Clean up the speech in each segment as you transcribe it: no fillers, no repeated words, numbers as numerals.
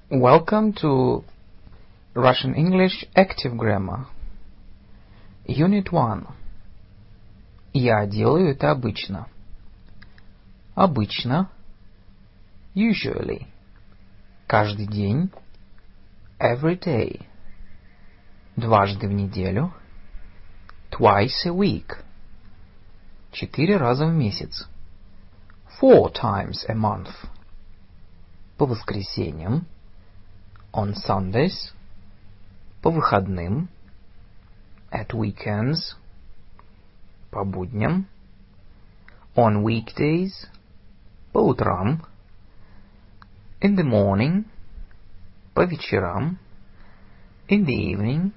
Welcome to Russian English Active Grammar. Unit 1. Я делаю это обычно. Обычно. Usually. Каждый день. Every day. Дважды в неделю. Twice a week. 4 раза в месяц. 4 times a month. По воскресеньям. On Sundays. По выходным. At weekends. По будням. On weekdays. По утрам. In the morning. По вечерам. In the evening.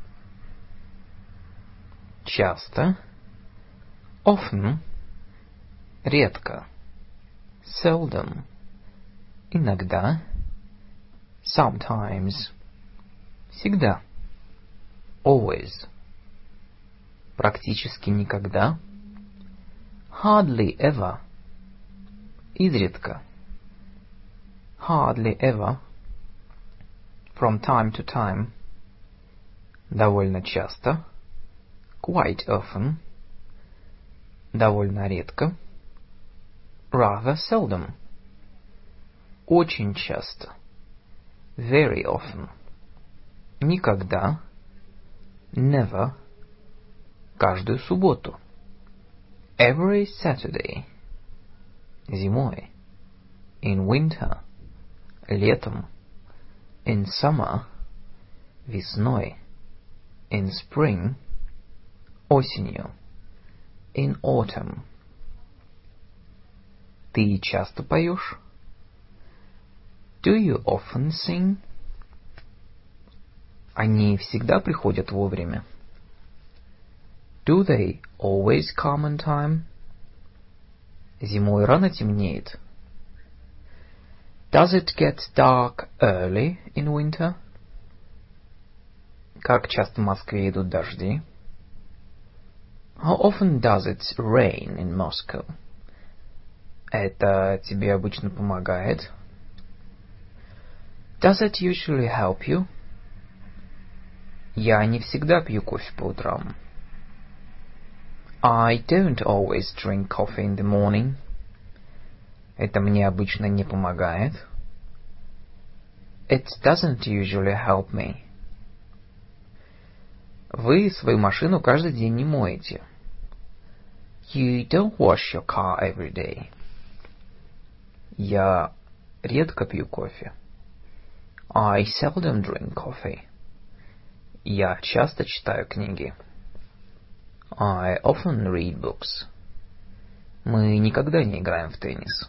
Часто. Often. Редко. Seldom. Иногда. Sometimes. Всегда. Always. Практически никогда. Hardly ever. Изредка. Hardly ever. From time to time. Довольно часто. Quite often. Довольно редко. Rather seldom. Очень часто. Very often. Никогда. Never. Каждую субботу. Every Saturday. Зимой. In winter. Летом. In summer. Весной. In spring. Осенью. In autumn. Ты часто поешь? Do you often sing? Они всегда приходят вовремя. Do they always come on time? Зимой рано темнеет. Does it get dark early in winter? Как часто в Москве идут дожди? How often does it rain in Moscow? Это тебе обычно помогает? Does it usually help you? Я не всегда пью кофе по утрам. I don't always drink coffee in the morning. Это мне обычно не помогает. It doesn't usually help me. Вы свою машину каждый день не моете. You don't wash your car every day. Я редко пью кофе. I seldom drink coffee. Я часто читаю книги. I often read books. Мы никогда не играем в теннис.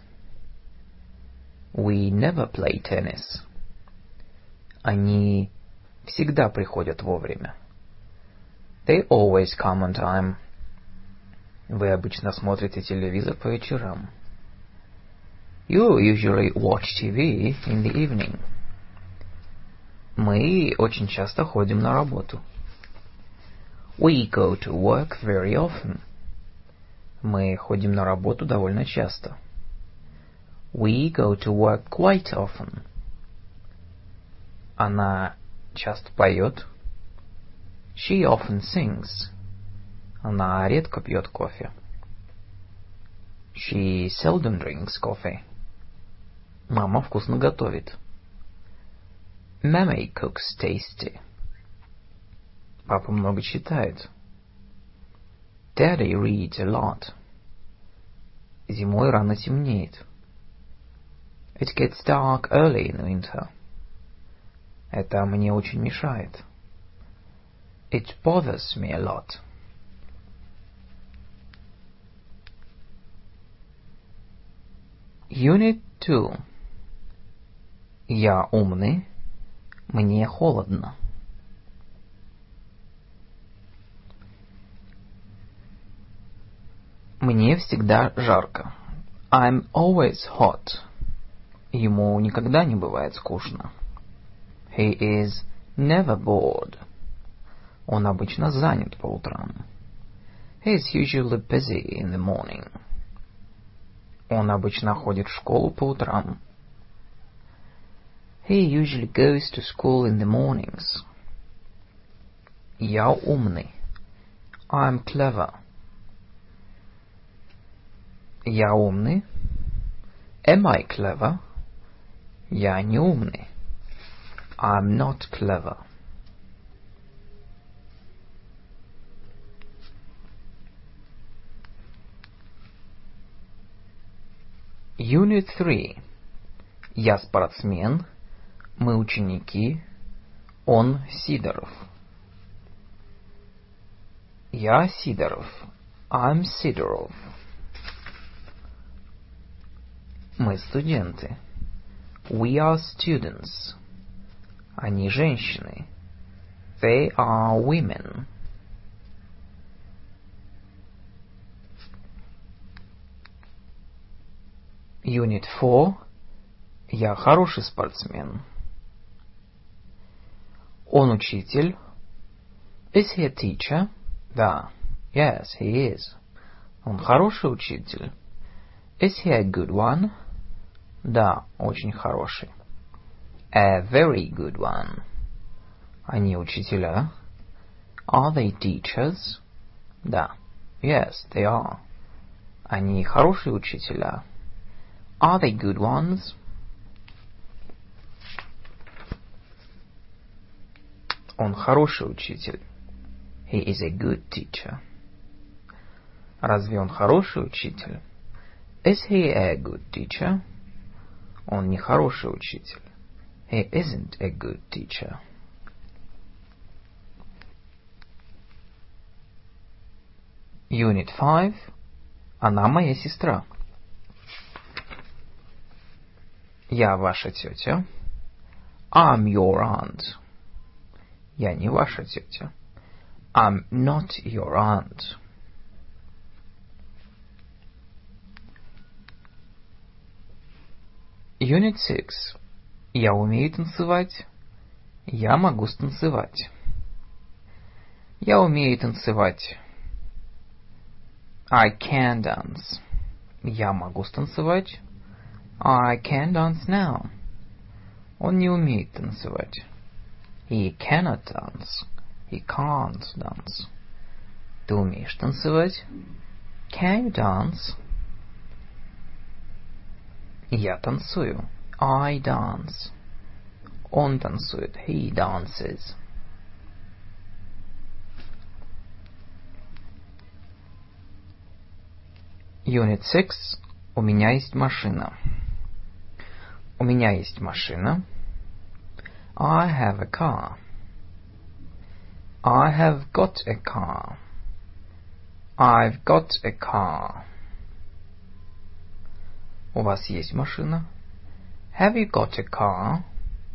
We never play tennis. Они всегда приходят вовремя. They always come on time. Вы обычно смотрите телевизор по вечерам. You usually watch TV in the evening. Мы очень часто ходим на работу. We go to work very often. Мы ходим на работу довольно часто. We go to work quite often. Она часто поет. She often sings. Она редко пьет кофе. She seldom drinks coffee. Мама вкусно готовит. Mommy cooks tasty. Папа много читает. Daddy reads a lot. Зимой рано темнеет. It gets dark early in winter. Это мне очень мешает. It bothers me a lot. Unit 2. Я умный. Мне холодно. Мне всегда жарко. I'm always hot. Ему никогда не бывает скучно. He is never bored. Он обычно занят по утрам. He is usually busy in the morning. Он обычно ходит в школу по утрам. He usually goes to school in the mornings. Я умный. I'm clever. Я умный. Am I clever? Я не умный. I'm not clever. Unit 3. Я спортсмен. Мы ученики. Он Сидоров. Я Сидоров. I'm Sidorov. Мы студенты. We are students. Они женщины. They are women. Unit 4. Я хороший спортсмен. Он учитель. Is he a teacher? Да. Yes, he is. Он хороший учитель. Is he a good one? Да, очень хороший. A very good one. Они учителя. Are they teachers? Да. Yes, they are. Они хорошие учителя. Are they good ones? Он хороший учитель. He is a good teacher. Разве он хороший учитель? Is he a good teacher? Он не хороший учитель. He isn't a good teacher. Unit 5. Она моя сестра. Я ваша тетя. I'm your aunt. Я не ваша тетя. I'm not your aunt. Unit 6. Я умею танцевать. Я могу станцевать. Я умею танцевать. I can dance. Я могу станцевать. I can dance now. Он не умеет танцевать. He cannot dance. He can't dance. Ты умеешь танцевать? Can you dance? Я танцую. I dance. Он танцует. He dances. Unit 6. У меня есть машина. У меня есть машина. I have a car. I have got a car. I've got a car. У вас есть машина? Have you got a car?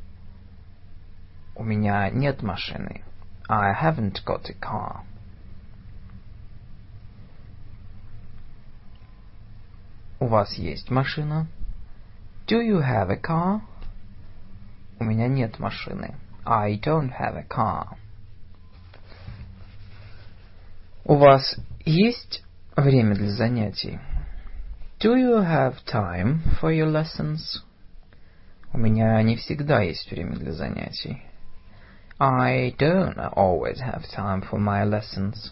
У меня нет машины. I haven't got a car. У вас есть машина? Do you have a car? У меня нет машины. I don't have a car. У вас есть время для занятий? Do you have time for your lessons? У меня не всегда есть время для занятий. I don't always have time for my lessons.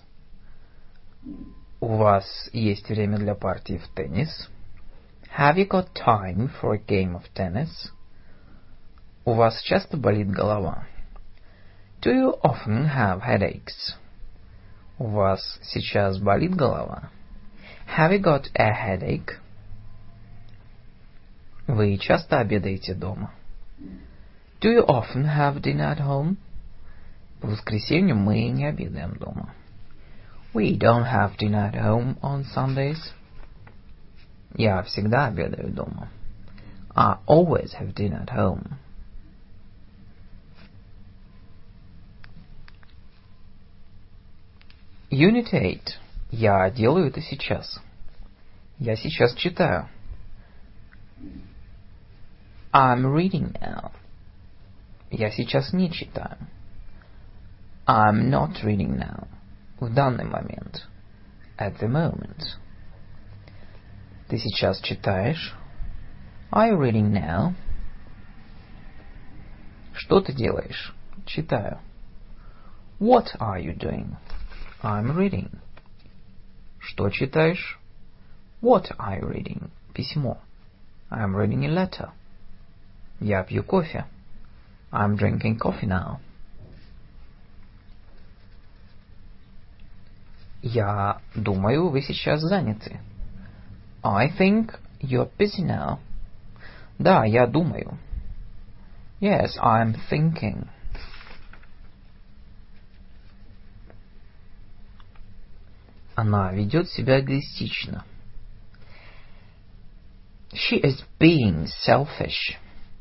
У вас есть время для партии в теннис? Have you got time for a game of tennis? У вас часто болит голова? Do you often have headaches? У вас сейчас болит голова? Have you got a headache? Вы часто обедаете дома? Do you often have dinner at home? По воскресенью мы не обедаем дома. We don't have dinner at home on Sundays. Я всегда обедаю дома. I always have dinner at home. Unit 8. Я делаю это сейчас. Я сейчас читаю. I'm reading now. Я сейчас не читаю. I'm not reading now. В данный момент. At the moment. Ты сейчас читаешь? Are you reading now? Что ты делаешь? Читаю. What are you doing? I'm reading. Что читаешь? What are you reading? Письмо. I'm reading a letter. Я пью кофе. I'm drinking coffee now. Я думаю, вы сейчас заняты. I think you're busy now. Да, я думаю. Yes, I'm thinking. Она ведет себя эгоистично. She is being selfish.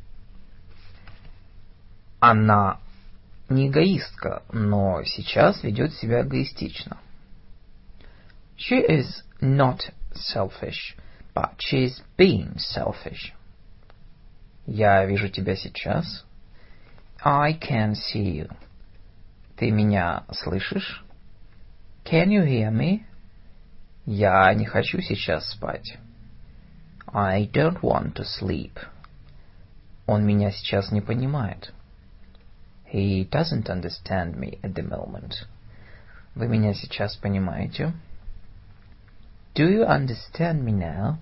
Она не эгоистка, но сейчас ведет себя эгоистично. She is not selfish, but she is being selfish. Я вижу тебя сейчас. I can see you. Ты меня слышишь? Can you hear me? Я не хочу сейчас спать. I don't want to sleep. Он меня сейчас не понимает. He doesn't understand me at the moment. Вы меня сейчас понимаете? Do you understand me now?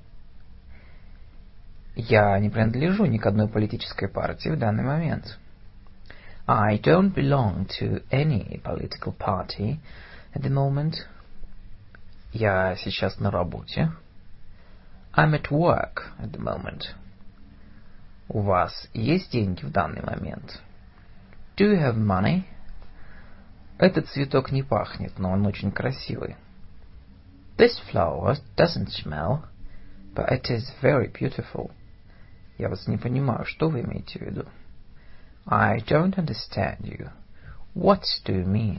Я не принадлежу ни к одной политической партии в данный момент. I don't belong to any political party at the moment. Я сейчас на работе. I'm at work at the moment. У вас есть деньги в данный момент? Do you have money? Этот цветок не пахнет, но он очень красивый. This flower doesn't smell, but it is very beautiful. Я вас не понимаю, что вы имеете в виду? I don't understand you. What do you mean?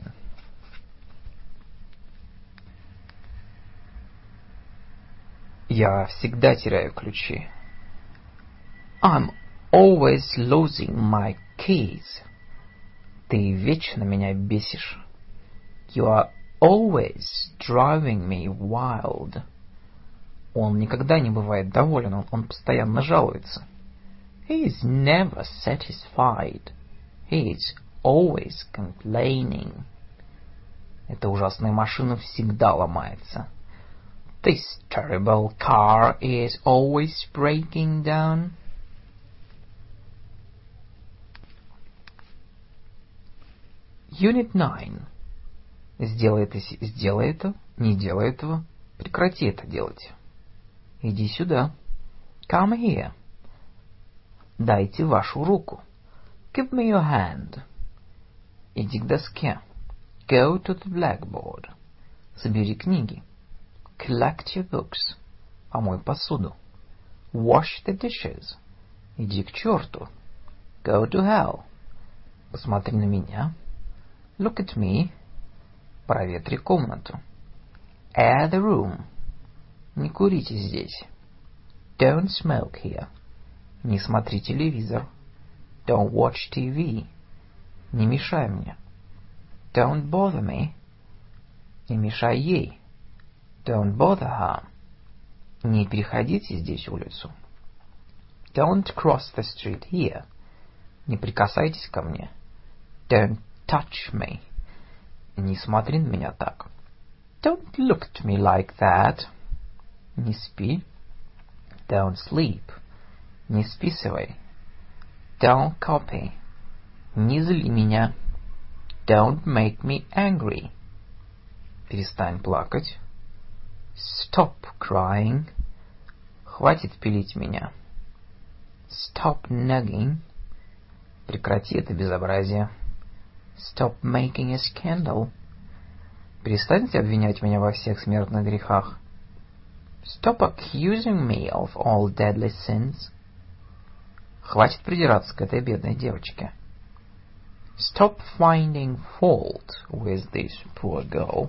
Я всегда теряю ключи. I'm always losing my keys. Ты вечно меня бесишь. You are always driving me wild. Он никогда не бывает доволен, он постоянно жалуется. He is never satisfied. He is always complaining. Эта ужасная машина всегда ломается. This terrible car is always breaking down. Unit 9. Сделай это, не делай этого, прекрати это делать. Иди сюда. Come here. Дайте вашу руку. Give me your hand. Иди к доске. Go to the blackboard. Собери книги. Collect your books. Помой посуду. Wash the dishes. Иди к черту. Go to hell. Посмотри на меня. Look at me. Проветри комнату. Air the room. Не курите здесь. Don't smoke here. Не смотри телевизор. Don't watch TV. Не мешай мне. Don't bother me. Не мешай ей. Don't bother her. Не переходите здесь улицу. Don't cross the street here. Не прикасайтесь ко мне. Don't touch me. Не смотри на меня так. Don't look at me like that. Не спи. Don't sleep. Не списывай. Don't copy. Не зли меня. Don't make me angry. Перестань плакать. Stop crying. Хватит пилить меня. Stop nagging. Прекрати это безобразие. Stop making a scandal. Перестаньте обвинять меня во всех смертных грехах. Stop accusing me of all deadly sins. Хватит придираться к этой бедной девочке. Stop finding fault with this poor girl.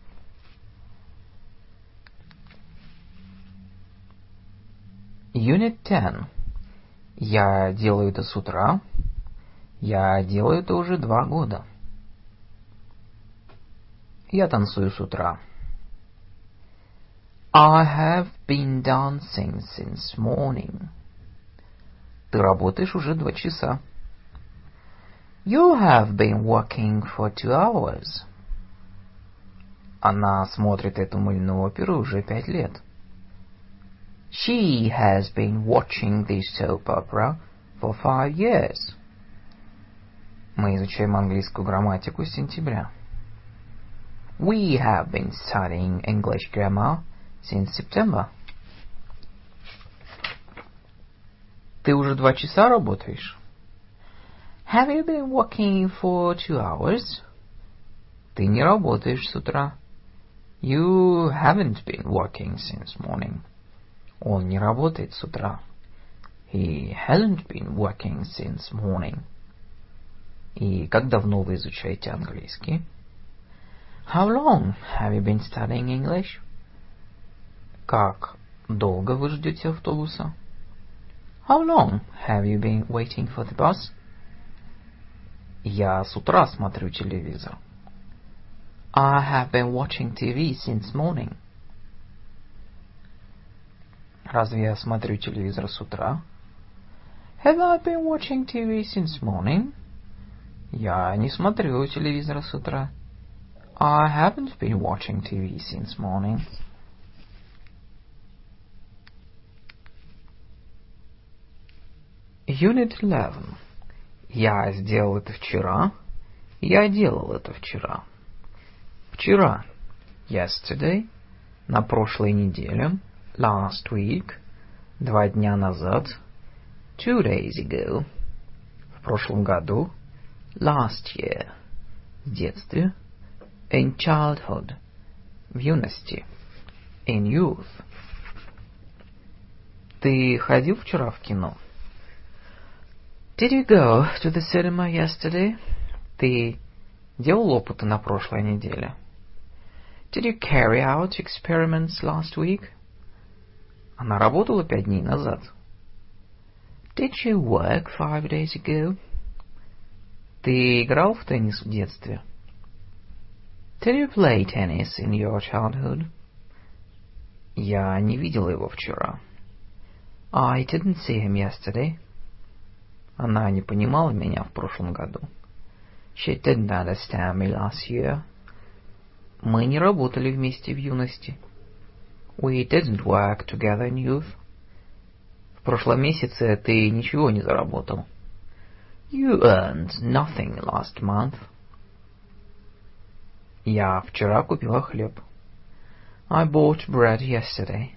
Unit 10. Я делаю это с утра. Я делаю это уже 2 года. Я танцую с утра. I have been dancing since morning. Ты работаешь уже 2 часа. You have been working for 2 hours. Она смотрит эту мыльную оперу уже 5 лет. She has been watching this soap opera for 5 years. Мы изучаем английскую грамматику с сентября. We have been studying English grammar since September. Ты уже 2 часа работаешь? Have you been working for 2 hours? Ты не работаешь с утра. You haven't been working since morning. Он не работает с утра. He hasn't been working since morning. И как давно вы изучаете английский? How long have you been studying English? Как долго вы ждете автобуса? How long have you been waiting for the bus? Я с утра смотрю телевизор. I have been watching TV since morning. Разве я смотрю телевизор с утра? Have I been watching TV since morning? Я не смотрю телевизор с утра. I haven't been watching TV since morning. Unit 11. Я сделал это вчера. Я делал это вчера. Вчера. Yesterday. На прошлой неделе. Last week. 2 дня назад. 2 days ago. В прошлом году. Last year. В детстве. In childhood. В юности. In youth. Ты ходил вчера в кино? Did you go to the cinema yesterday? Ты делал опыты на прошлой неделе? Did you carry out experiments last week? Она работала 5 дней назад. Did she work 5 days ago? Ты играл в теннис в детстве? Did you play tennis in your childhood? Я не видел его вчера. I didn't see him yesterday. Она не понимала меня в прошлом году. She didn't understand me last year. Мы не работали вместе в юности. We didn't work together in youth. В прошлом месяце ты ничего не заработал. You earned nothing last month. Я вчера купила хлеб. I bought bread yesterday.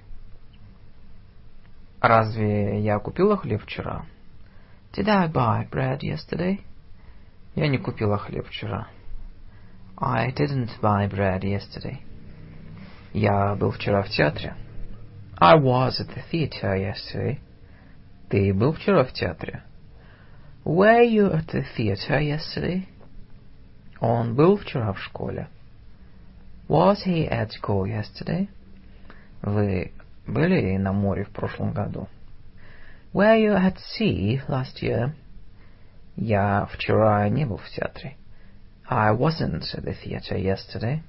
Разве я купила хлеб вчера? Did I buy bread yesterday? Я не купила хлеб вчера. I didn't buy bread yesterday. Я был вчера в театре. I was at the theater yesterday. Ты был вчера в театре? Were you at the theater yesterday? Он был вчера в школе. Was he at school yesterday? Вы были на море в прошлом году? Were you at sea last year? Я вчера не был в театре. I wasn't at the theater yesterday.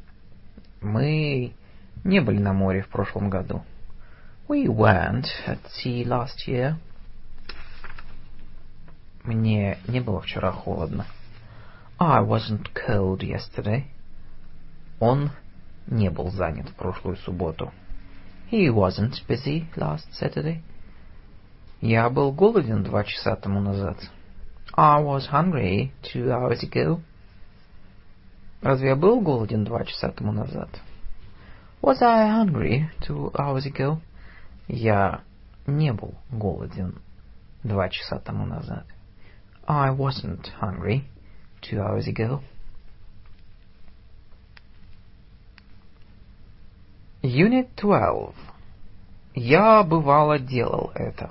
Мы не были на море в прошлом году. We weren't at sea last year. Мне не было вчера холодно. I wasn't cold yesterday. Он не был занят в прошлую субботу. He wasn't busy last Saturday. Я был голоден 2 часа тому назад. I was hungry 2 hours ago. Разве я был голоден 2 часа тому назад? Was I hungry 2 hours ago? Я не был голоден 2 часа тому назад. I wasn't hungry 2 hours ago. Unit 12. Я бывало делал это.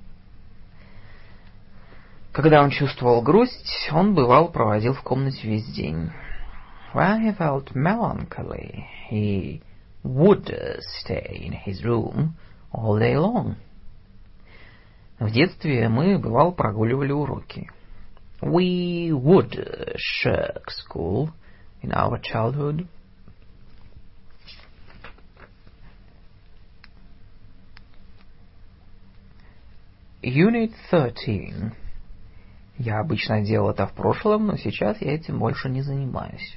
Когда он чувствовал грусть, он бывал проводил в комнате весь день. When he felt melancholy, he would stay in his room all day long. В детстве мы бывало прогуливали уроки. We would shirk school in our childhood. Unit 13. Я обычно делал это в прошлом, но сейчас я этим больше не занимаюсь.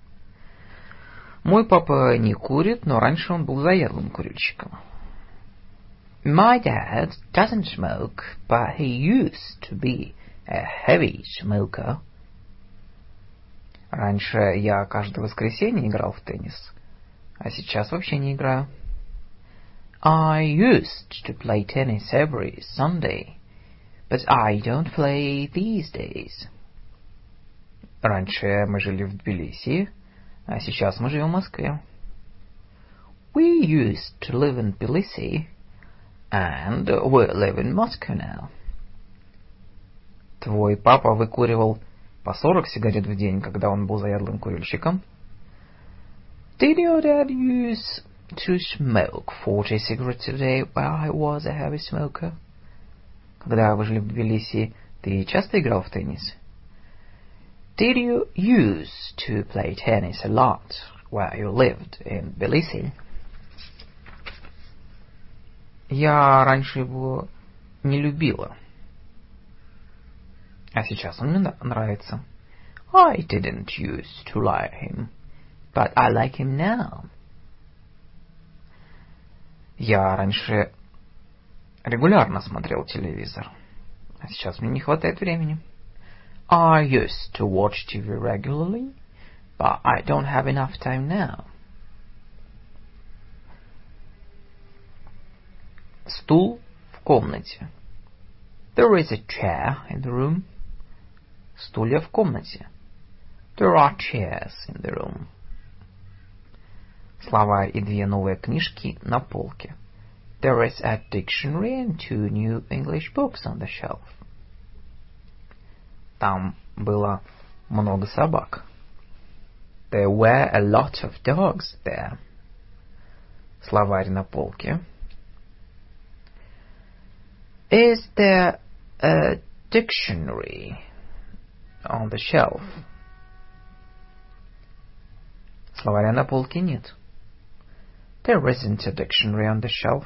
Мой папа не курит, но раньше он был заядлым курильщиком. My dad doesn't smoke, but he used to be a heavy smoker. Раньше я каждое воскресенье играл в теннис, а сейчас вообще не играю. I used to play tennis every Sunday, but I don't play these days. Раньше мы жили в Тбилиси, а сейчас мы живем в Москве. We used to live in Tbilisi, and we live in Moscow now. Твой папа выкуривал по 40 сигарет в день, когда он был заядлым курильщиком? Did your dad use to smoke 40 cigarettes a day while he was a heavy smoker? Когда вы жили в Тбилиси, ты часто играл в теннис? Did you use to play tennis a lot while you lived in Tbilisi? Я раньше его не любила, а сейчас он мне нравится. I didn't used to like him, but I like him now. Я раньше регулярно смотрел телевизор, а сейчас мне не хватает времени. I used to watch TV regularly, but I don't have enough time now. Стул в комнате. There is a chair in the room. Стулья в комнате. There are chairs in the room. Словарь и 2 новые книжки на полке. There is a dictionary and 2 new English books on the shelf. Там было много собак. There were a lot of dogs there. Словарь на полке. Is there a dictionary on the shelf? Словаря на полке нет. There isn't a dictionary on the shelf.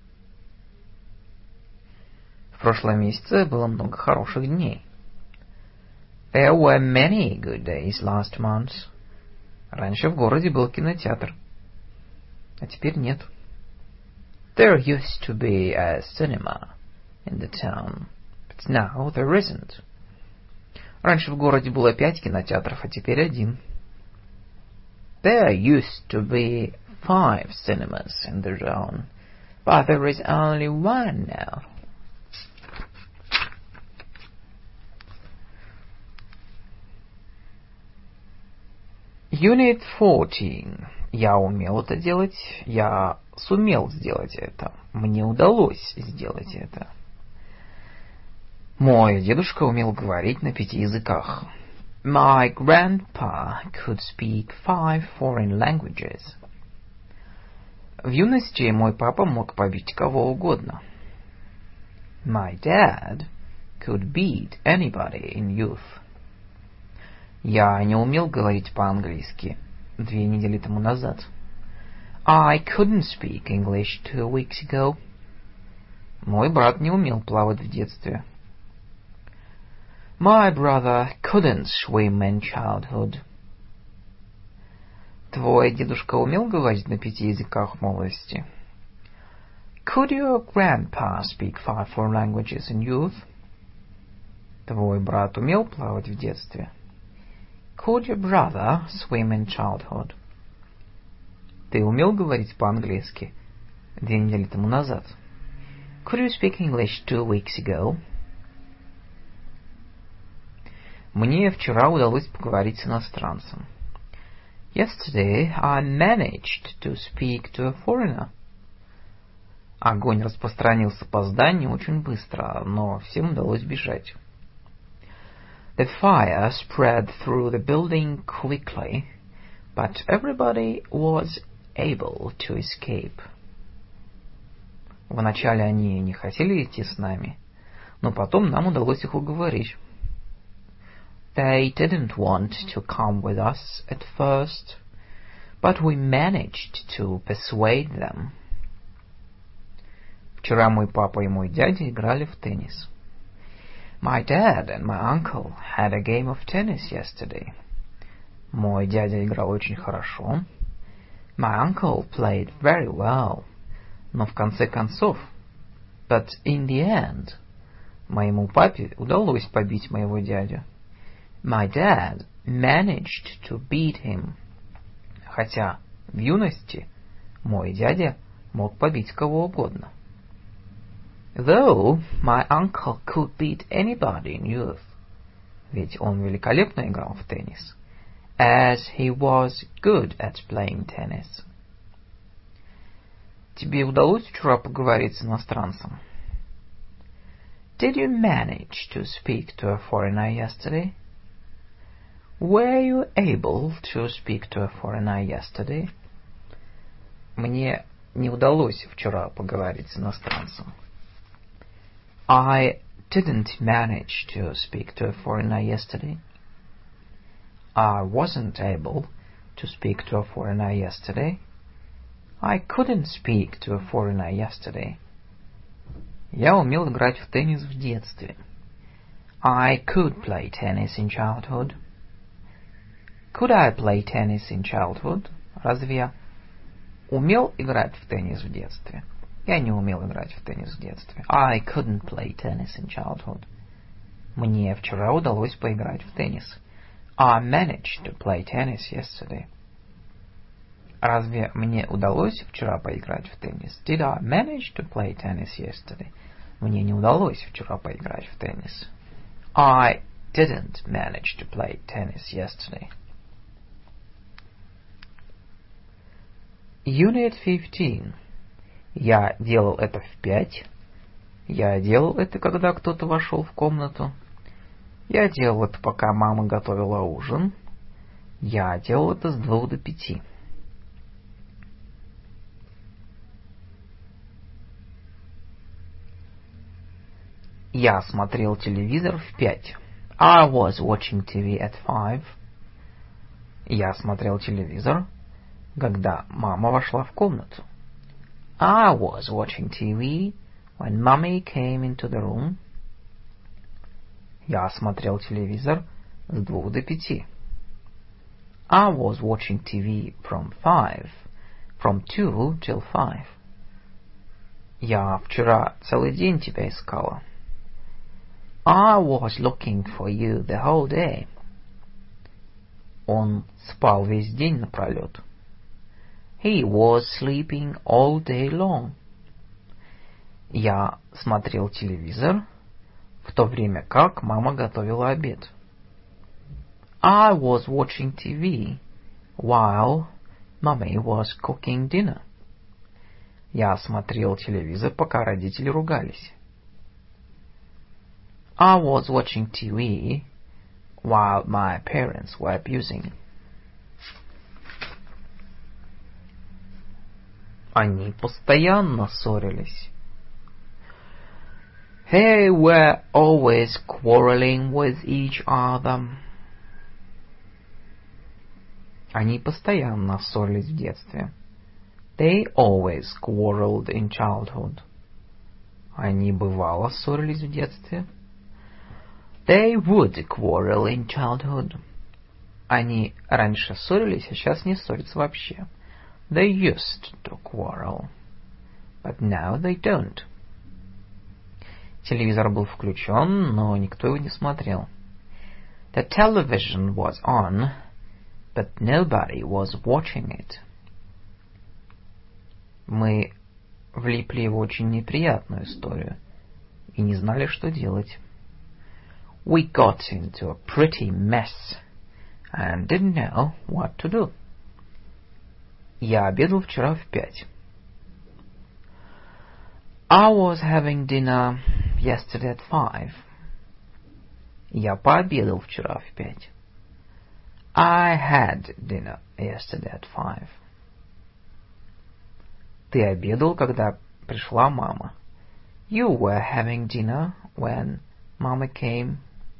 В прошлом месяце было много хороших дней. There were many good days last month. Раньше в городе был кинотеатр, а теперь нет. There used to be a cinema in the town, but now there isn't. Раньше в городе было 5 кинотеатров, а теперь 1. There used to be 5 cinemas in the town, but there is only 1 now. Unit 14. Я умел это делать, я сумел сделать это, мне удалось сделать это. Мой дедушка умел говорить на 5 языках. My grandpa could speak 5 foreign languages. В юности мой папа мог побить кого угодно. My dad could beat anybody in youth. Я не умел говорить по-английски 2 недели тому назад. I couldn't speak English 2 weeks ago. Мой брат не умел плавать в детстве. My brother couldn't swim in childhood. Твой дедушка умел говорить на 5 языках в молодости? Could your grandpa speak 5 foreign languages in youth? Твой брат умел плавать в детстве? Could your brother swim in childhood? Ты умел говорить по-английски 2 недели тому назад? Could you speak English 2 weeks ago? Мне вчера удалось поговорить с иностранцем. Yesterday I managed to speak to a foreigner. Огонь распространился по зданию очень быстро, но всем удалось бежать. The fire spread through the building quickly, but everybody was able to escape. Вначале они не хотели идти с нами, но потом нам удалось их уговорить. They didn't want to come with us at first, but we managed to persuade them. Вчера мой папа и мой дядя играли в теннис. My dad and my uncle had a game of tennis yesterday. Мой дядя играл очень хорошо. My uncle played very well. Но в конце концов, but in the end, моему папе удалось побить моего дядю. My dad managed to beat him. Хотя в юности мой дядя мог побить кого угодно. Though my uncle could beat anybody in youth. Ведь он великолепно играл в теннис. As he was good at playing tennis. Тебе удалось вчера поговорить с иностранцем? Did you manage to speak to a foreigner yesterday? Were you able to speak to a foreigner yesterday? Мне не удалось вчера поговорить с иностранцем. I didn't manage to speak to a foreigner yesterday. I wasn't able to speak to a foreigner yesterday. I couldn't speak to a foreigner yesterday. Я умел играть в теннис в детстве. I could play tennis in childhood. Could I play tennis in childhood? Разве я умел играть в теннис в детстве? Я не умел играть в теннис в детстве. I couldn't play tennis in childhood. Мне вчера удалось поиграть в теннис. I managed to play tennis yesterday. Разве мне удалось вчера поиграть в теннис? Did I manage to play tennis yesterday? Мне не удалось вчера поиграть в теннис. I didn't manage to play tennis yesterday. Unit 15. Я делал это в 5. Я делал это, когда кто-то вошел в комнату. Я делал это, пока мама готовила ужин. Я делал это с 2 до 5. Я смотрел телевизор в 5. I was watching TV at 5. Я смотрел телевизор, когда мама вошла в комнату. I was watching TV when mommy came into the room. Я смотрел телевизор с 2 до 5. I was watching TV from 2 till 5. Я вчера целый день тебя искала. I was looking for you the whole day. Он спал весь день напролет. He was sleeping all day long. Я смотрел телевизор, в то время как мама готовила обед. I was watching TV while mommy was cooking dinner. Я смотрел телевизор, пока родители ругались. I was watching TV while my parents were abusing. Они постоянно ссорились. They were always quarreling with each other. Они постоянно ссорились в детстве. They always quarreled in childhood. Они бывало ссорились в детстве. They would quarrel in childhood. Они раньше ссорились, а сейчас не ссорятся вообще. They used to quarrel, but now they don't. Телевизор был включен, но никто его не смотрел. The television was on, but nobody was watching it. Мы влипли в очень неприятную историю и не знали, что делать. We got into a pretty mess and didn't know what to do. Я обедал вчера в 5. I was having dinner yesterday at 5. Я пообедал вчера в 5. I had dinner yesterday at 5. Ты обедал, когда пришла мама. You were having dinner when mama came.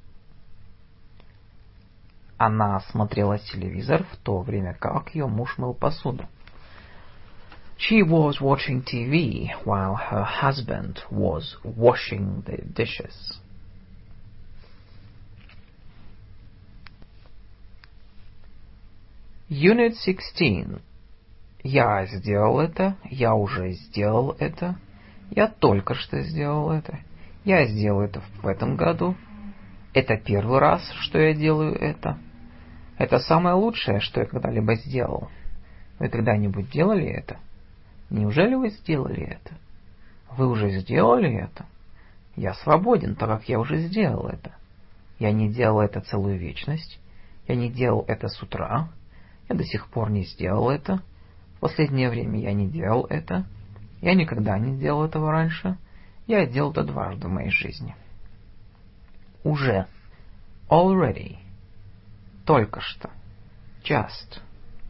Она смотрела телевизор в то время, как ее муж мыл посуду. She was watching TV while her husband was washing the dishes. Unit 16. Я сделал это, я уже сделал это, я только что сделал это, я сделал это в этом году, это первый раз, что я делаю это, это самое лучшее, что я когда-либо сделал. Вы когда-нибудь делали это? Неужели вы сделали это? Вы уже сделали это? Я свободен, так как я уже сделал это. Я не делал это целую вечность, я не делал это с утра, я до сих пор не сделал это. В последнее время я не делал это. Я никогда не делал этого раньше. Я делал это дважды в моей жизни. Уже. Already. Только что. Just.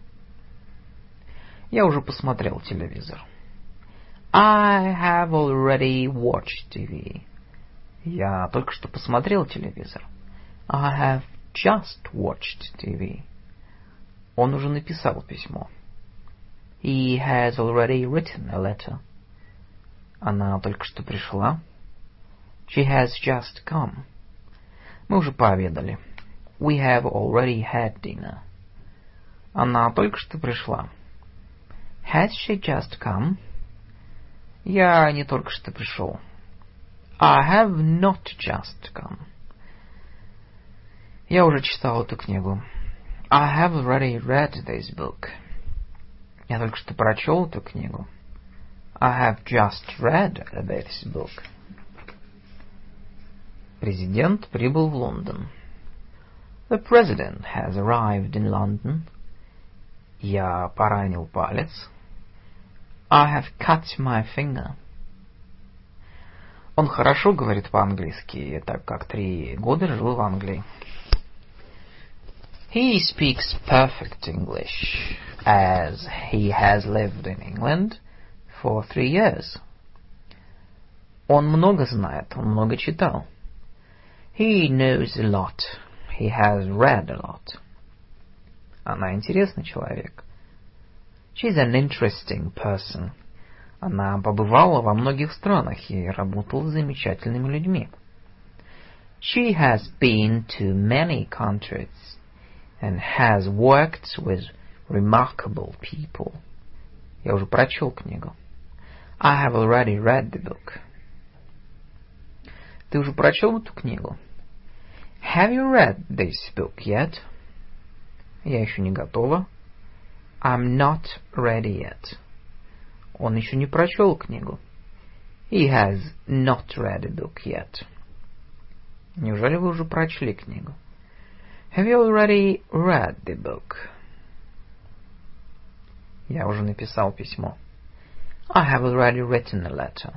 Я уже посмотрел телевизор. I have already watched TV. Я только что посмотрел телевизор. I have just watched TV. Он уже написал письмо. He has already written a letter. Она только что пришла. She has just come. Мы уже пообедали. We have already had dinner. Она только что пришла. Has she just come? Я не только что пришел. I have not just come. Я уже читал эту книгу. I have already read this book. Я только что прочел эту книгу. I have just read this book. Президент прибыл в Лондон. The president has arrived in London. Я поранил палец. I have cut my finger. Он хорошо говорит по-английски, так как 3 года жил в Англии. He speaks perfect English, as he has lived in England for 3 years. Он много знает, он много читал. He knows a lot. He has read a lot. Она интересный человек. She's an interesting person. Она побывала во многих странах и работала с замечательными людьми. She has been to many countries and has worked with remarkable people. Я уже прочел книгу. I have already read the book. Ты уже прочел эту книгу? Have you read this book yet? Я еще не готова. I'm not ready yet. Он еще не прочел книгу. He has not read the book yet. Неужели вы уже прочли книгу? Have you already read the book? Я уже написал письмо. I have already written a letter.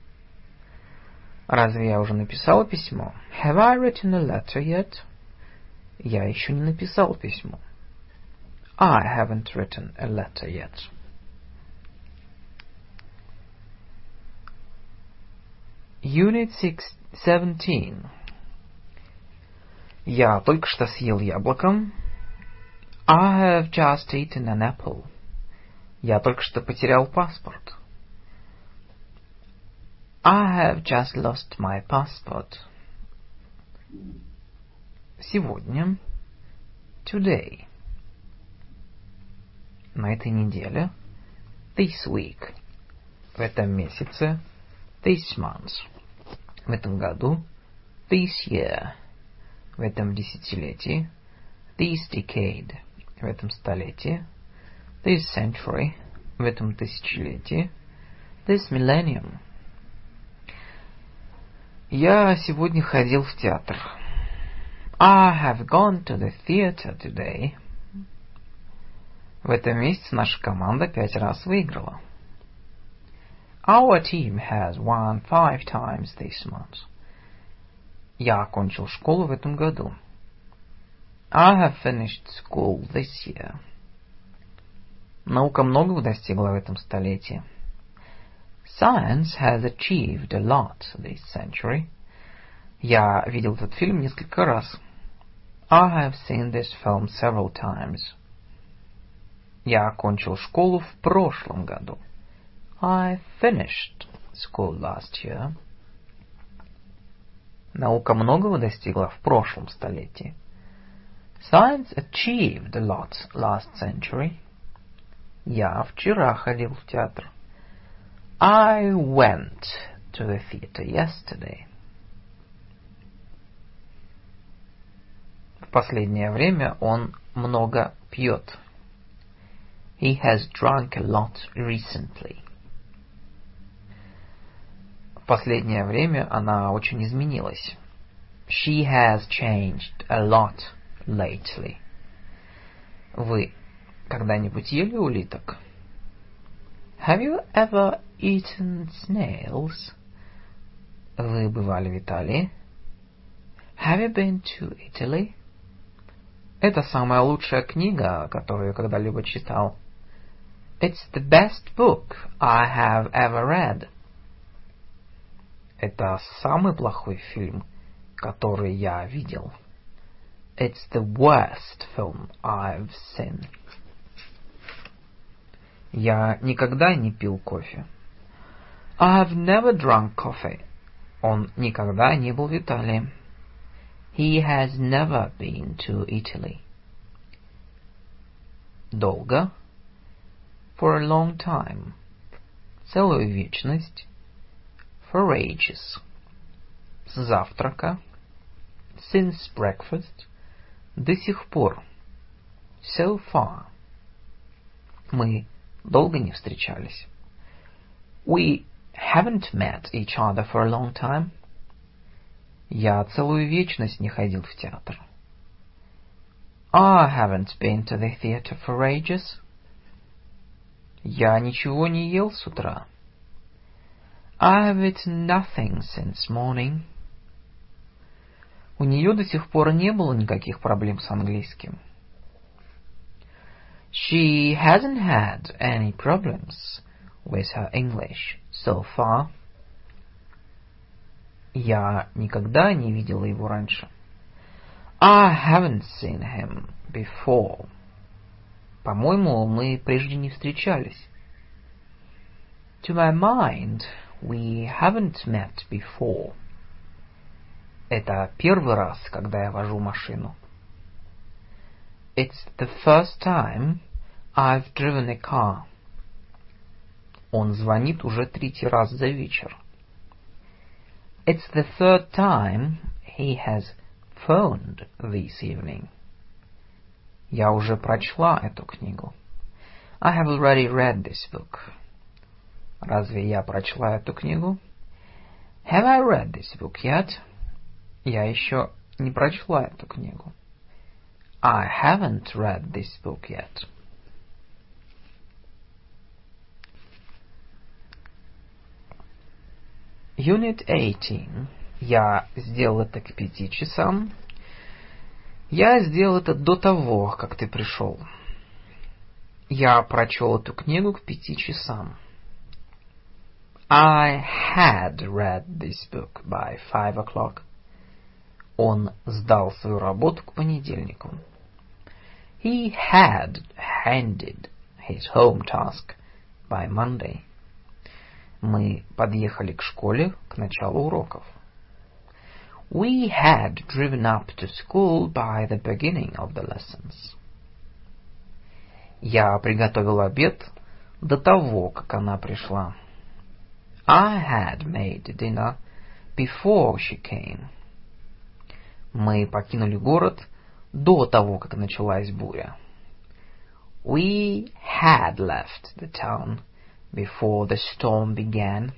Разве я уже написал письмо? Have I written a letter yet? Я еще не написал письмо. I haven't written a letter yet. Unit 17. Я только что съел яблоко. I have just eaten an apple. Я только что потерял паспорт. I have just lost my passport. Сегодня. Today. На этой неделе. This week. В этом месяце. This month. В этом году. This year. В этом десятилетии. This decade. В этом столетии. This century. В этом тысячелетии. This millennium. Я сегодня ходил в театр. I have gone to the theater today. В этом месяце наша команда 5 раз выиграла. Our team has won 5 times this month. Я окончил школу в этом году. I have finished school this year. Наука многого достигла в этом столетии. Science has achieved a lot this century. Я видел этот фильм несколько раз. I have seen this film several times. Я окончил школу в прошлом году. I finished school last year. Наука многого достигла в прошлом столетии. Science achieved a lot last century. Я вчера ходил в театр. I went to the theater yesterday. В последнее время он много пьет. He has drunk a lot recently. В последнее время она очень изменилась. She has changed a lot lately. Вы когда-нибудь ели улиток? Have you ever eaten snails? Вы бывали в Италии? Have you been to Italy? Это самая лучшая книга, которую я когда-либо читал. It's the best book I have ever read. Это самый плохой фильм, который я видел. It's the worst film I've seen. Я никогда не пил кофе. I've never drunk coffee. Он никогда не был в Италии. He has never been to Italy. Долго. For a long time. Целую вечность. For ages. С завтрака. Since breakfast. До сих пор. So far. Мы долго не встречались. We haven't met each other for a long time. Я целую вечность не ходил в театр. I haven't been to the theater for ages. Я ничего не ел с утра. I have eaten nothing since morning. У нее до сих пор не было никаких проблем с английским. She hasn't had any problems with her English so far. Я никогда не видела его раньше. I haven't seen him before. По-моему, мы прежде не встречались. To my mind, we haven't met before. Это первый раз, когда я вожу машину. It's the first time I've driven a car. Он звонит уже третий раз за вечер. It's the third time he has phoned this evening. Я уже прочла эту книгу. I have already read this book. Разве я прочла эту книгу? Have I read this book yet? Я еще не прочла эту книгу. I haven't read this book yet. Unit 18. Я сделал это к 5 часам. Я сделал это до того, как ты пришел. Я прочел эту книгу к 5 часам. I had read this book by 5 o'clock. Он сдал свою работу к понедельнику. He had handed his home task by Monday. Мы подъехали к школе к началу уроков. We had driven up to school by the beginning of the lessons. Я приготовил обед до того, как она пришла. I had made dinner before she came. Мы покинули город до того, как началась буря. We had left the town before the storm began.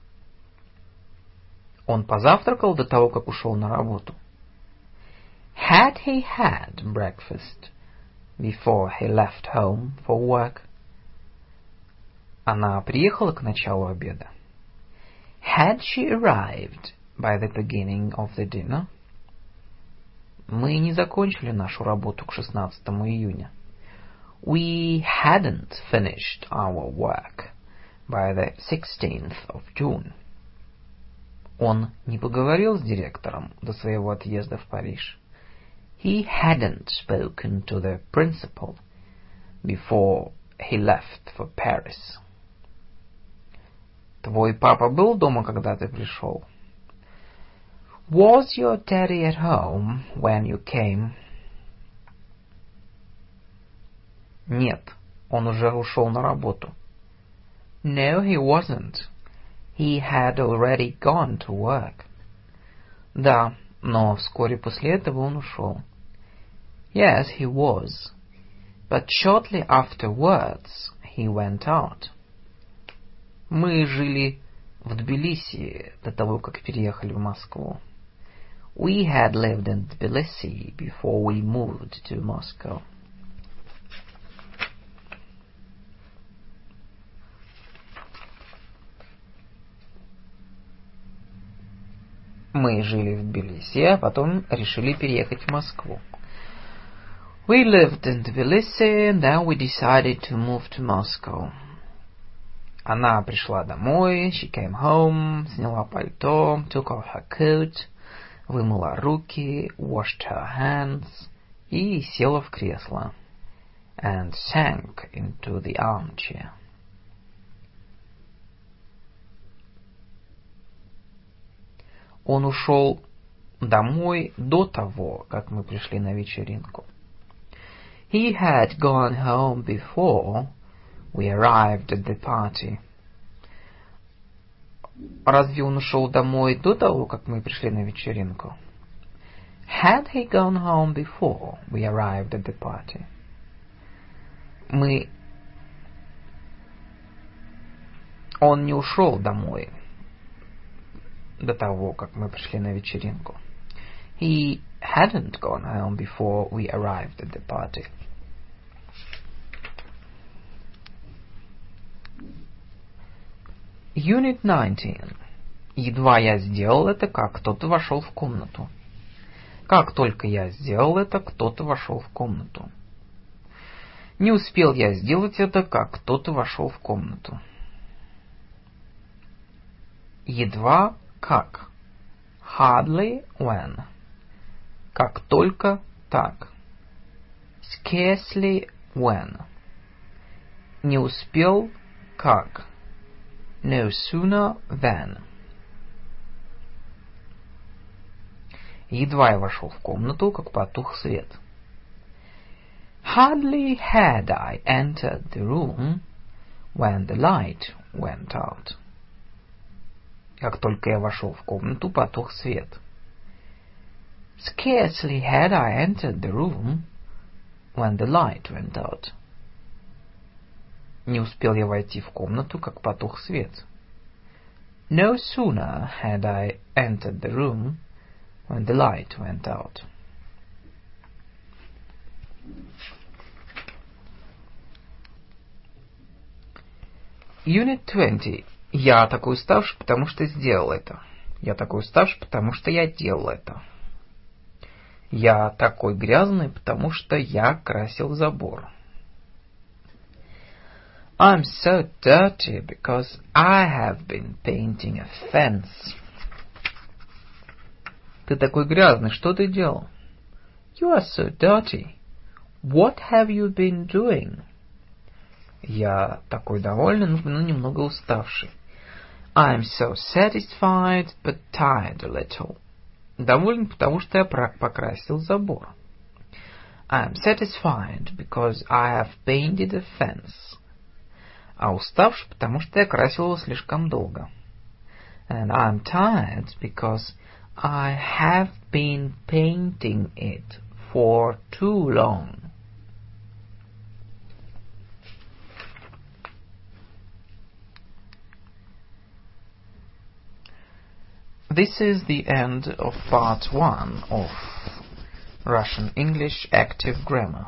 Он позавтракал до того, как ушел на работу. Had he had breakfast before he left home for work? Она приехала к началу обеда. Had she arrived by the beginning of the dinner? Мы не закончили нашу работу к 16 июня. We hadn't finished our work by the 16th of June. Он не поговорил с директором до своего отъезда в Париж. He hadn't spoken to the principal before he left for Paris. Твой папа был дома, когда ты пришел? Was your daddy at home when you came? Нет, он уже ушел на работу. No, he wasn't. He had already gone to work. Да, но вскоре после этого он ушел. Yes, he was. But shortly afterwards he went out. Мы жили в Тбилиси до того, как переехали в Москву. We had lived in Tbilisi before we moved to Moscow. Мы жили в Тбилиси, а потом решили переехать в Москву. We lived in Tbilisi, and then we decided to move to Moscow. Она пришла домой, she came home, сняла пальто, took off her coat, вымыла руки, washed her hands, и села в кресло, and sank into the armchair. Он ушел домой до того, как мы пришли на вечеринку. He had gone home before we arrived at the party. Разве он ушел домой до того, как мы пришли на вечеринку? Had he gone home before we arrived at the party? Он не ушел домой до того, как мы пришли на вечеринку. He hadn't gone home before we arrived at the party. Unit 19. Едва я сделал это, как кто-то вошел в комнату. Как только я сделал это, кто-то вошел в комнату. Не успел я сделать это, как кто-то вошел в комнату. Едва как. Hardly when. Как только так. Scarcely when. Не успел как. No sooner than. Едва я вошел в комнату, как потух свет. Hardly had I entered the room when the light went out. Как только я вошел в комнату, потух свет. Scarcely had I entered the room when the light went out. Не успел я войти в комнату, как потух свет. No sooner had I entered the room when the light went out. Unit 20. Я такой уставший, потому что сделал это. Я такой уставший, потому что я делал это. Я такой грязный, потому что я красил забор. I'm so dirty because I have been painting a fence. Ты такой грязный, что ты делал? You are so dirty. What have you been doing? Я такой довольный, но немного уставший. I'm so satisfied, but tired a little. Доволен, потому что я покрасил забор. I'm satisfied because I have painted a fence. А уставший, потому что я красил его слишком долго. And I'm tired because I have been painting it for too long. This is the end of part 1 of Russian-English active grammar.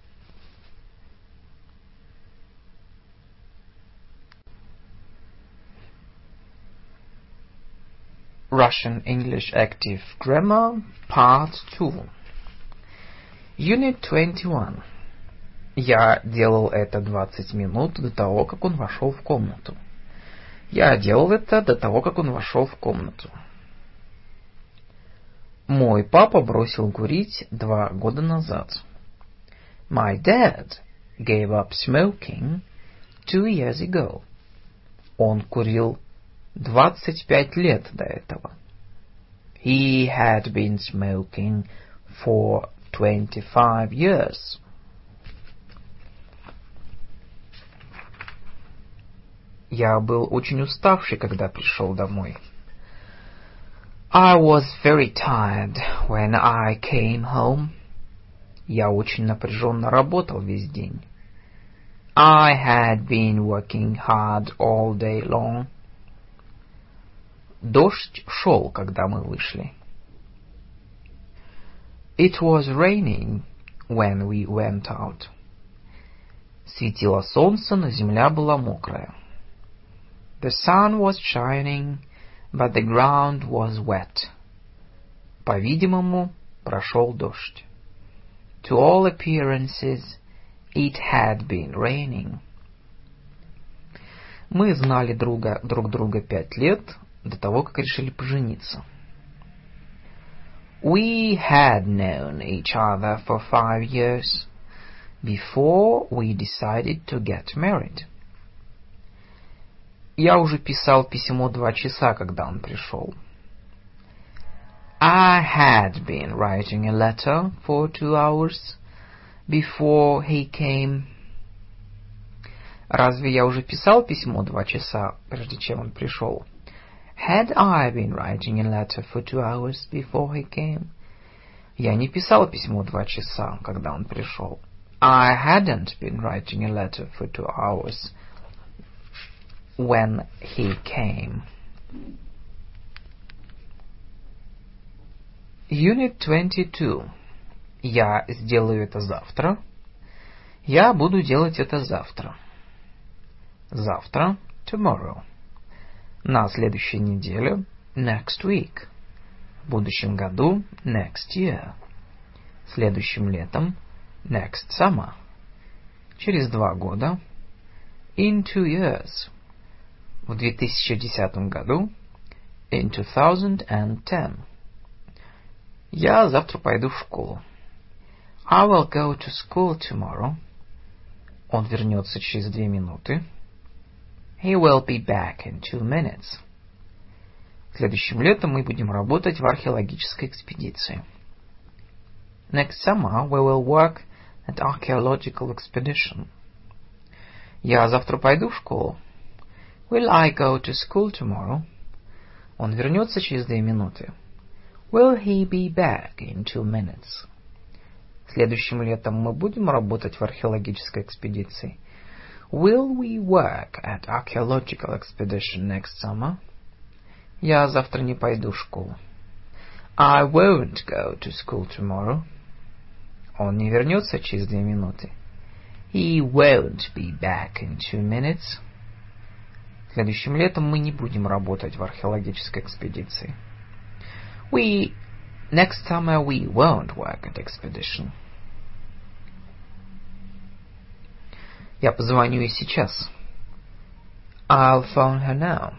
Russian-English active grammar, part 2. Unit 21. Я делал это 20 минут до того, как он вошел в комнату. Я делал это до того, как он вошел в комнату. Мой папа бросил курить 2 года назад. My dad gave up smoking 2 years ago. Он курил 25 лет до этого. He had been smoking for 25 years. Я был очень уставший, когда пришел домой. I was very tired when I came home. Я очень напряженно работал весь день. I had been working hard all day long. Дождь шел, когда мы вышли. It was raining when we went out. Светило солнце, но земля была мокрая. The sun was shining, but the ground was wet. По-видимому, прошел дождь. To all appearances, it had been raining. Мы знали друг друга 5 лет до того, как решили пожениться. We had known each other for 5 years before we decided to get married. Я уже писал письмо 2 часа, когда он пришел. I had been writing a letter for 2 hours before he came. Разве я уже писал письмо 2 часа, прежде чем он пришел? Had I been writing a letter for 2 hours before he came? Я не писал письмо 2 часа, когда он пришел. I hadn't been writing a letter for 2 hours when he came. Unit 22. Я сделаю это завтра. Я буду делать это завтра. Завтра. Tomorrow. На следующей неделе. Next week. В будущем году. Next year. Следующим летом. Next summer. Через 2 года. In 2 years. В 2010 году. In 2010. Я завтра пойду в школу. I will go to school tomorrow. Он вернется через 2 минуты. He will be back in 2 minutes. Следующим летом мы будем работать в археологической экспедиции. Next summer we will work at archaeological expedition. Я завтра пойду в школу. Will I go to school tomorrow? Он вернется через 2 минуты. Will he be back in 2 minutes? Следующим летом мы будем работать в археологической экспедиции. Will we work at archaeological expedition next summer? Я завтра не пойду в школу. I won't go to school tomorrow. Он не вернется через 2 минуты. He won't be back in 2 minutes. Следующим летом мы не будем работать в археологической экспедиции. Next summer we won't work at expedition. Я позвоню ей сейчас. I'll phone her now.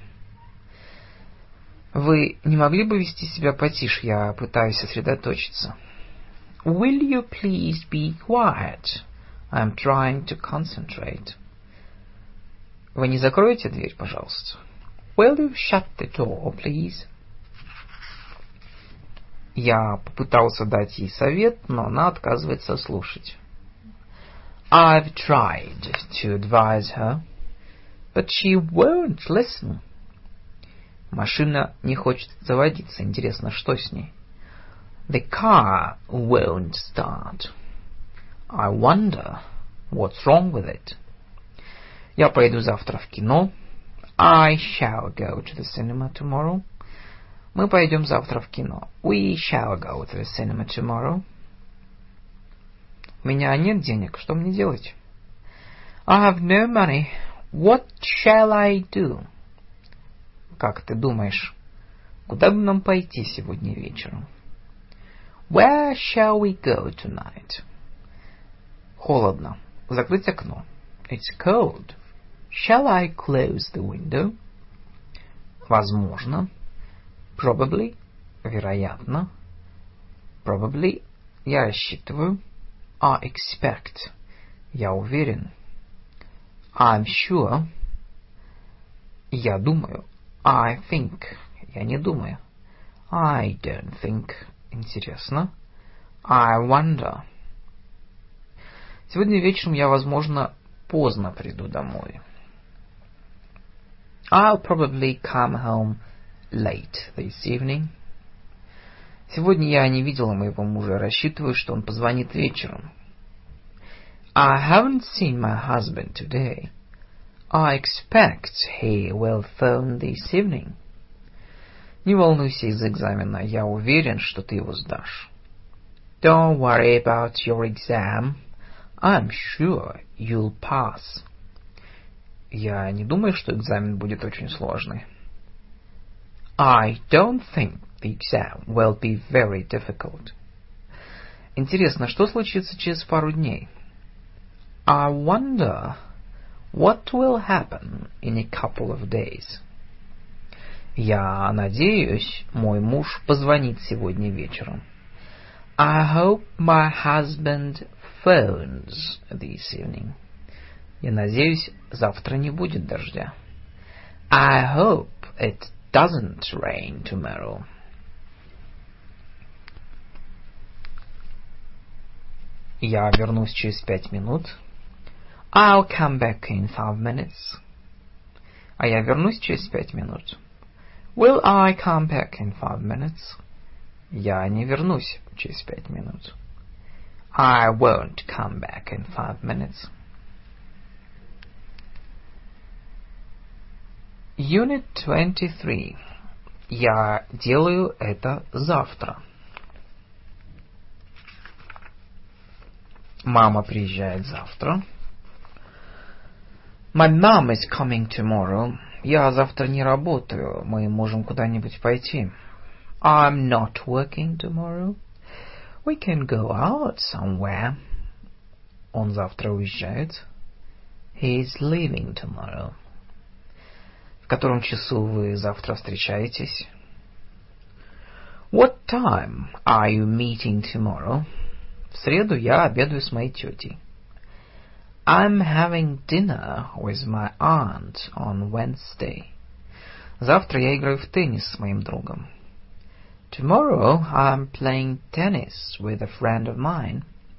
Вы не могли бы вести себя потише? Я пытаюсь сосредоточиться. Will you please be quiet? I'm trying to concentrate. Вы не закроете дверь, пожалуйста? Will you shut the door, please? Я попытался дать ей совет, но она отказывается слушать. I've tried to advise her, but she won't listen. Машина не хочет заводиться. Интересно, что с ней? The car won't start. I wonder what's wrong with it. Я пойду завтра в кино. I shall go to the cinema tomorrow. Мы пойдем завтра в кино. We shall go to the cinema tomorrow. У меня нет денег. Что мне делать? I have no money. What shall I do? Как ты думаешь, куда бы нам пойти сегодня вечером? Where shall we go tonight? Холодно. Закрыть окно. It's cold. Shall I close the window? Возможно. Probably. Вероятно. Probably. Я рассчитываю. I expect. Я уверен. I'm sure. Я думаю. I think. Я не думаю. I don't think. Интересно. I wonder. Сегодня вечером я, возможно, поздно приду домой. I'll probably come home late this evening. Сегодня я не видела моего мужа, рассчитываю, что он позвонит вечером. I haven't seen my husband today. I expect he will phone this evening. Не волнуйся из-за экзамена, я уверен, что ты его сдашь. Don't worry about your exam. I'm sure you'll pass. Я не думаю, что экзамен будет очень сложный. I don't think the exam will be very difficult. Интересно, что случится через пару дней? I wonder what will happen in a couple of days. Я надеюсь, мой муж позвонит сегодня вечером. I hope my husband phones this evening. Я надеюсь, завтра не будет дождя. I hope it doesn't rain tomorrow. Я вернусь через 5 минут. I'll come back in 5 minutes. А я вернусь через 5 минут. Will I come back in 5 minutes? Я не вернусь через 5 минут. I won't come back in 5 minutes. Unit 23. Я делаю это завтра. Мама приезжает завтра. My mom is coming tomorrow. Я завтра не работаю. Мы можем куда-нибудь пойти. I'm not working tomorrow. We can go out somewhere. Он завтра уезжает. He is leaving tomorrow. В котором часу вы завтра встречаетесь? What time are you meeting tomorrow? В среду я обедаю с моей тетей. I'm having dinner with my aunt on Wednesday. Завтра я играю в теннис с моим другом. Tomorrow I'm playing tennis with a friend of mine.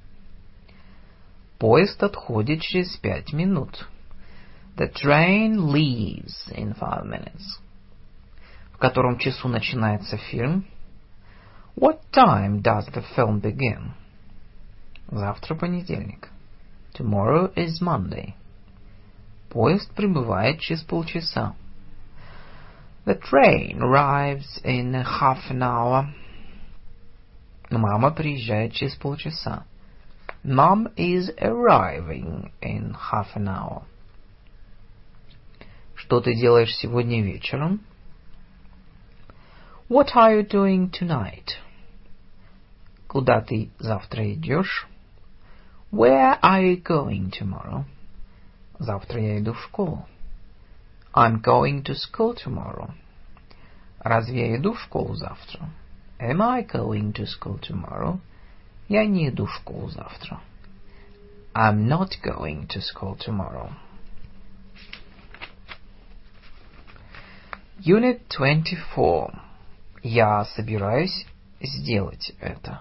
Поезд отходит через 5 минут. The train leaves in 5 minutes. В котором часу начинается фильм? What time does the film begin? Завтра понедельник. Tomorrow is Monday. Поезд прибывает через полчаса. The train arrives in half an hour. Мама приезжает через полчаса. Mom is arriving in half an hour. Что ты делаешь сегодня вечером? What are you doing tonight? Куда ты завтра идешь? Where are you going tomorrow? Завтра я иду в школу. I'm going to school tomorrow. Разве я иду в школу завтра? Am I going to school tomorrow? Я не иду в школу завтра. I'm not going to school tomorrow. Unit 24. Я собираюсь сделать это.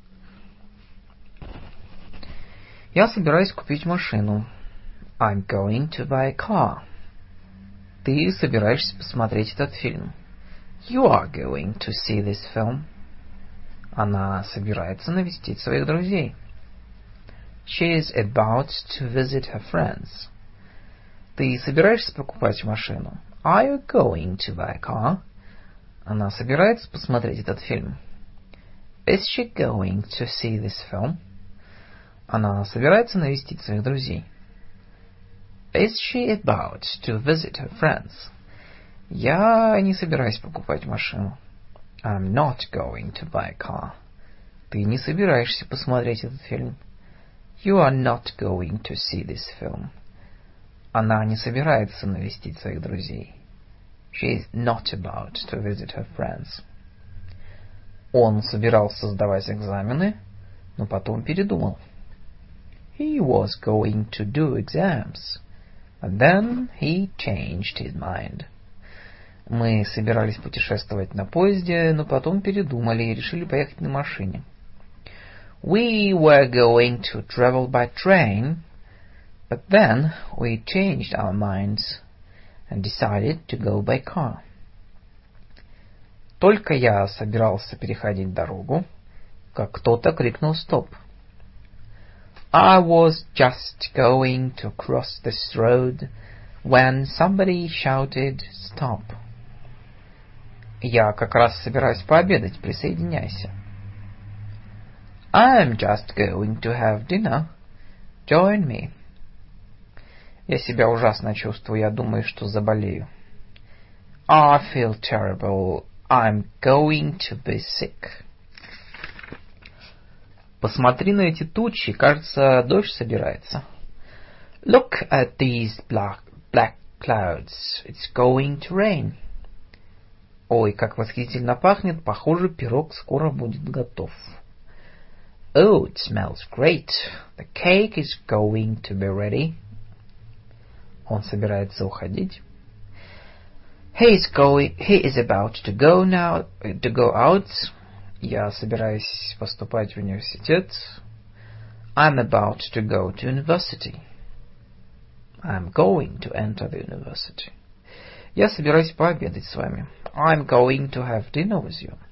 Я собираюсь купить машину. I'm going to buy a car. Ты собираешься посмотреть этот фильм. You are going to see this film. Она собирается навестить своих друзей. She is about to visit her friends. Ты собираешься покупать машину? Are you going to buy a car? Она собирается посмотреть этот фильм. Is she going to see this film? Она собирается навестить своих друзей. Is she about to visit her friends? Я не собираюсь покупать машину. I'm not going to buy a car. Ты не собираешься посмотреть этот фильм. You are not going to see this film. Она не собирается навестить своих друзей. She is not about to visit her friends. Он собирался сдавать экзамены, но потом передумал. He was going to do exams, but then he changed his mind. Мы собирались путешествовать на поезде, но потом передумали и решили поехать на машине. We were going to travel by train, but then we changed our minds and decided to go by car. Только я собирался переходить дорогу, как кто-то крикнул «Стоп!». I was just going to cross this road when somebody shouted «Stop!». Я как раз собираюсь пообедать, присоединяйся. I'm just going to have dinner. Join me. Я себя ужасно чувствую, я думаю, что заболею. I feel terrible. I'm going to be sick. Посмотри на эти тучи, кажется, дождь собирается. Look at these black clouds. It's going to rain. Ой, как восхитительно пахнет, похоже, пирог скоро будет готов. Oh, it smells great. The cake is going to be ready. Он собирается уходить. He is about to go now, to go out. Я собираюсь поступать в университет. I'm about to go to university. I'm going to enter the university. Я собираюсь пообедать с вами. I'm going to have dinner with you.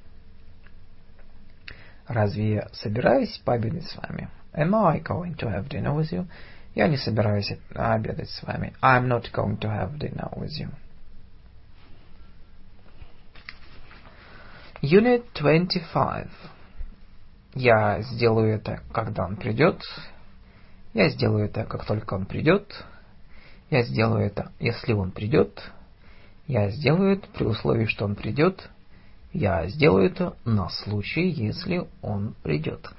Разве я собираюсь пообедать с вами? Am I going to have dinner with you? Я не собираюсь обедать с вами. I'm not going to have dinner with you. Unit 25. Я сделаю это, когда он придет. Я сделаю это, как только он придет. Я сделаю это, если он придет. Я сделаю это при условии, что он придет. Я сделаю это на случай, если он придет.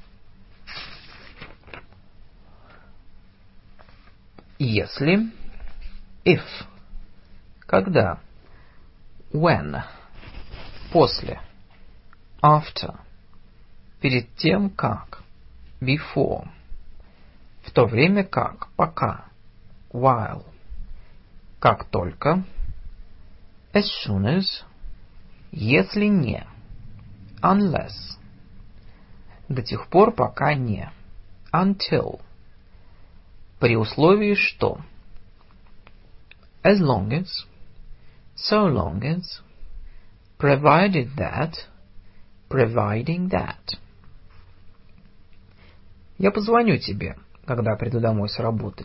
Если. If. Когда. When. После. After. Перед тем как. Before. В то время как. Пока. While. Как только. As soon as. Если не. Unless. До тех пор, пока не. Until. При условии, что. As long as. So long as. Provided that. Providing that. Я позвоню тебе, когда приду домой с работы.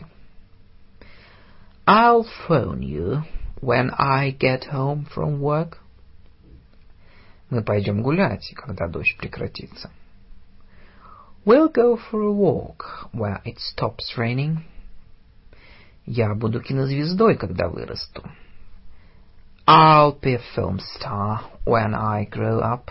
I'll phone you when I get home from work. Мы пойдем гулять, когда дождь прекратится. We'll go for a walk where it stops raining. Я буду кинозвездой, когда вырасту. I'll be a film star when I grow up.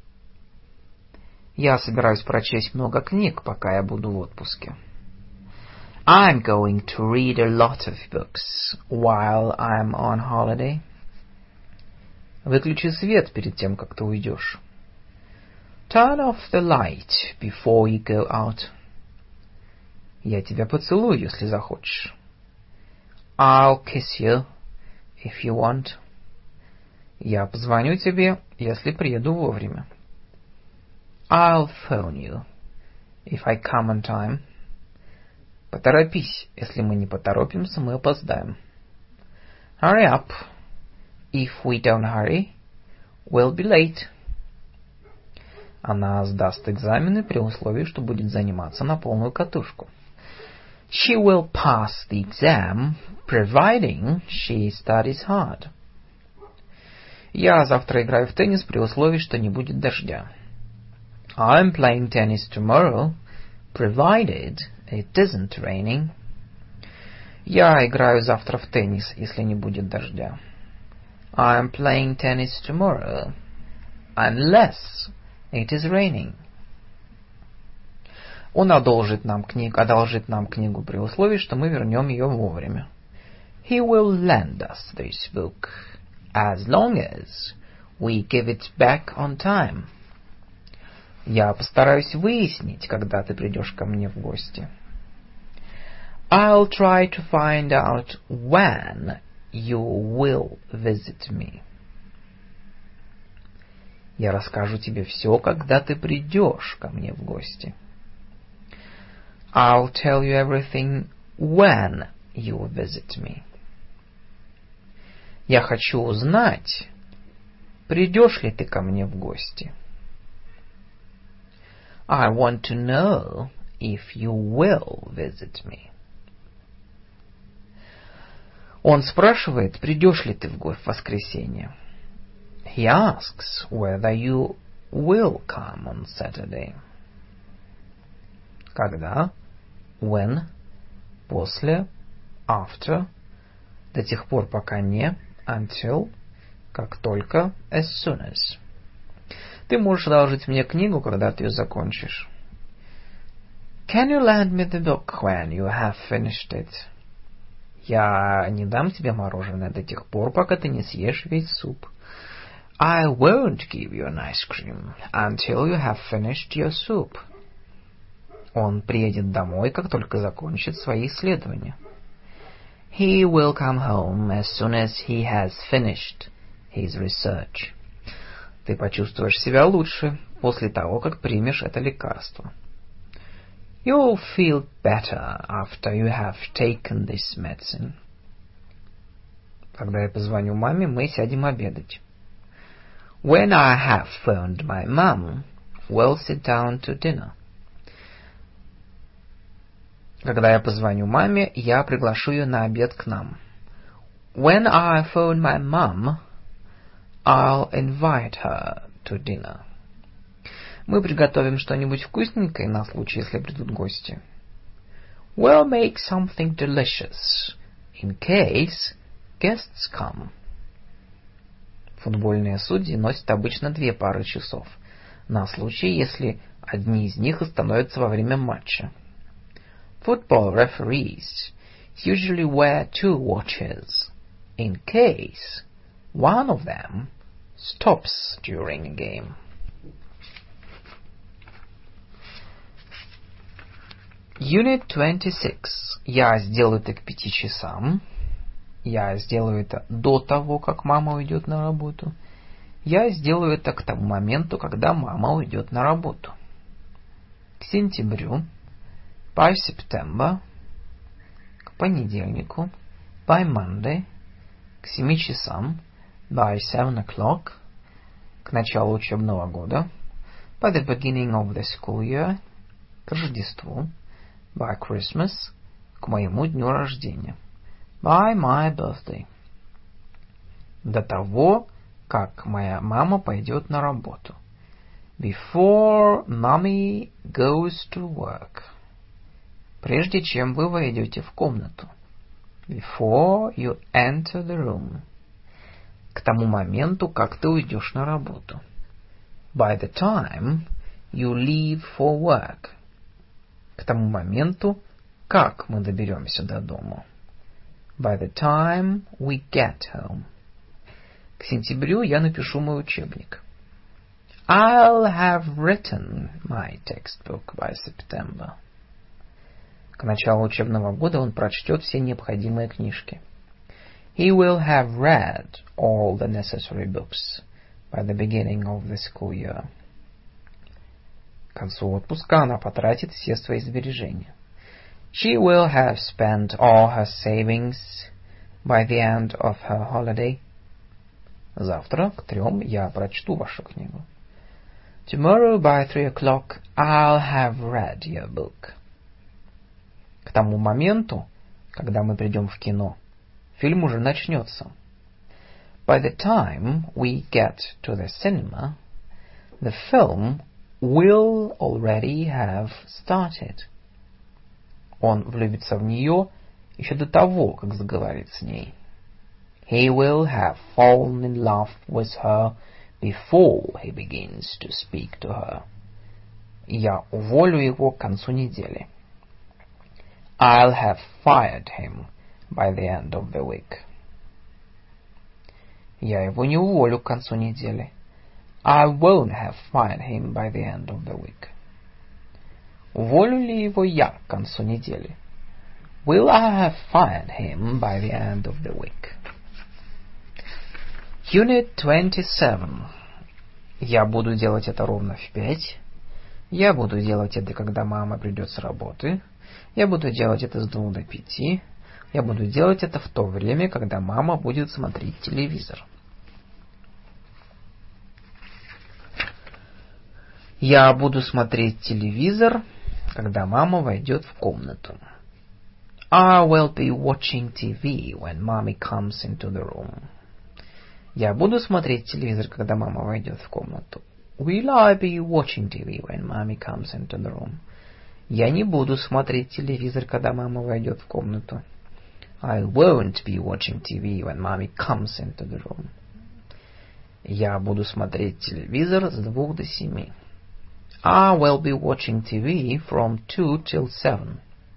Я собираюсь прочесть много книг, пока я буду в отпуске. I'm going to read a lot of books while I'm on holiday. Выключи свет перед тем, как ты уйдешь. Turn off the light before you go out. Я тебя поцелую, если захочешь. I'll kiss you if you want. Я позвоню тебе, если приеду вовремя. I'll phone you if I come on time. Поторопись, если мы не поторопимся, мы опоздаем. Hurry up. If we don't hurry, we'll be late. Она сдаст экзамены при условии, что будет заниматься на полную катушку. She will pass the exam, providing she studies hard. Я завтра играю в теннис при условии, что не будет дождя. I'm playing tennis tomorrow, provided it isn't raining. Я играю завтра в теннис, если не будет дождя. I'm playing tennis tomorrow, unless it is raining. Он одолжит нам книгу при условии, что мы вернем ее вовремя. He will lend us this book, as long as we give it back on time. Я постараюсь выяснить, когда ты придешь ко мне в гости. I'll try to find out when you will visit me. Я расскажу тебе все, когда ты придешь ко мне в гости. I'll tell you everything when you visit me. Я хочу узнать, придешь ли ты ко мне в гости. I want to know if you will visit me. Он спрашивает, придешь ли ты в воскресенье. He asks whether you will come on Saturday. Когда? When. После. After. До тех пор, пока не. Until. Как только. As soon as. Ты можешь одолжить мне книгу, когда ты ее закончишь. Can you lend me the book when you have finished it? Я не дам тебе мороженое до тех пор, пока ты не съешь весь суп. I won't give you an ice cream until you have finished your soup. Он приедет домой, как только закончит свои исследования. He will come home as soon as he has finished his research. Ты почувствуешь себя лучше после того, как примешь это лекарство. You'll feel better after you have taken this medicine. Когда я позвоню маме, мы сядем обедать. When I have phoned my mum, we'll sit down to dinner. Когда я позвоню маме, я приглашу ее на обед к нам. When I phone my mum, I'll invite her to dinner. Мы приготовим что-нибудь вкусненькое на случай, если придут гости. We'll make something delicious in case guests come. Футбольные судьи носят обычно 2 пары часов, на случай, если одни из них остановятся во время матча. Football referees usually wear 2 watches in case one of them stops during a game. Unit 26. Я сделаю это к 5 часам. Я сделаю это до того, как мама уйдет на работу. Я сделаю это к тому моменту, когда мама уйдет на работу. К сентябрю. By September. К понедельнику. By Monday. К 7 часам. By 7 o'clock. К началу учебного года. By the beginning of the school year. К Рождеству. By Christmas. К моему дню рождения. By my birthday. До того, как моя мама пойдет на работу. Before mommy goes to work. Прежде чем вы войдете в комнату. Before you enter the room. К тому моменту, как ты уйдешь на работу. By the time you leave for work. К тому моменту, как мы доберемся до дома. By the time we get home. К сентябрю я напишу мой учебник. I'll have written my textbook by September. К началу учебного года он прочтет все необходимые книжки. He will have read all the necessary books by the beginning of the school year. К концу отпуска она потратит все свои сбережения. She will have spent all her savings by the end of her holiday. Завтра к 3 я прочту вашу книгу. Tomorrow by 3 o'clock I'll have read your book. К тому моменту, когда мы придем в кино, фильм уже начнется. By the time we get to the cinema, the film will already have started. Он влюбится в нее еще до того, как заговорит с ней. He will have fallen in love with her before he begins to speak to her. Я уволю его к концу недели. I'll have fired him by the end of the week. Я его не уволю к концу недели. I won't have fired him by the end of the week. Уволю ли его я к концу недели? Will I have fired him by the end of the week? Unit 27. Я буду делать это ровно в 5. Я буду делать это, когда мама придет с работы. Я буду делать это с 2 до 5. Я буду делать это в то время, когда мама будет смотреть телевизор. Я буду смотреть телевизор, когда мама войдет в комнату. I will be watching TV when mommy comes into the room. Я буду смотреть телевизор, когда мама войдет в комнату. Will I be watching TV when mommy comes into the room? Я не буду смотреть телевизор, когда мама войдет в комнату. I won't be watching TV when mommy comes into the room. Я буду смотреть телевизор с 2 до 7. I will be watching TV from 2 till 7.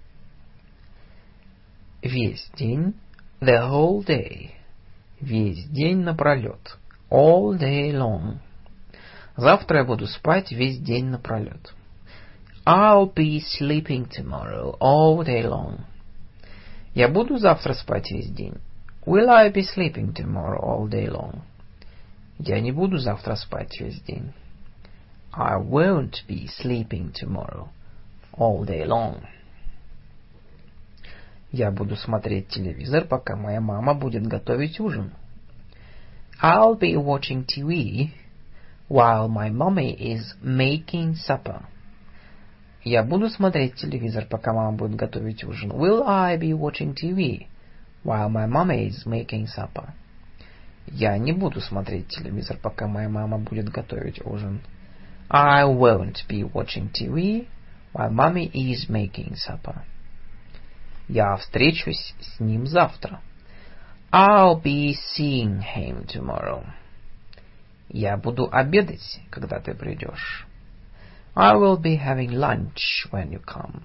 Весь день, the whole day. Весь день напролет, all day long. Завтра я буду спать весь день напролет. I'll be sleeping tomorrow all day long. Я буду завтра спать весь день. Will I be sleeping tomorrow all day long? Я не буду завтра спать весь день. I won't be sleeping tomorrow all day long. Я буду смотреть телевизор, пока моя мама будет готовить ужин. I'll be watching TV while my mommy is making supper. Я буду смотреть телевизор, пока мама будет готовить ужин. Will I be watching TV while my mommy is making supper? Я не буду смотреть телевизор, пока моя мама будет готовить ужин. I won't be watching TV while mommy is making supper. Я встречусь с ним завтра. I'll be seeing him tomorrow. Я буду обедать, когда ты придешь. I will be having lunch when you come.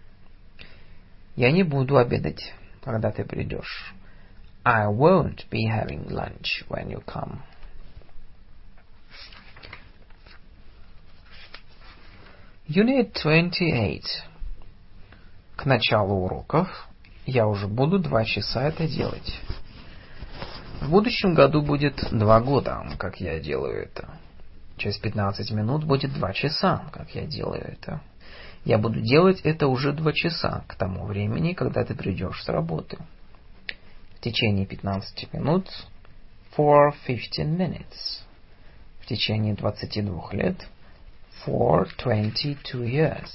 Я не буду обедать, когда ты придешь. I won't be having lunch when you come. Unit 28. К началу уроков я уже буду 2 часа это делать. В будущем году будет 2 года, как я делаю это. Через 15 минут будет 2 часа, как я делаю это. Я буду делать это уже 2 часа к тому времени, когда ты придешь с работы. В течение 15 минут, for 15 minutes. В течение 22 лет, for 22 years.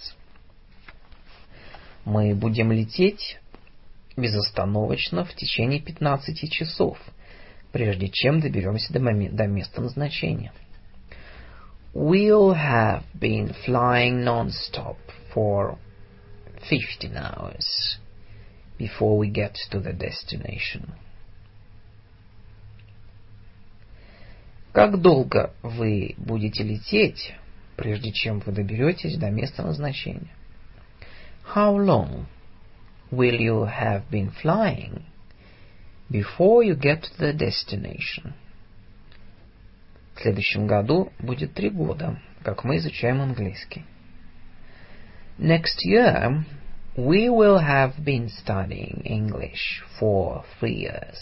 Мы будем лететь безостановочно в течение 15 часов, прежде чем доберемся до места назначения. We'll have been flying non-stop for 15 hours before we get to the destination. Как долго вы будете лететь, прежде чем вы доберетесь до места назначения? How long will you have been flying before you get to the destination? В следующем году будет 3 года, как мы изучаем английский. Next year we will have been studying English for 3 years.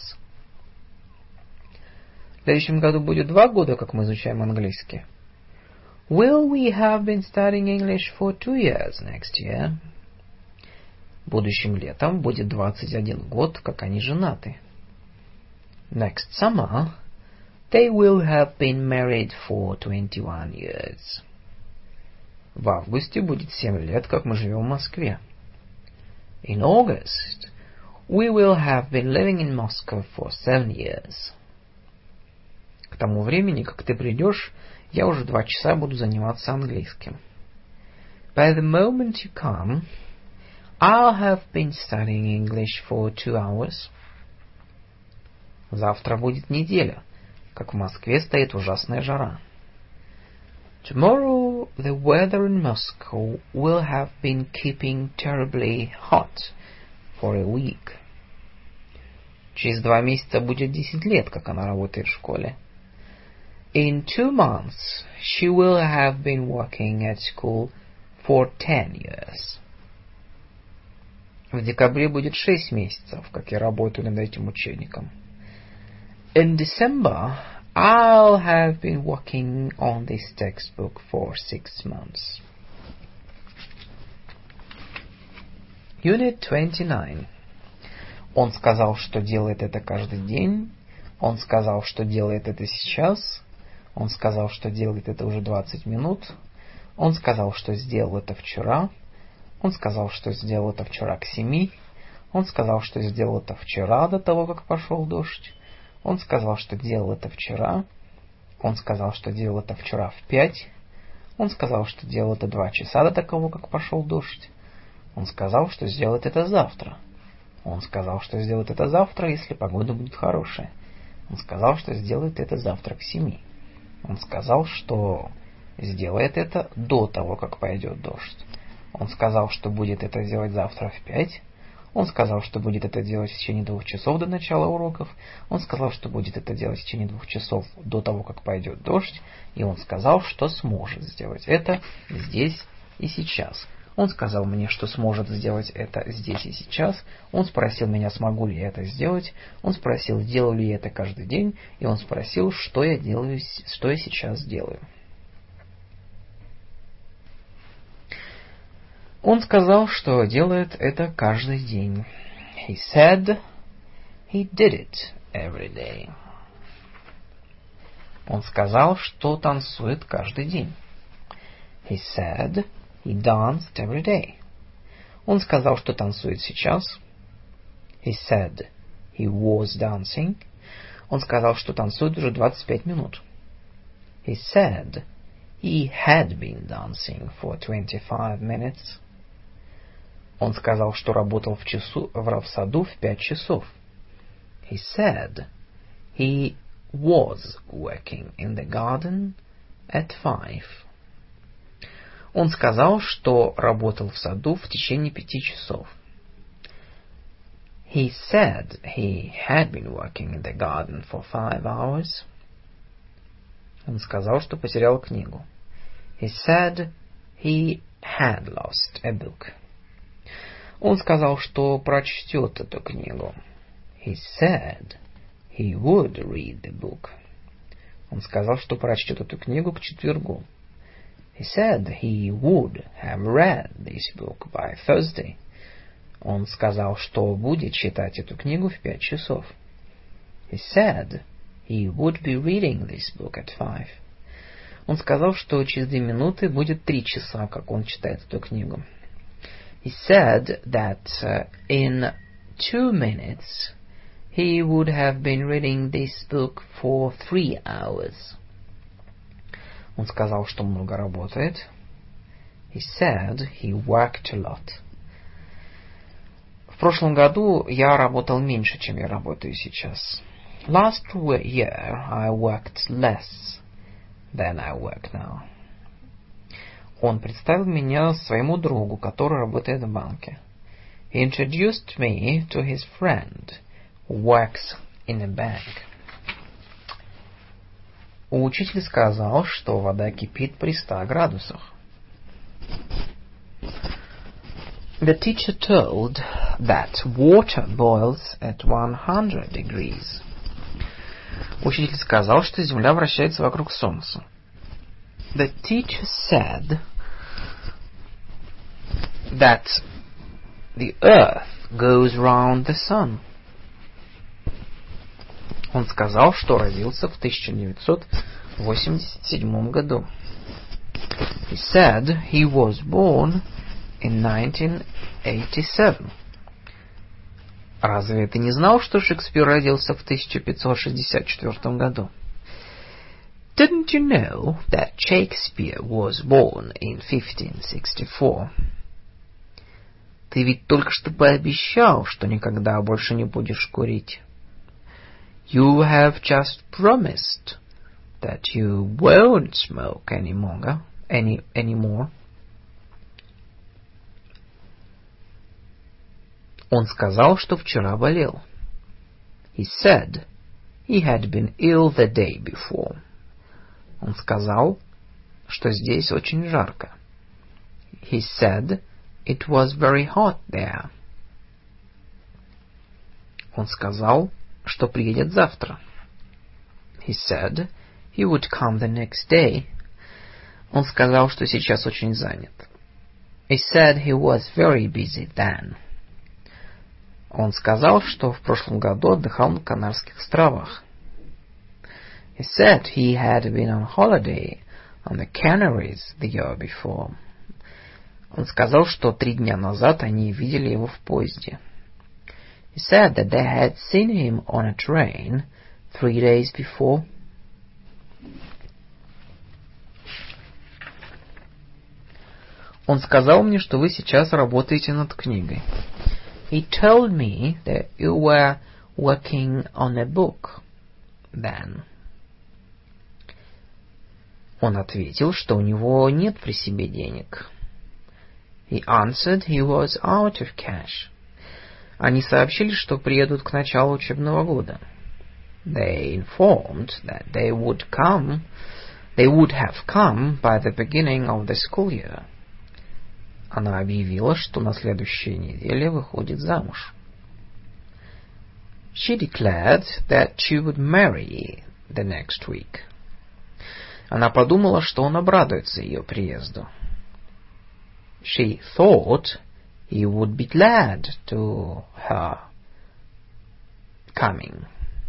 В следующем году будет 2 года, как мы изучаем английский. Will we have been studying English for 2 years next year? Будущим летом будет 21 год, как они женаты. Next summer they will have been married for 21 years. В августе будет 7 лет, как мы живем в Москве. In August we will have been living in Moscow for 7 years. К тому времени, как ты придешь, я уже 2 часа буду заниматься английским. By the moment you come, I'll have been studying English for 2 hours. Завтра будет неделя, как в Москве стоит ужасная жара. Tomorrow the weather in Moscow will have been keeping terribly hot for a week. Через 2 месяца будет 10 лет, как она работает в школе. In 2 months she will have been working at school for 10 years. В декабре будет 6 месяцев, как я работаю над этим учебником. In December, I'll have been working on this textbook for 6 months. Unit 29. Он сказал, что делает это каждый день. Он сказал, что делает это сейчас. Он сказал, что делает это уже 20 минут. Он сказал, что сделал это вчера. Он сказал, что сделал это вчера к 7. Он сказал, что сделал это вчера до того, как пошел дождь. Он сказал, что делал это вчера. Он сказал, что делал это вчера в 5. Он сказал, что делал это 2 часа до того, как пошел дождь. Он сказал, что сделает это завтра. Он сказал, что сделает это завтра, если погода будет хорошая. Он сказал, что сделает это завтра к 7. Он сказал, что сделает это до того, как пойдет дождь. Он сказал, что будет это делать завтра в 5. Он сказал, что будет это делать в течение 2 часов до начала уроков. Он сказал, что будет это делать в течение 2 часов до того, как пойдет дождь. И он сказал, что сможет сделать это здесь и сейчас. Он сказал мне, что сможет сделать это здесь и сейчас. Он спросил меня, смогу ли я это сделать. Он спросил, делаю ли я это каждый день. И он спросил, что я делаю, что я сейчас делаю. Он сказал, что делает это каждый день. He said he did it every day. Он сказал, что танцует каждый день. He said he danced every day. Он сказал, что танцует сейчас. He said he was dancing. Он сказал, что танцует уже 25 минут. He said he had been dancing for 25 minutes. Он сказал, что работал в саду в 5 часов. He said he was working in the garden at 5. Он сказал, что работал в саду в течение 5 часов. He said he had been working in the garden for 5 hours. Он сказал, что потерял книгу. He said he had lost a book. Он сказал, что прочтет эту книгу. He said he would read the book. Он сказал, что прочтет эту книгу к четвергу. He said he would have read this book by Thursday. Он сказал, что будет читать эту книгу в 5 часов. He said he would be reading this book at 5. Он сказал, что через 2 минуты будет 3 часа, как он читает эту книгу. He said that in 2 minutes he would have been reading this book for 3 hours. Он сказал, что много работает. He said he worked a lot. В прошлом году я работал меньше, чем я работаю сейчас. Last year I worked less than I work now. Он представил меня своему другу, который работает в банке. He introduced me to his friend who works in a bank. Учитель сказал, что вода кипит при 100 градусах. The teacher told that water boils at 100 degrees. Учитель сказал, что Земля вращается вокруг Солнца. The teacher said that the earth goes round the sun. Он сказал, что родился в 1987 году. He said he was born in 1987. Разве ты не знал, что Шекспир родился в 1564 году? Didn't you know that Shakespeare was born in 1564? Ты ведь только что пообещал, что никогда больше не будешь курить. You have just promised that you won't smoke anymore. Он сказал, что вчера болел. He said he had been ill the day before. Он сказал, что здесь очень жарко. He said it was very hot there. Он сказал, что приедет завтра. He said he would come the next day. Он сказал, что сейчас очень занят. He said he was very busy then. Он сказал, что в прошлом году отдыхал на Канарских островах. He said he had been on holiday on the Canaries the year before. Он сказал, что 3 дня назад они видели его в поезде. He said that they had seen him on a train 3 days before. Он сказал мне, что вы сейчас работаете над книгой. He told me that you were working on a book then. Он ответил, что у него нет при себе денег. He answered he was out of cash. Они сообщили, что приедут к началу учебного года. They informed that they would have come by the beginning of the school year. Она объявила, что на следующей неделе выходит замуж. She declared that she would marry the next week. Она подумала, что он обрадуется ее приезду. She thought he would be glad to her coming.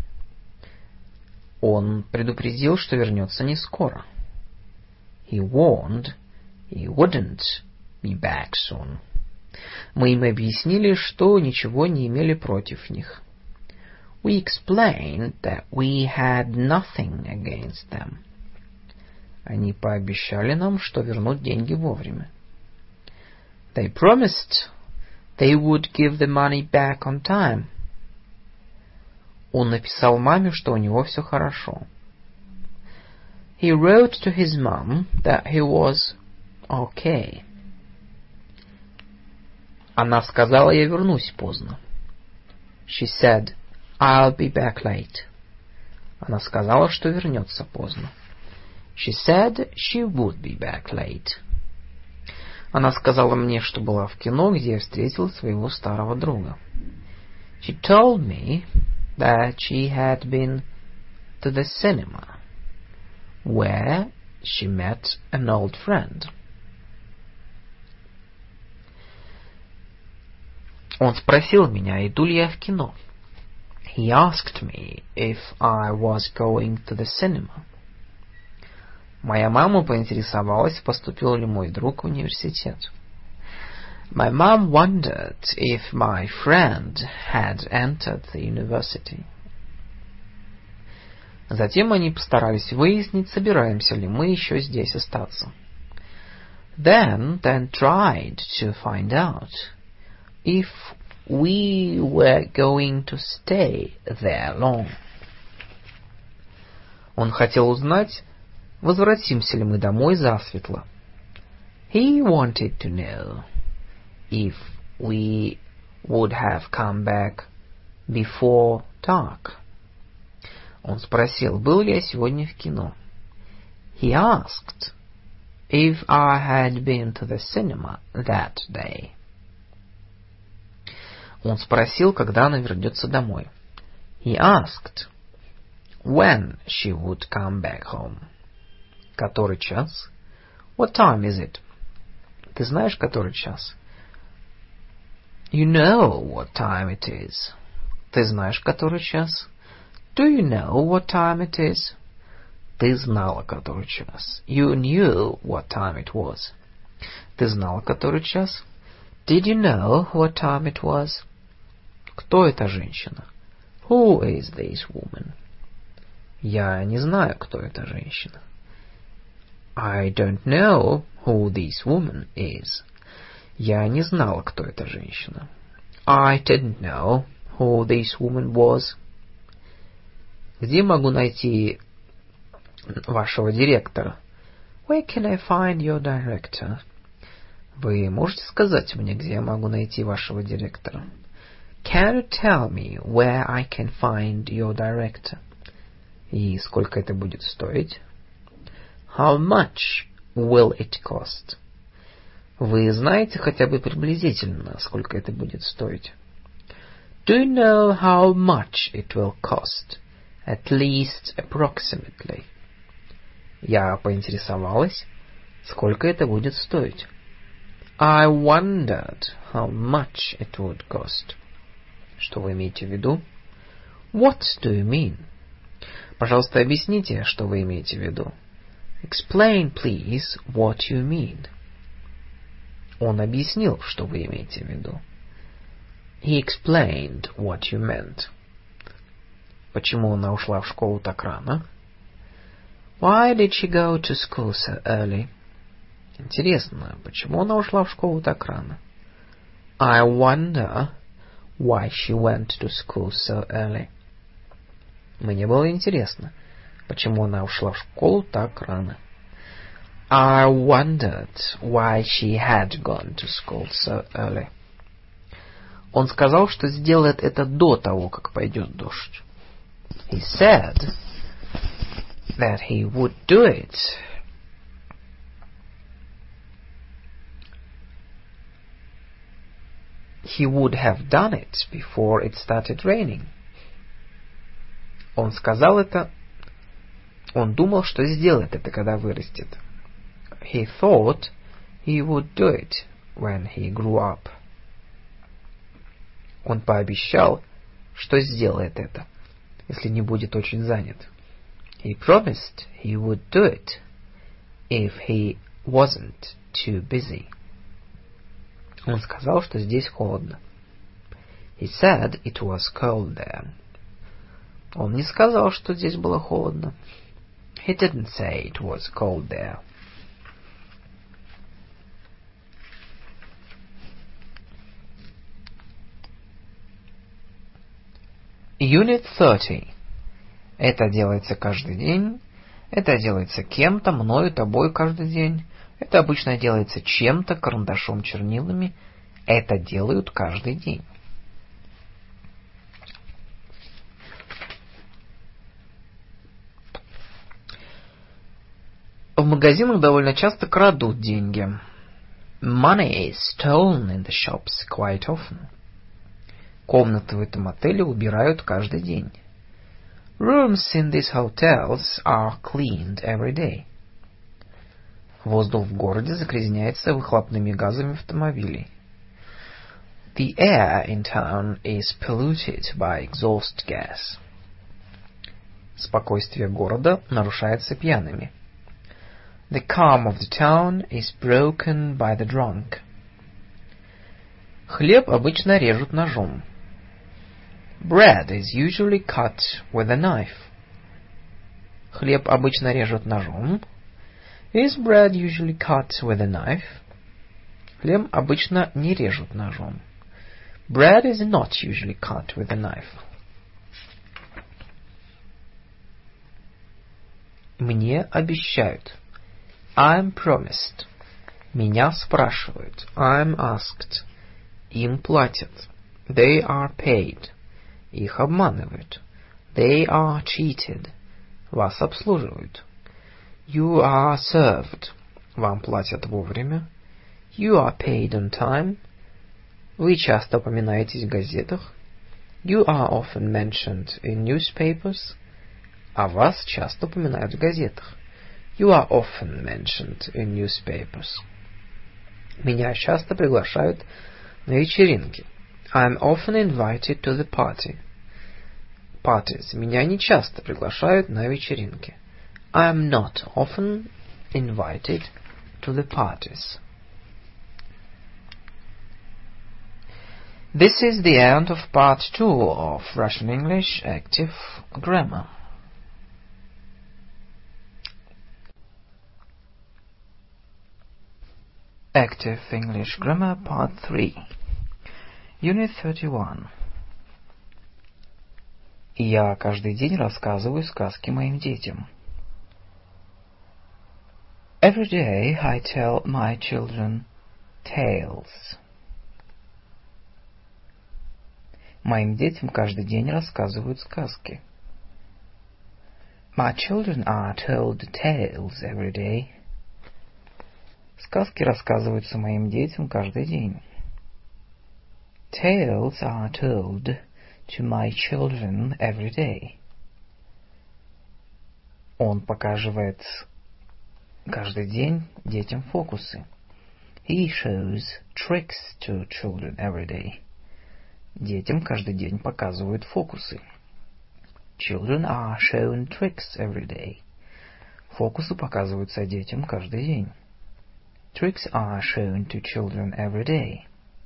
Он предупредил, что вернется не скоро. He warned he wouldn't be back soon. Мы им объяснили, что ничего не имели против них. We explained that we had nothing against them. Они пообещали нам, что вернут деньги вовремя. They promised they would give the money back on time. Он написал маме, что у него все хорошо. He wrote to his mom that he was okay. Она сказала, я вернусь поздно. She said, I'll be back late. Она сказала, что вернется поздно. She said she would be back late. Она сказала мне, что была в кино, где я встретила своего старого друга. She told me that she had been to the cinema, where she met an old friend. Он спросил меня, иду ли я в кино. He asked me if I was going to the cinema. Моя мама поинтересовалась, поступил ли мой друг в университет. My mom wondered if my friend had entered the university. Затем они постарались выяснить, собираемся ли мы еще здесь остаться. Then tried to find out if we were going to stay there long. Он хотел узнать, возвратимся ли мы домой засветло. He wanted to know if we would have come back before dark. Он спросил, был ли я сегодня в кино. He asked if I had been to the cinema that day. Он спросил, когда она вернется домой. He asked when she would come back home. Который час? What time is it? Ты знаешь, который час? You know what time it is. Ты знаешь, который час? Do you know what time it is? Ты знала, который час. You knew what time it was. Ты знала, который час? Did you know what time it was? Кто эта женщина? Who is this woman? Я не знаю, кто эта женщина. I don't know who this woman is. Я не знала, кто эта женщина. I didn't know who this woman was. Где могу найти вашего директора? Where can I find your director? Вы можете сказать мне, где я могу найти вашего директора? Can you tell me where I can find your director? И сколько это будет стоить? How much will it cost? Вы знаете хотя бы приблизительно, сколько это будет стоить? Do you know how much it will cost? At least approximately. Я поинтересовалась, сколько это будет стоить. I wondered how much it would cost. Что вы имеете в виду? What do you mean? Пожалуйста, объясните, что вы имеете в виду. Explain, please, what you mean. Он объяснил, что вы имеете в виду. He explained what you meant. Почему она ушла в школу так рано? Why did she go to school so early? Интересно, почему она ушла в школу так рано? I wonder why she went to school so early. Мне было интересно, почему она ушла в школу так рано. I wondered why she had gone to school so early. Он сказал, что сделает это до того, как пойдет дождь. He said that he would do it he would have done it before it started raining. Он сказал это, он думал, что сделает это, когда вырастет. He thought he would do it when he grew up. Он пообещал, что сделает это, если не будет очень занят. He promised he would do it if he wasn't too busy. Он сказал, что здесь холодно. He said it was cold there. Он не сказал, что здесь было холодно. He didn't say it was cold there. Unit 30. Это делается каждый день. Это делается кем-то, мною, тобой каждый день. Это обычно делается чем-то, карандашом, чернилами. Это делают каждый день. В магазинах довольно часто крадут деньги. Money is stolen in the shops quite often. Комнаты в этом отеле убирают каждый день. Rooms in these hotels are cleaned every day. Воздух в городе загрязняется выхлопными газами автомобилей. The air in town is polluted by exhaust gas. Спокойствие города нарушается пьяными. The calm of the town is broken by the drunk. Хлеб обычно режут ножом. Bread is usually cut with a knife. Хлеб обычно режут ножом. Is bread usually cut with a knife? Хлеб обычно не режут ножом. Bread is not usually cut with a knife. Мне обещают. I'm promised. Меня спрашивают. I'm asked. Им платят. They are paid. Их обманывают. They are cheated. Вас обслуживают. You are served. Вам платят вовремя. You are paid on time. Вы часто упоминаетесь в газетах. You are often mentioned in newspapers. А вас часто упоминают в газетах. You are often mentioned in newspapers. Меня часто приглашают на вечеринки. I'm often invited to the parties. Меня не часто приглашают на вечеринки. I'm not often invited to the parties. This is the end of part 2 of Russian English Active Grammar. Active English Grammar Part 3. Unit 31. Я каждый день рассказываю сказки моим детям. Every day I tell my children tales. Моим детям каждый день рассказывают сказки. My children are told tales every day. Сказки рассказываются моим детям каждый день. Tales are told to my children every day. Он показывает каждый день детям фокусы. He shows tricks to children every day. Детям каждый день показывают фокусы. Children are shown tricks every day. Фокусы показываются детям каждый день. Tricks are shown to children every day.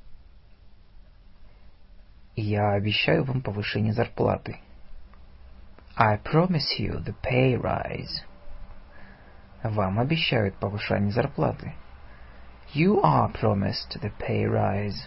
Я обещаю вам повышение зарплаты. I promise you the pay rise. Вам обещают повышение зарплаты. You are promised the pay rise.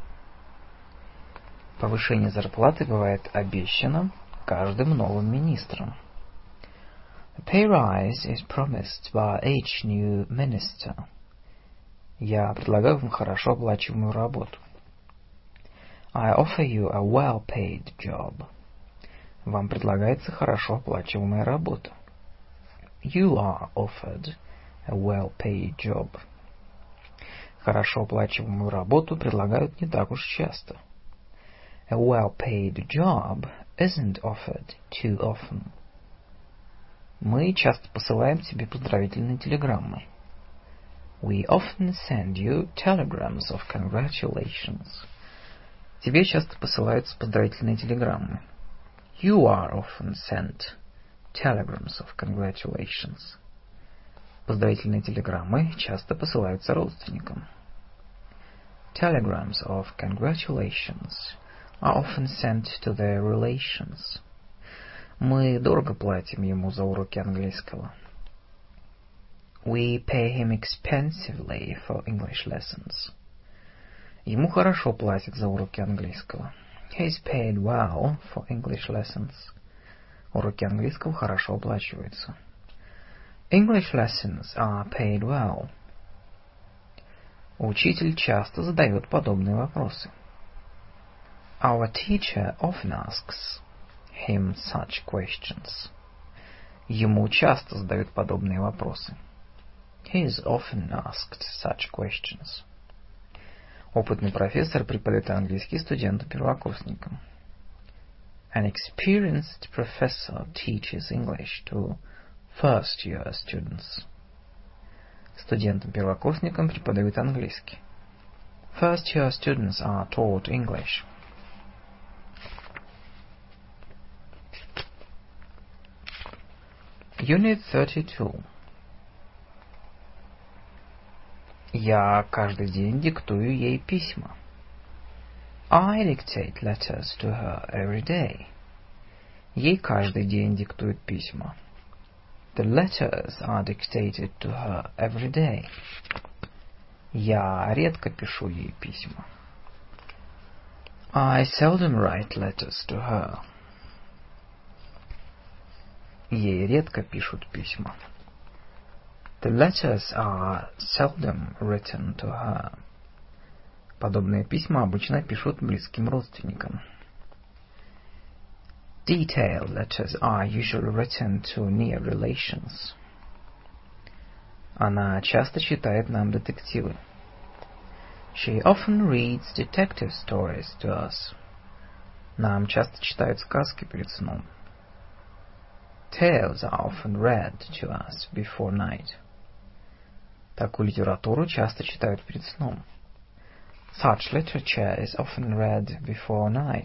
Повышение зарплаты бывает обещано каждым новым министром. A pay rise is promised by each new minister. Я предлагаю вам хорошо оплачиваемую работу. I offer you a well-paid job. Вам предлагается хорошо оплачиваемая работа. You are offered a well-paid job. Хорошо оплачиваемую работу предлагают не так уж часто. A well-paid job isn't offered too often. Мы часто посылаем тебе поздравительные телеграммы. We often send you telegrams of congratulations. Тебе часто посылаются поздравительные телеграммы. You are often sent telegrams of congratulations. Поздравительные телеграммы часто посылаются родственникам. Telegrams of congratulations are often sent to their relations. Мы дорого платим ему за уроки английского. We pay him expensively for English lessons. Ему хорошо платят за уроки английского. He is paid well for English lessons. Уроки английского хорошо оплачиваются. English lessons are paid well. Учитель часто задает подобные вопросы. Our teacher often asks him such questions. Ему часто задают подобные вопросы. He is often asked such questions. Опытный профессор преподает английский студентам-первокурсникам. An experienced professor teaches English to first-year students. Студентам-первокурсникам преподают английский. First-year students are taught English. Unit 32. Я каждый день диктую ей письма. I dictate letters to her every day. Ей каждый день диктуют письма. The letters are dictated to her every day. Я редко пишу ей письма. I seldom write letters to her. Ей редко пишут письма. The letters are seldom written to her. Подобные письма обычно пишут близким родственникам. Detailed letters are usually written to near relations. Она часто читает нам детективы. She often reads detective stories to us. Нам часто читают сказки перед сном. Tales are often read to us before night. Такую литературу часто читают перед сном. Such literature is often read before night.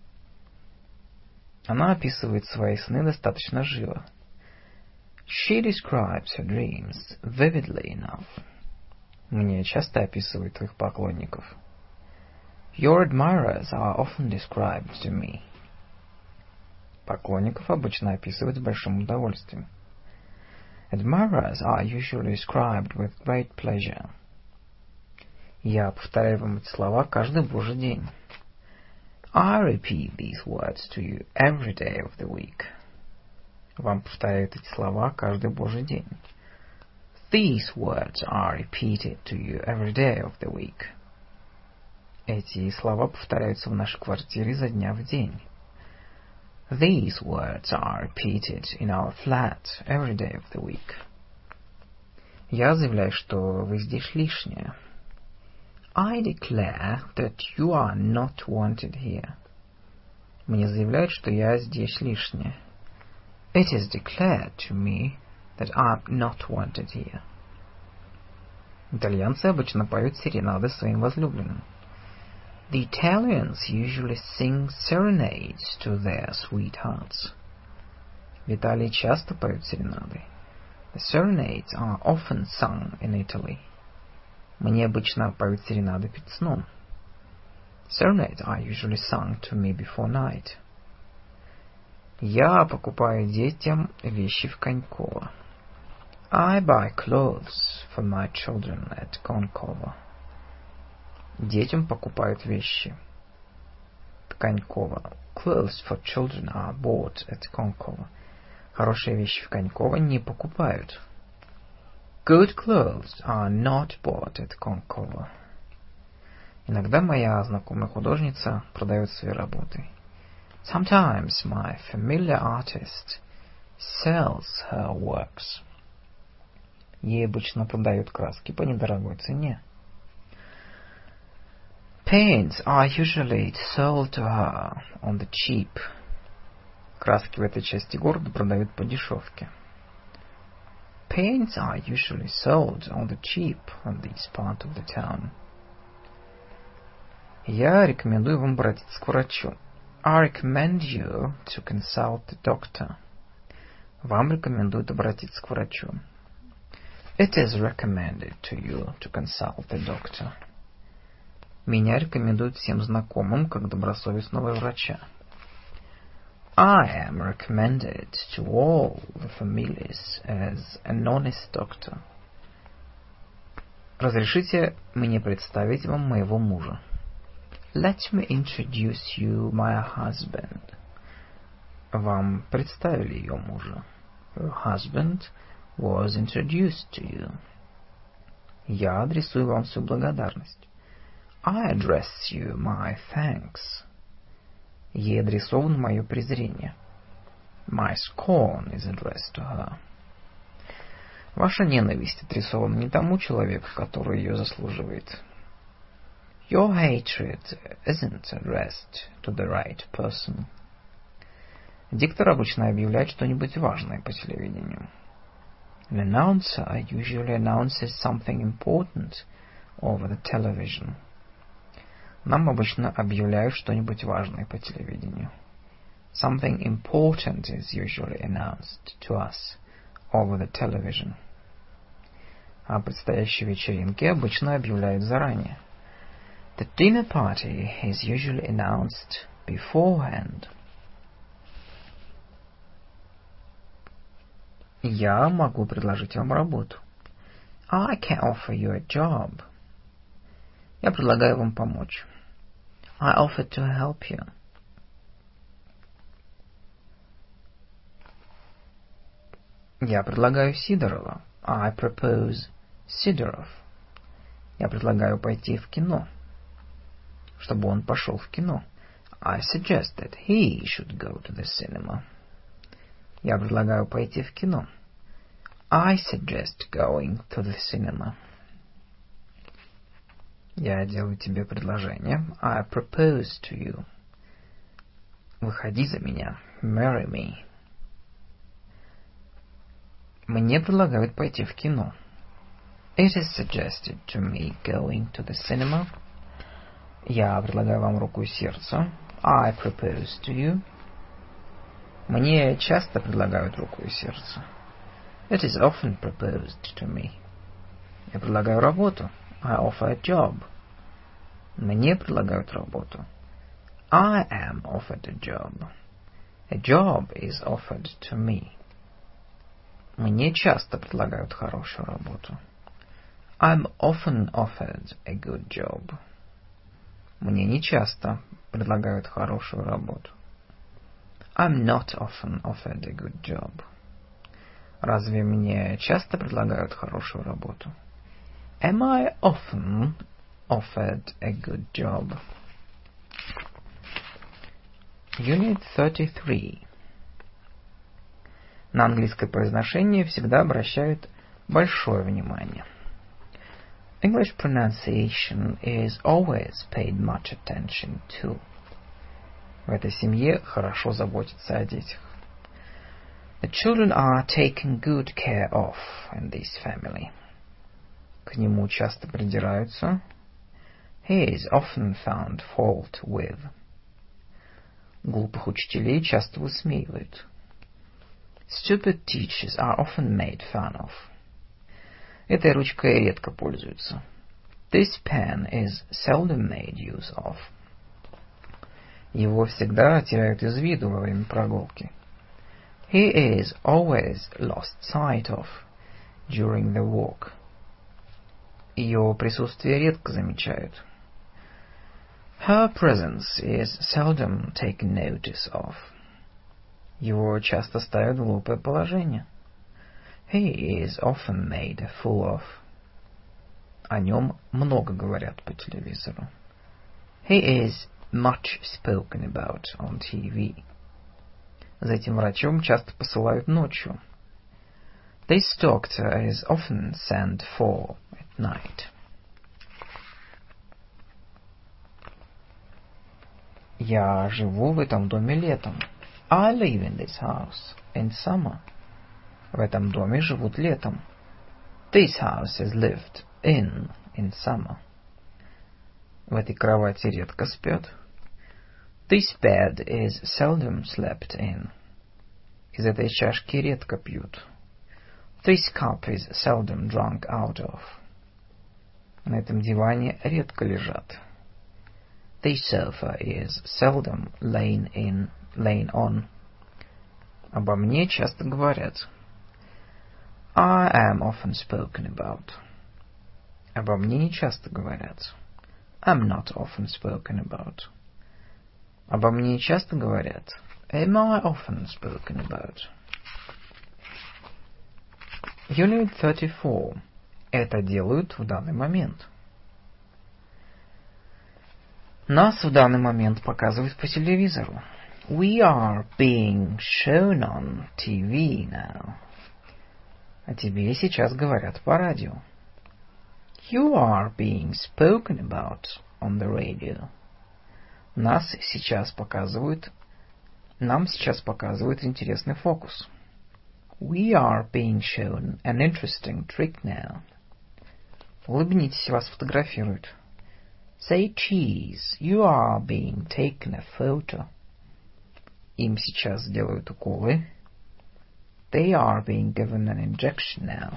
Она описывает свои сны достаточно живо. She describes her dreams vividly enough. Мне часто описывают их поклонников. Your admirers are often described to me. Поклонников обычно описывают с большим удовольствием. Admirers are usually described with great pleasure. Я повторяю вам эти слова каждый божий день. I repeat these words to you every day of the week. Вам повторяют эти слова каждый божий день. These words are repeated to you every day of the week. Эти слова повторяются в нашей квартире изо дня в день. These words are repeated in our flat every day of the week. Я заявляю, что вы здесь лишние. I declare that you are not wanted here. Мне заявляют, что я здесь лишняя. It is declared to me that I'm not wanted here. Итальянцы обычно поют серенады своим возлюбленным. The Italians usually sing serenades to their sweethearts. В Италии часто поют серенады. The serenades are often sung in Italy. Мне обычно поют серенады перед сном. Serenades are usually sung to me before night. Я покупаю детям вещи в Коньково. I buy clothes for my children at Коньково. Детям покупают вещи. Коньково. Clothes for children are bought at Коньково. Хорошие вещи в Коньково не покупают. Good clothes are not bought at Коньково. Иногда моя знакомая художница продает свои работы. Sometimes my familiar artist sells her works. Ей обычно продают краски по недорогой цене. Paints are usually sold to her on the cheap. Краски в этой части города продают по дешевке. Paints are usually sold on the cheap in this part of the town. Я рекомендую вам обратиться к врачу. I recommend you to consult the doctor. Вам рекомендуют обратиться к врачу. It is recommended to you to consult the doctor. Меня рекомендуют всем знакомым как добросовестного врача. I am recommended to all the familiars as an honest doctor. Разрешите мне представить вам моего мужа. Let me introduce you my husband. Вам представили ее мужа. Your husband was introduced to you. Я адресую вам всю благодарность. I address you my thanks. Ей адресовано мое презрение. My scorn is addressed to her. Ваша ненависть адресована не тому человеку, который ее заслуживает. Your hatred isn't addressed to the right person. Диктор обычно объявляет что-нибудь важное по телевидению. An announcer usually announces something important over the television. Нам обычно объявляют что-нибудь важное по телевидению. Something important is usually announced to us over the television. О предстоящей вечеринке обычно объявляют заранее. The dinner party is usually announced beforehand. Я могу предложить вам работу. I can offer you a job. Я предлагаю вам помочь. I offer to help you. Я предлагаю Сидорова. I propose Сидоров. Я предлагаю пойти в кино. Чтобы он пошел в кино. I suggest that he should go to the cinema. Я предлагаю пойти в кино. I suggest going to the cinema. Я делаю тебе предложение. I propose to you. Выходи за меня. Marry me. Мне предлагают пойти в кино. It is suggested to me going to the cinema. Я предлагаю вам руку и сердце. I propose to you. Мне часто предлагают руку и сердце. It is often proposed to me. Я предлагаю работу. I offer a job. Мне предлагают работу. I am offered a job. A job is offered to me. Мне часто предлагают хорошую работу. I'm often offered a good job. Мне не часто предлагают хорошую работу. I'm not often offered a good job. Разве мне часто предлагают хорошую работу? Am I often offered a good job? Unit 33. На английское произношение всегда обращают большое внимание. English pronunciation is always paid much attention to. В этой семье хорошо заботятся о детях. The children are taken good care of in this family. К нему часто придираются. He is often found fault with. Глупых учителей часто высмеивают. Stupid teachers are often made fun of. Этой ручкой редко пользуются. This pen is seldom made use of. Его всегда теряют из виду во время прогулки. He is always lost sight of during the walk. Ее присутствие редко замечают. Her presence is seldom taken notice of. Его часто ставят в глупое положение. He is often made a fool of. О нем много говорят по телевизору. He is much spoken about on TV. За этим врачом часто посылают ночью. This doctor is often sent for at night. Я живу в этом доме летом. I live in this house in summer. В этом доме живут летом. This house is lived in summer. В этой кровати редко спят. This bed is seldom slept in. Из этой чашки редко пьют. This cup is seldom drunk out of. На этом диване редко лежат. This sofa is seldom lain on. Обо мне часто говорят. I am often spoken about. Обо мне не часто говорят. I'm not often spoken about. Обо мне часто говорят. Am I often spoken about? Unit 34. Это делают в данный момент. Нас в данный момент показывают по телевизору. We are being shown on TV now. О тебе сейчас говорят по радио. You are being spoken about on the radio. Нам сейчас показывают интересный фокус. We are being shown an interesting trick now. Улыбнитесь, вас фотографируют. Say cheese, you are being taken a photo. Им сейчас делают уколы. They are being given an injection now.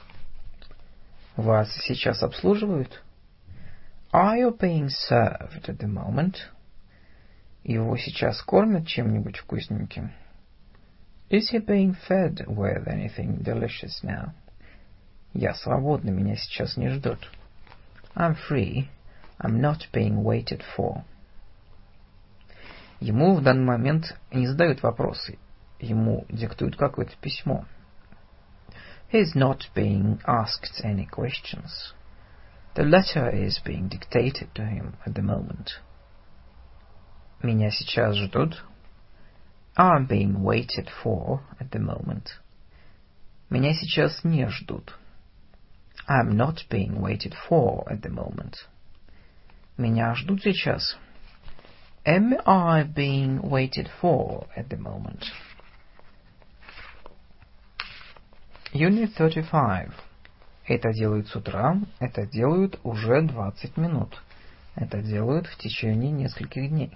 Вас сейчас обслуживают. Are you being served at the moment? Его сейчас кормят чем-нибудь вкусненьким. Is he being fed with anything delicious now? Я свободна, меня сейчас не ждут. I'm free. I'm not being waited for. Ему в данный момент не задают вопросы. Ему диктуют какое-то письмо. He is not being asked any questions. The letter is being dictated to him at the moment. Меня сейчас ждут. I'm being waited for at the moment. Меня сейчас не ждут. I'm not being waited for at the moment. Меня ждут сейчас. Am I being waited for at the moment? Unit 35. Это делают с утра, это делают уже 20 минут. Это делают в течение нескольких дней.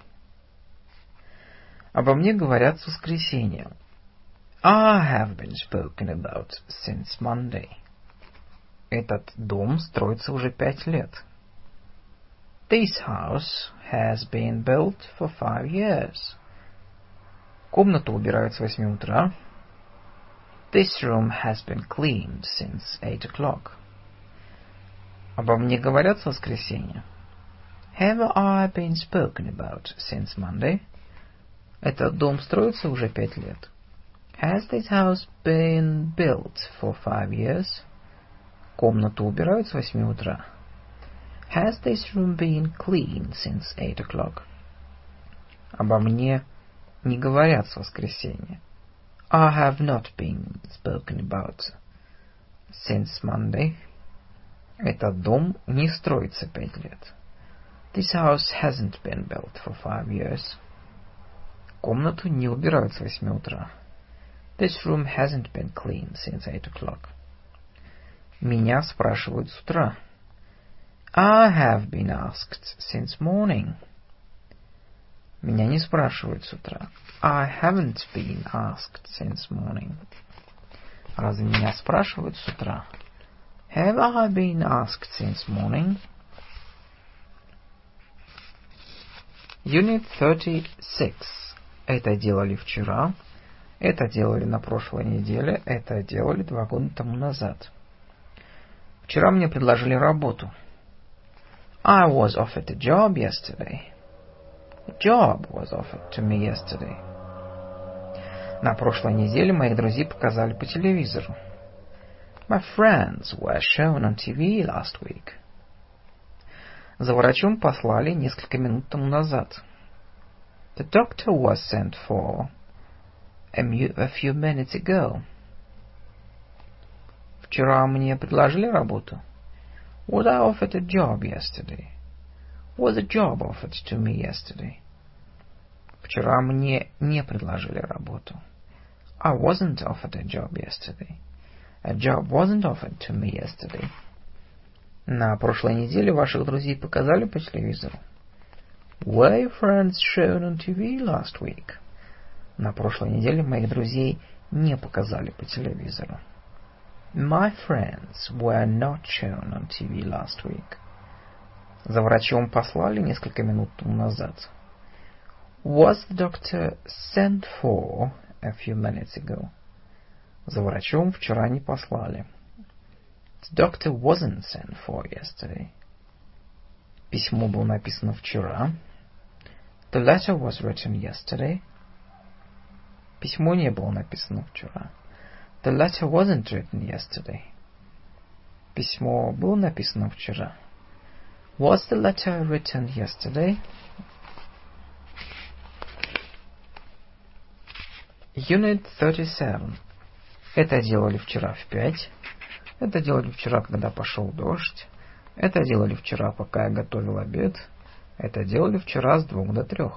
Обо мне говорят с воскресенья. I have been spoken about since Monday. Этот дом строится уже 5 лет. This house has been built for 5 years. Комнату убирают с 8 утра. This room has been cleaned since 8 o'clock. Обо мне говорят с воскресенья. Have I been spoken about since Monday? Этот дом строится уже 5 лет. Has this house been built for 5 years? Комнату убирают с 8 утра. Has this room been cleaned since 8 o'clock? Обо мне не говорят с воскресенья. I have not been spoken about since Monday. Этот дом не строится 5 лет. This house hasn't been built for 5 years. Комнату не убирают с 8 утра. This room hasn't been cleaned since 8 o'clock. Меня спрашивают с утра. I have been asked since morning. Меня не спрашивают с утра. I haven't been asked since morning. Разве меня спрашивают с утра? Have I been asked since morning? Unit 36. Это делали вчера. Это делали на прошлой неделе. Это делали 2 года тому назад. Вчера мне предложили работу. I was offered a job yesterday. A job was offered to me yesterday. На прошлой неделе моих друзей показали по телевизору. My friends were shown on TV last week. За врачом послали несколько минут тому назад. The doctor was sent for a few minutes ago. Вчера мне предложили работу. Was I offered a job yesterday? Was a job offered to me yesterday? Вчера мне не предложили работу. I wasn't offered a job yesterday. A job wasn't offered to me yesterday. На прошлой неделе ваших друзей показали по телевизору. Were your friends shown on TV last week? На прошлой неделе моих друзей не показали по телевизору. My friends were not shown on TV last week. За врачом послали несколько минут тому назад. Was the doctor sent for a few minutes ago? За врачом вчера не послали. The doctor wasn't sent for yesterday. Письмо было написано вчера. The letter was written yesterday. Письмо не было написано вчера. The letter wasn't written yesterday. Письмо было написано вчера. Was the letter written yesterday? Unit 37. Это делали вчера в 5. Это делали вчера, когда пошел дождь. Это делали вчера, пока я готовил обед. Это делали вчера с 2 до 3.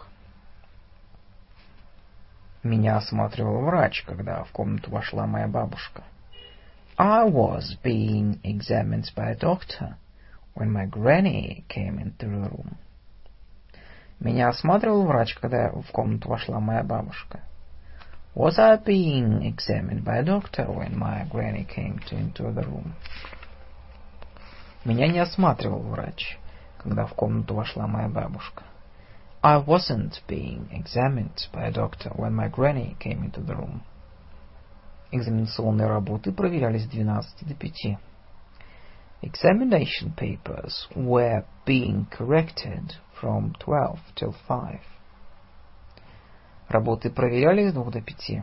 Меня осматривал врач, когда в комнату вошла моя бабушка. I was being examined by a doctor when my granny came into the room. Меня осматривал врач, когда в комнату вошла моя бабушка. Was I being examined by a doctor when my granny came into the room? Меня не осматривал врач, когда в комнату вошла моя бабушка. I wasn't being examined by a doctor when my granny came into the room. Экзаменационные работы проверялись с 12 до 5. Examination papers were being corrected from 12 till 5. Работы проверялись с 2 до 5.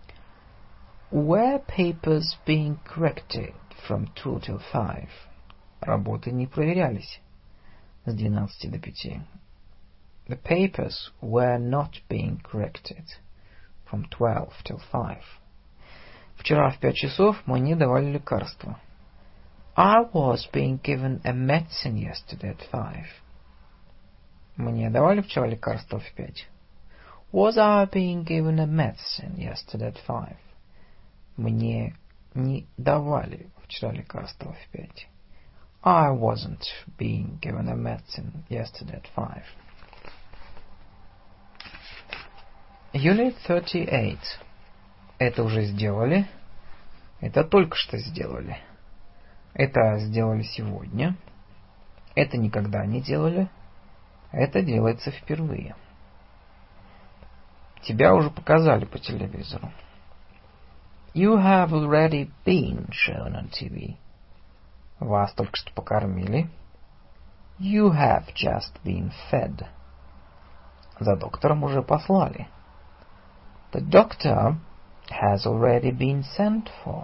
Were papers being corrected from 2 till 5? Работы не проверялись с 12 до 5. The papers were not being corrected from 12 till 5. Вчера в 5 часов мне давали лекарства. I was being given a medicine yesterday at 5. Мне давали вчера лекарства в 5. Was I being given a medicine yesterday at 5? Мне не давали вчера лекарства в 5. I wasn't being given a medicine yesterday at 5. Unit 38. Это уже сделали. Это только что сделали. Это сделали сегодня. Это никогда не делали. Это делается впервые. Тебя уже показали по телевизору. You have already been shown on TV. Вас только что покормили. You have just been fed. За доктором уже послали. The doctor has already been sent for.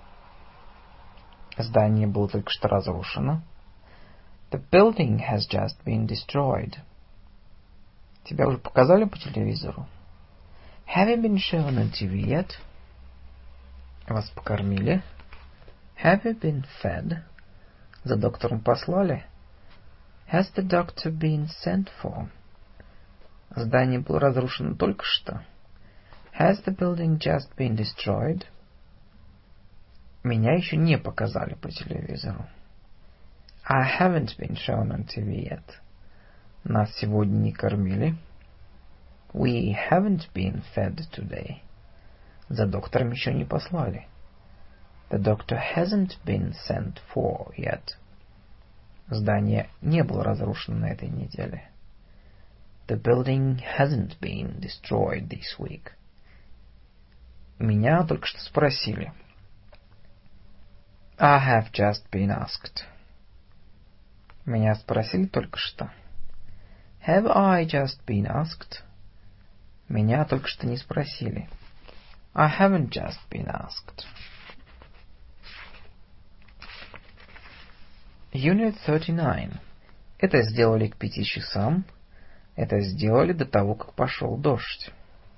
Здание было только что разрушено. The building has just been destroyed. Тебя уже показали по телевизору. Have you been shown on TV yet? Вас покормили. Have you been fed? За доктором послали. Has the doctor been sent for? Здание было разрушено только что. Has the building just been destroyed? Меня еще не показали по телевизору. I haven't been shown on TV yet. Нас сегодня не кормили. We haven't been fed today. За доктором еще не послали. The doctor hasn't been sent for yet. Здание не было разрушено на этой неделе. The building hasn't been destroyed this week. Меня только что спросили. I have just been asked. Меня спросили только что. Have I just been asked? Меня только что не спросили. I haven't just been asked. Unit 39. Это сделали к 5 часам. Это сделали до того, как пошел дождь.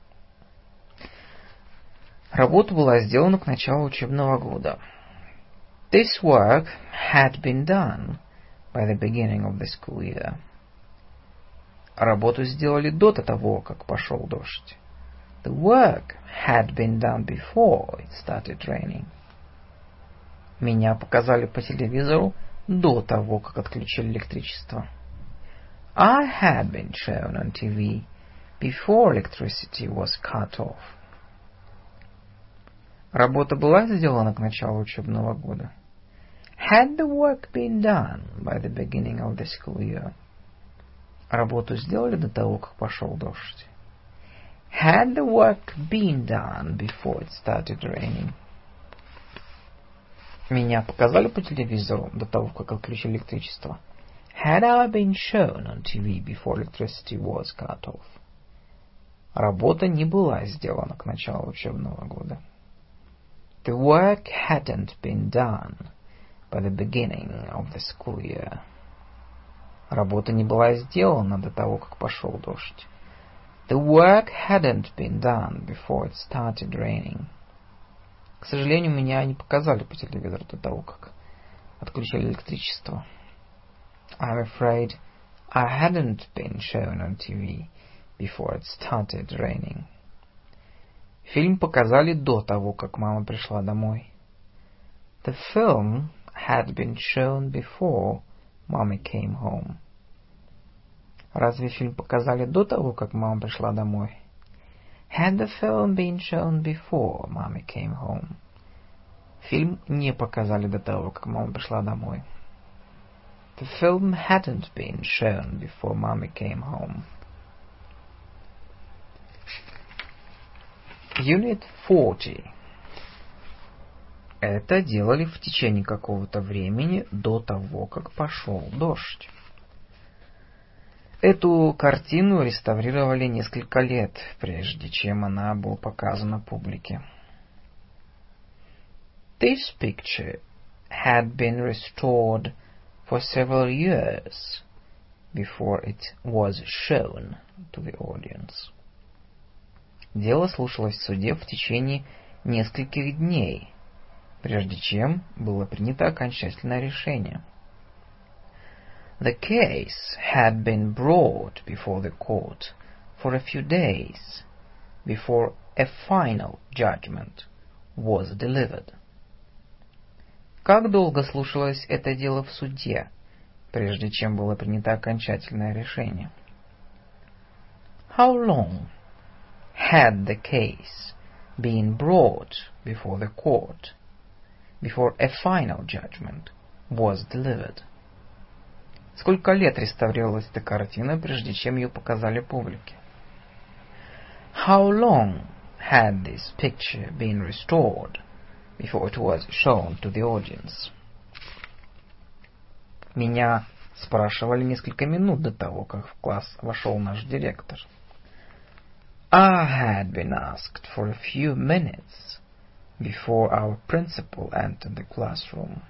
Работа была сделана к началу учебного года. This work had been done by the beginning of the school year. Работу сделали до того, как пошел дождь. The work had been done before it started raining. Меня показали по телевизору до того, как отключили электричество. I had been shown on TV before electricity was cut off. Работа была сделана к началу учебного года. Had the work been done by the beginning of the school year? Работу сделали до того, как пошел дождь. Had the work been done before it started raining? Меня показали по телевизору до того, как отключили электричество. Had I been shown on TV before electricity was cut off? Работа не была сделана к началу учебного года. The work hadn't been done by the beginning of the school year. Работа не была сделана до того, как пошел дождь. The work hadn't been done before it started raining. К сожалению, меня не показали по телевизору до того, как отключили электричество. I'm afraid I hadn't been shown on TV before it started raining. Фильм показали до того, как мама пришла домой. The film had been shown before Mommy came home. Разве фильм показали до того, как мама пришла домой? Had the film been shown before Mommy came home? Фильм не показали до того, как мама пришла домой. The film hadn't been shown before Mommy came home. Unit 40. Это делали в течение какого-то времени до того, как пошел дождь. Эту картину реставрировали несколько лет, прежде чем она была показана публике. This picture had been restored for several years before it was shown to the audience. Дело слушалось в суде в течение нескольких дней, прежде чем было принято окончательное решение. The case had been brought before the court for a few days before a final judgment was delivered. Как долго слушалось это дело в суде, прежде чем было принято окончательное решение? How long had the case been brought before the court before a final judgment was delivered? Сколько лет реставрировалась эта картина, прежде чем ее показали публике? How long had this picture been restored before it was shown to the audience? Меня спрашивали несколько минут до того, как в класс вошел наш директор. I had been asked for a few minutes before our principal entered the classroom.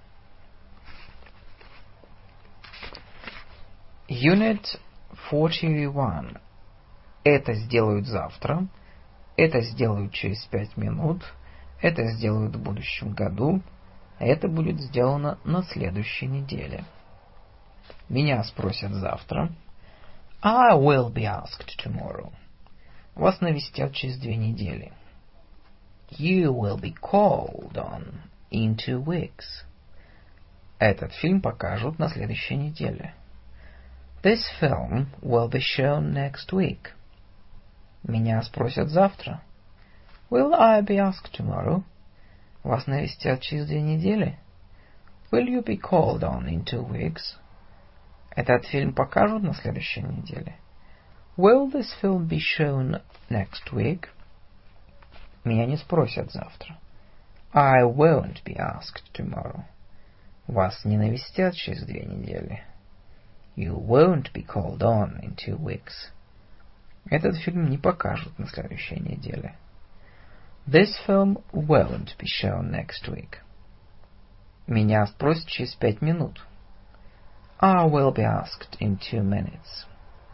Unit 41. Это сделают завтра, это сделают через 5 минут, это сделают в будущем году, а это будет сделано на следующей неделе. Меня спросят завтра. I will be asked tomorrow. Вас навестят через 2 недели. You will be called on in 2 weeks. Этот фильм покажут на следующей неделе. This film will be shown next week. Меня спросят завтра. Will I be asked tomorrow? Вас навестят через 2 недели. Will you be called on in 2 weeks? Этот фильм покажут на следующей неделе. Will this film be shown next week? Меня не спросят завтра. I won't be asked tomorrow. Вас не навестят через 2 недели. You won't be called on in 2 weeks. Этот фильм не покажут на следующей неделе. This film won't be shown next week. Меня спросят через 5 минут. I will be asked in 2 minutes.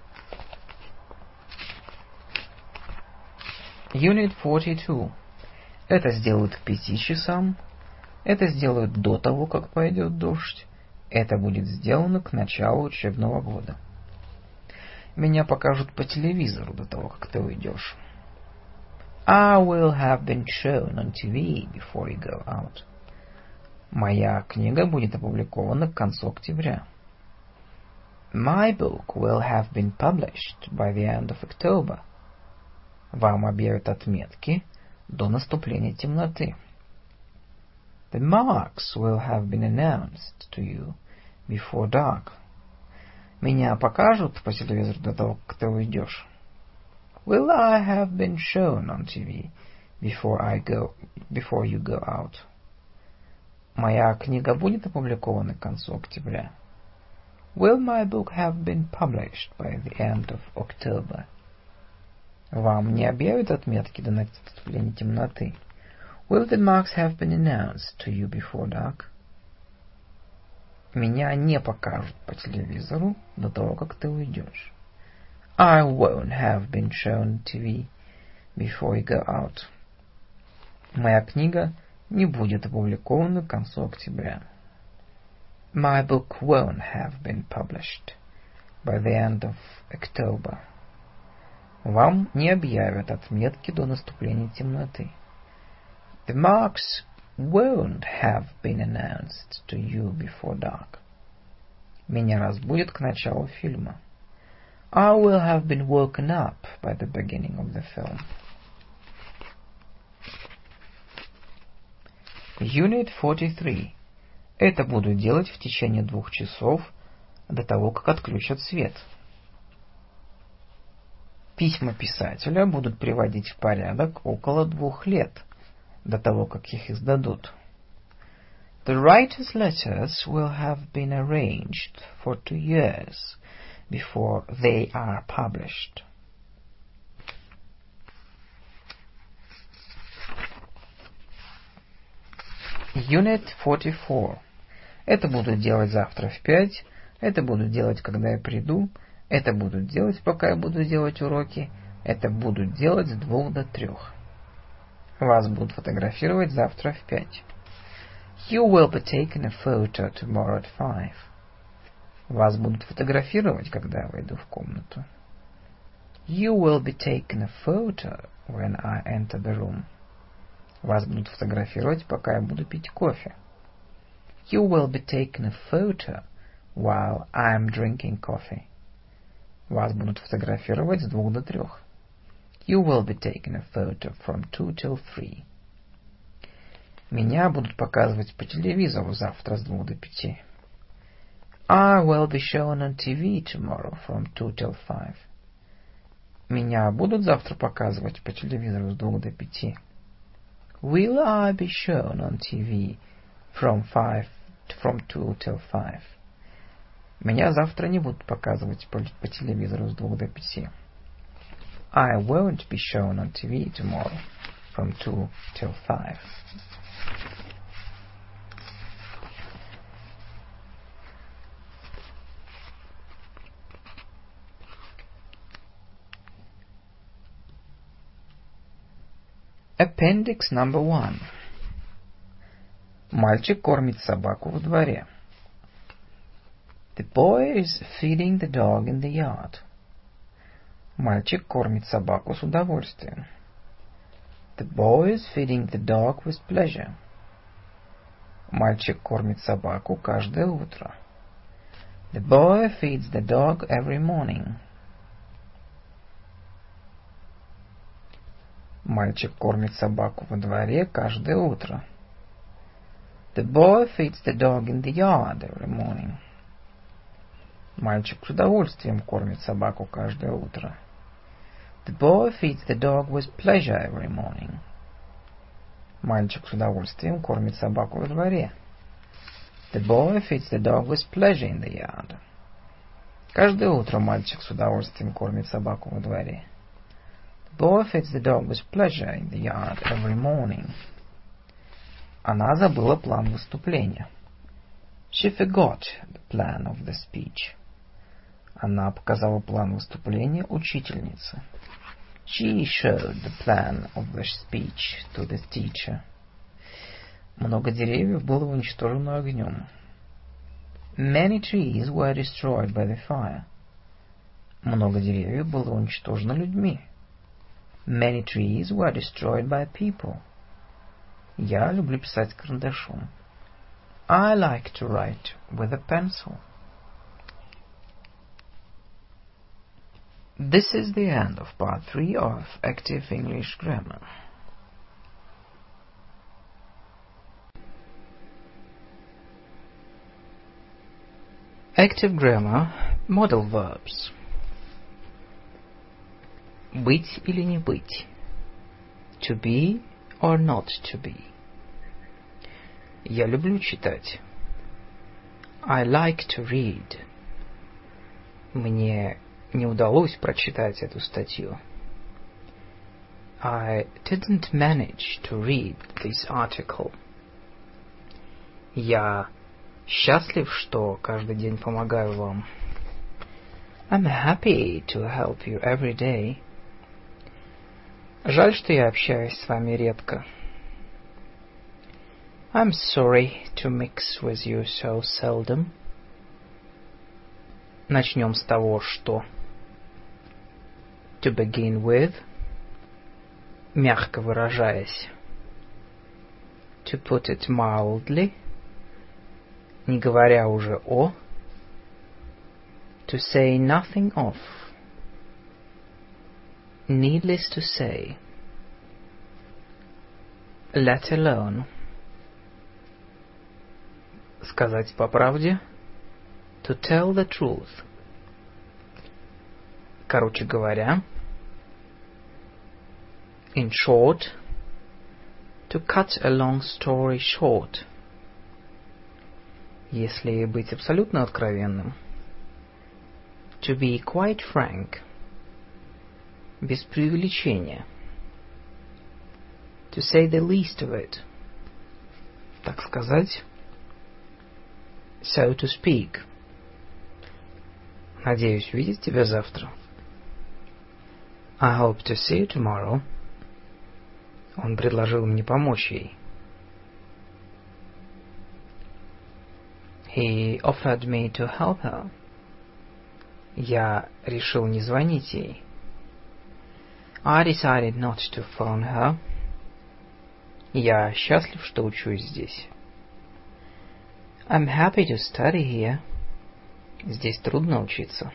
Unit 42. Это сделают к 5 часам. Это сделают до того, как пойдет дождь. Это будет сделано к началу учебного года. Меня покажут по телевизору до того, как ты уйдешь. I will have been shown on TV before you go out. Моя книга будет опубликована к концу октября. My book will have been published by the end of October. Вам объявят отметки до наступления темноты. The marks will have been announced to you before dark. Меня покажут по телевизору до того, как ты уйдешь. Will I have been shown on TV before you go out? Моя книга будет опубликована к концу октября. Will my book have been published by the end of October? Вам не объявят отметки до наступления темноты. Will the marks have been announced to you before dark? Меня не покажут по телевизору до того, как ты уйдешь. I won't have been shown TV before you go out. Моя книга не будет опубликована к концу октября. My book won't have been published by the end of October. Вам не объявят отметки до наступления темноты. The marks won't have been announced to you before dark. Меня разбудят к началу фильма. I will have been woken up by the beginning of the film. Unit 43. Это буду делать в течение 2 часов до того, как отключат свет. Письма писателя будут приводить в порядок около 2 лет до того, как их издадут. The writer's letters will have been arranged for 2 years before they are published. Unit 44. Это буду делать завтра в 5. Это буду делать, когда я приду. Это буду делать, пока я буду делать уроки. Это буду делать с 2 до 3. Вас будут фотографировать завтра в 5. You will be taking a photo tomorrow at 5. Вас будут фотографировать, когда я войду в комнату. You will be taking a photo when I enter the room. Вас будут фотографировать, пока я буду пить кофе. You will be taking a photo while I'm drinking coffee. Вас будут фотографировать с 2 до 3. You will be taking a photo from 2 till 3. Меня будут показывать по телевизору завтра с 2 до 5. I will be shown on TV tomorrow from 2 till 5. Меня будут завтра показывать по телевизору с 2 до 5. Will I be shown on TV from 2 till 5? Меня завтра не будут показывать по телевизору с 2 до 5. I won't be shown on TV tomorrow from 2 till 5. Appendix number 1. Мальчик кормит собаку в дворе. The boy is feeding the dog in the yard. Мальчик кормит собаку с удовольствием. The boy is feeding the dog with pleasure. Мальчик кормит собаку каждое утро. The boy feeds the dog every morning. Мальчик кормит собаку во дворе каждое утро. The boy feeds the dog in the yard every morning. Мальчик с удовольствием кормит собаку каждое утро. The boy feeds the dog with pleasure every morning. Мальчик с удовольствием кормит собаку во дворе. The boy feeds the dog with pleasure in the yard. Каждое утро мальчик с удовольствием кормит собаку во дворе. The boy feeds the dog with pleasure in the yard every morning. Она забыла план выступления. She forgot the plan of the speech. Она показала план выступления учительнице. She showed the plan of the speech to the teacher. Много деревьев было уничтожено огнем. Many trees were destroyed by the fire. Много деревьев было уничтожено людьми. Many trees were destroyed by people. Я люблю писать карандашом. I like to write with a pencil. This is the end of part 3 of Active English Grammar. Active Grammar – Modal Verbs. Быть или не быть. To be or not to be. Я люблю читать. I like to read. Мне не удалось прочитать эту статью. I didn't manage to read this article. Я счастлив, что каждый день помогаю вам. I'm happy to help you every day. Жаль, что я общаюсь с вами редко. I'm sorry to mix with you so seldom. Начнем с того, что... To begin with. Мягко выражаясь. To put it mildly. Не говоря уже о. To say nothing of. Needless to say. Let alone. Сказать по правде. To tell the truth. Короче говоря. In short. To cut a long story short. Если быть абсолютно откровенным. To be quite frank. Без преувеличения. To say the least of it. Так сказать. So to speak. Надеюсь увидеть тебя завтра. I hope to see you tomorrow. Он предложил мне помочь ей. He offered me to help her. Я решил не звонить ей. I decided not to phone her. Я счастлив, что учусь здесь. I'm happy to study here. Здесь трудно учиться.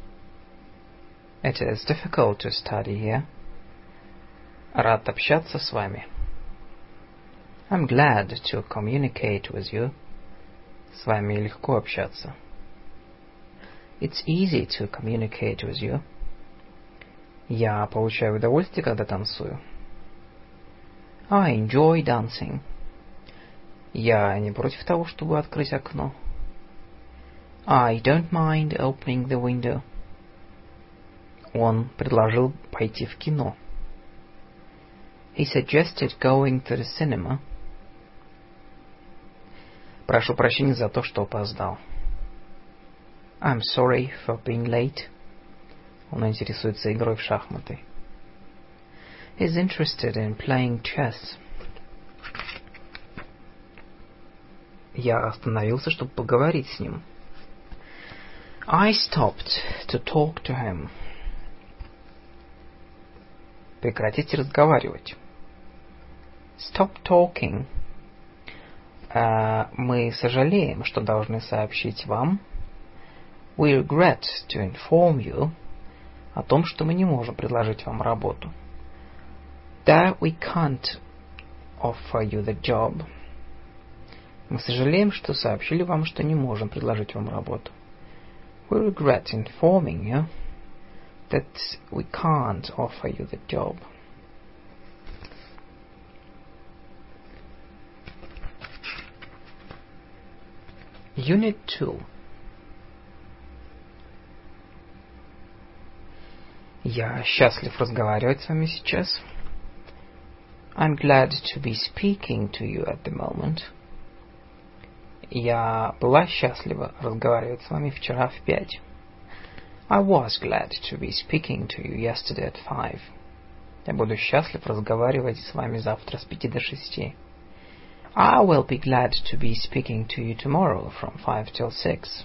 It is difficult to study here. Рад общаться с вами. I'm glad to communicate with you. С вами легко общаться. It's easy to communicate with you. Я получаю удовольствие, когда танцую. I enjoy dancing. Я не против того, чтобы открыть окно. I don't mind opening the window. Он предложил пойти в кино. He suggested going to the cinema. Прошу прощения за то, что опоздал. I'm sorry for being late. Он интересуется игрой в шахматы. He's interested in playing chess. Я остановился, чтобы поговорить с ним. I stopped to talk to him. Прекратите разговаривать. Stop talking. Мы сожалеем, что должны сообщить вам. We regret to inform you о том, что мы не можем предложить вам работу. That we can't offer you the job. Мы сожалеем, что сообщили вам, что не можем предложить вам работу. We regret informing you that we can't offer you the job. Unit 2. Я счастлив разговаривать с вами сейчас. I'm glad to be speaking to you at the moment. Я была счастлива разговаривать с вами вчера в 5. I was glad to be speaking to you yesterday at 5. Я буду счастлив разговаривать с вами завтра с 5 до 6. I will be glad to be speaking to you tomorrow from 5 till 6.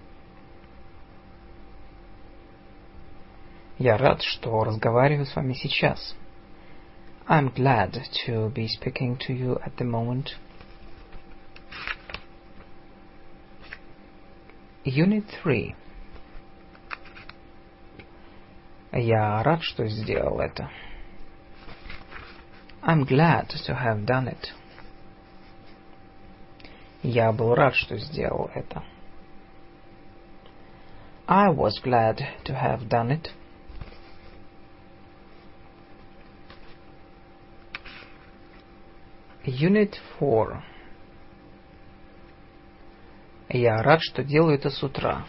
Я рад, что разговариваю с вами сейчас. I'm glad to be speaking to you at the moment. Unit 3. Я рад, что сделал это. I'm glad to have done it. Я был рад, что сделал это. I was glad to have done it. Unit 4. Я рад, что делаю это с утра.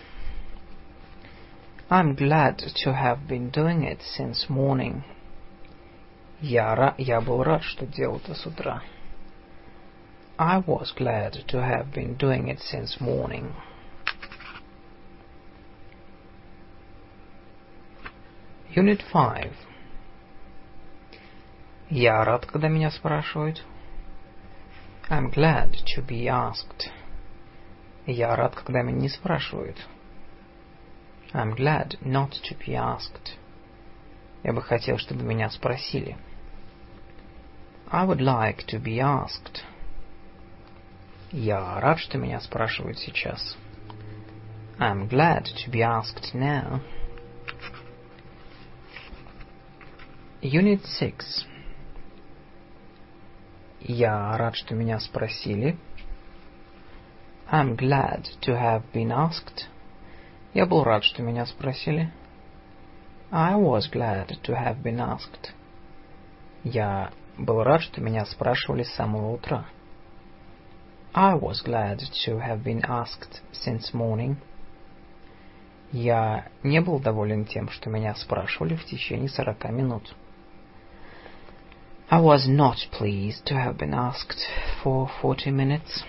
I'm glad to have been doing it since morning. Я был рад, что делал это с утра. I was glad to have been doing it since morning. Unit 5. Я рад, когда меня спрашивают. I'm glad to be asked. Я рад, когда меня не спрашивают. I'm glad not to be asked. Я бы хотел, чтобы меня спросили. I would like to be asked. Я рад, что меня спрашивают сейчас. I'm glad to be asked now. Unit 6. Я рад, что меня спросили. I'm glad to have been asked. Я был рад, что меня спросили. I was glad to have been asked. Я был рад, что меня спрашивали с самого утра. I was glad to have been asked since morning. Я не был доволен тем, что меня спрашивали в течение 40 минут. I was not pleased to have been asked for 40 minutes.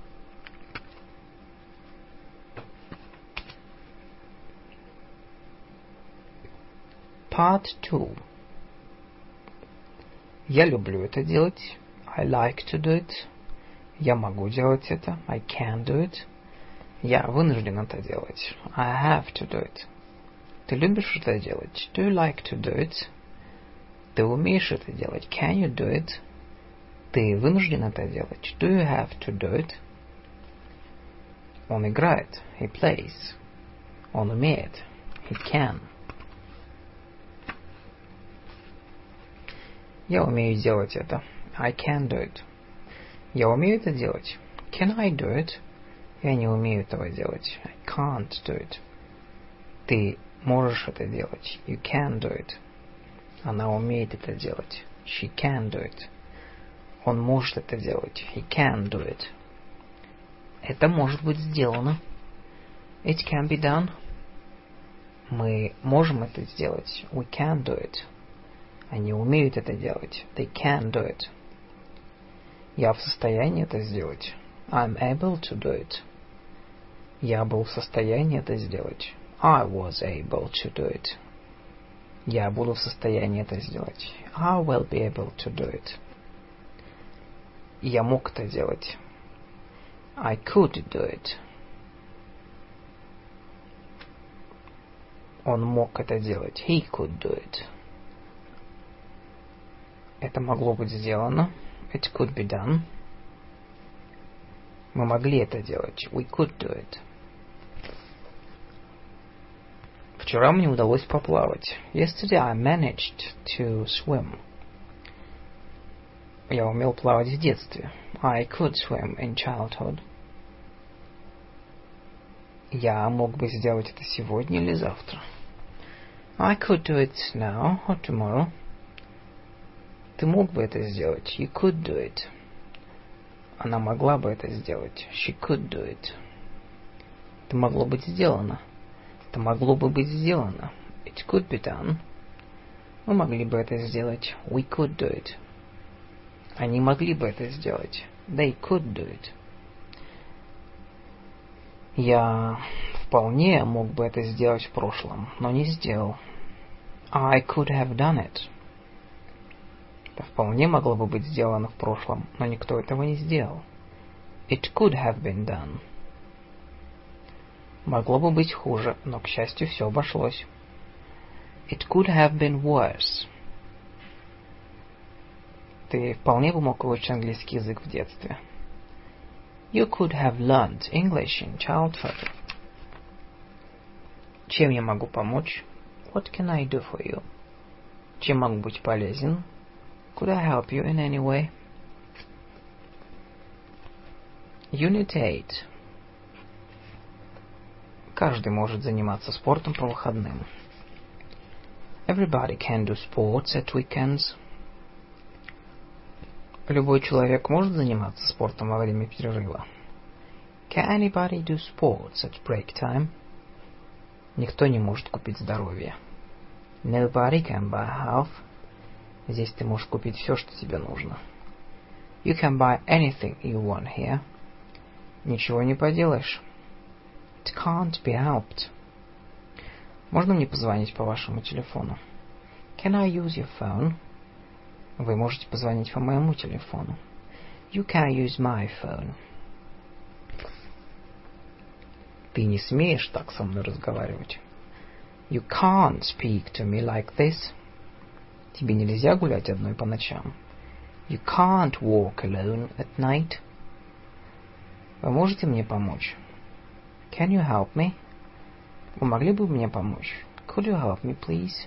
Part 2. Я люблю это делать. I like to do it. Я могу делать это. I can do it. Я вынужден это делать. I have to do it. Ты любишь это делать? Do you like to do it? Ты умеешь это делать? Can you do it? Ты вынужден это делать? Do you have to do it? Он играет. He plays. Он умеет. He can. Я умею делать это. I can do it. Я умею это делать. Can I do it? Я не умею этого делать. I can't do it. Ты можешь это делать. You can do it. Она умеет это делать. She can do it. Он может это делать. He can do it. Это может быть сделано. It can be done. Мы можем это сделать. We can do it. Они умеют это делать. They can do it. Я в состоянии это сделать. I'm able to do it. Я был в состоянии это сделать. I was able to do it. Я буду в состоянии это сделать. I will be able to do it. Я мог это делать. I could do it. Он мог это делать. He could do it. Это могло быть сделано. It could be done. Мы могли это делать. We could do it. Вчера мне удалось поплавать. Yesterday I managed to swim. Я умел плавать в детстве. I could swim in childhood. Я мог бы сделать это сегодня или завтра. I could do it now or tomorrow. Ты мог бы это сделать. You could do it. Она могла бы это сделать. She could do it. Это могло быть сделано. Это могло бы быть сделано. It could be done. Мы могли бы это сделать. We could do it. Они могли бы это сделать. They could do it. Я вполне мог бы это сделать в прошлом, но не сделал. I could have done it. Это вполне могло бы быть сделано в прошлом, но никто этого не сделал. It could have been done. Могло бы быть хуже, но, к счастью, все обошлось. It could have been worse. Ты вполне бы мог выучить английский язык в детстве. You could have learned English in childhood. Чем я могу помочь? What can I do for you? Чем могу быть полезен? Could I help you in any way? Unit 8. Каждый может заниматься спортом по выходным. Everybody can do sports at weekends. Любой человек может заниматься спортом во время перерыва. Can anybody do sports at break time? Никто не может купить здоровье. Nobody can buy health. Здесь ты можешь купить все, что тебе нужно. You can buy anything you want here. Ничего не поделаешь. It can't be helped. Можно мне позвонить по вашему телефону? Can I use your phone? Вы можете позвонить по моему телефону. You can use my phone. Ты не смеешь так со мной разговаривать. You can't speak to me like this. Тебе нельзя гулять одной по ночам. You can't walk alone at night. Вы можете мне помочь? Can you help me? Вы могли бы мне помочь? Could you help me, please?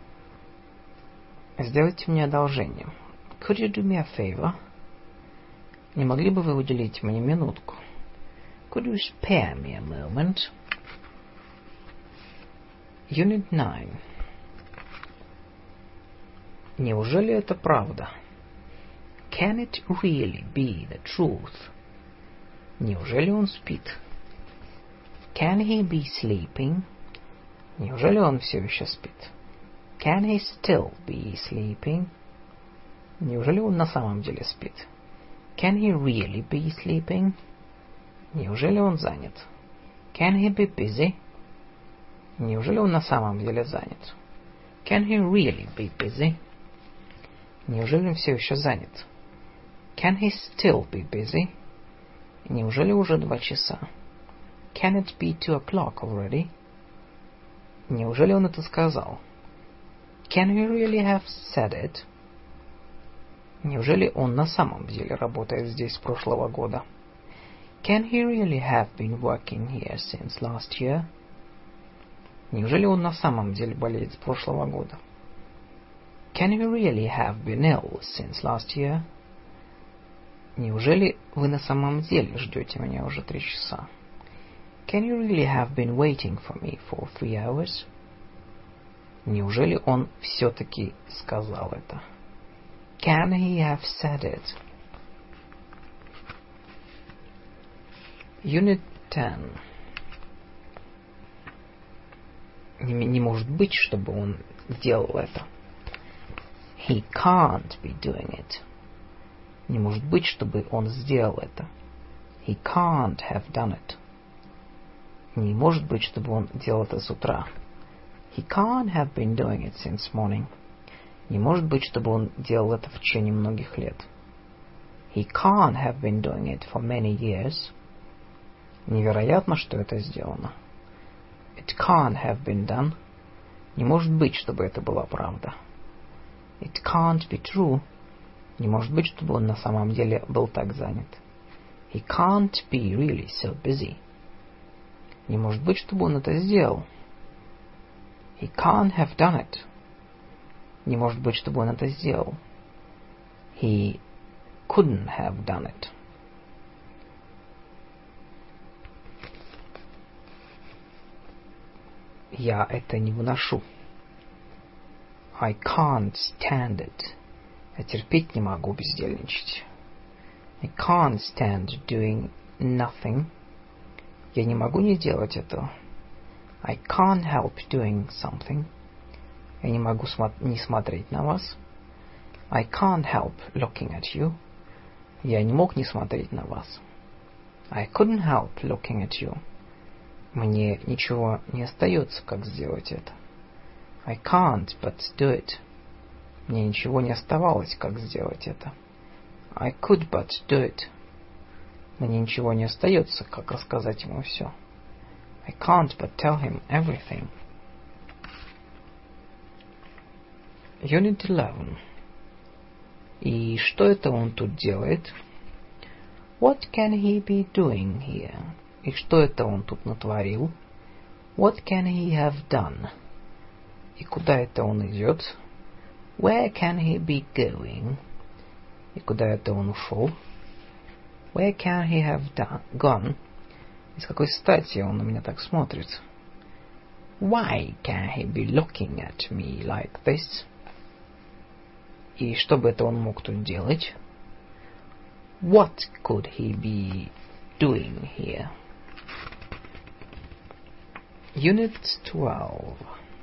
Сделайте мне одолжение. Could you do me a favor? Не могли бы вы уделить мне минутку? Could you spare me a moment? Unit 9. Неужели это правда? Can it really be the truth? Неужели он спит? Can he be sleeping? Неужели он все еще спит? Can he still be sleeping? Неужели он на самом деле спит? Can he really be sleeping? Неужели он занят? Can he be busy? Неужели он на самом деле занят? Can he really be busy? Неужели он все еще занят? Can he still be busy? Неужели уже 2 часа? Can it be 2 o'clock already? Неужели он это сказал? Can he really have said it? Неужели он на самом деле работает здесь с прошлого года? Can he really have been working here since last year? Неужели он на самом деле болеет с прошлого года? Can he really have been ill since last year? Неужели вы на самом деле ждете меня уже 3 часа? Can you really have been waiting for me for 3 hours? Неужели он все-таки сказал это? Can he have said it? Unit 10. Не может быть, чтобы он сделал это. He can't be doing it. Не может быть, чтобы он сделал это. He can't have done it. Не может быть, чтобы он делал это с утра. He can't have been doing it since morning. Не может быть, чтобы он делал это в течение многих лет. He can't have been doing it for many years. Невероятно, что это сделано. It can't have been done. Не может быть, чтобы это была правда. It can't be true. Не может быть, чтобы он на самом деле был так занят. He can't be really so busy. Не может быть, чтобы он это сделал. He can't have done it. Не может быть, чтобы он это сделал. He couldn't have done it. Я это не выношу. I can't stand it. Я терпеть не могу бездельничать. I can't stand doing nothing. Я не могу не делать этого. I can't help doing something. Я не могу не смотреть на вас. I can't help looking at you. Я не мог не смотреть на вас. I couldn't help looking at you. Мне ничего не остается, как сделать это. I can't but do it. Мне ничего не оставалось, как сделать это. I could but do it. Мне ничего не остается, как рассказать ему все. I can't but tell him everything. Unit 11. И что это он тут делает? What can he be doing here? И что это он тут натворил? What can he have done? И куда это он идет? Where can he be going? И куда это он ушел? Where can he have gone? И с какой стати он на меня так смотрит? Why can he be looking at me like this? И что бы это он мог тут делать? What could he be doing here? Unit 12.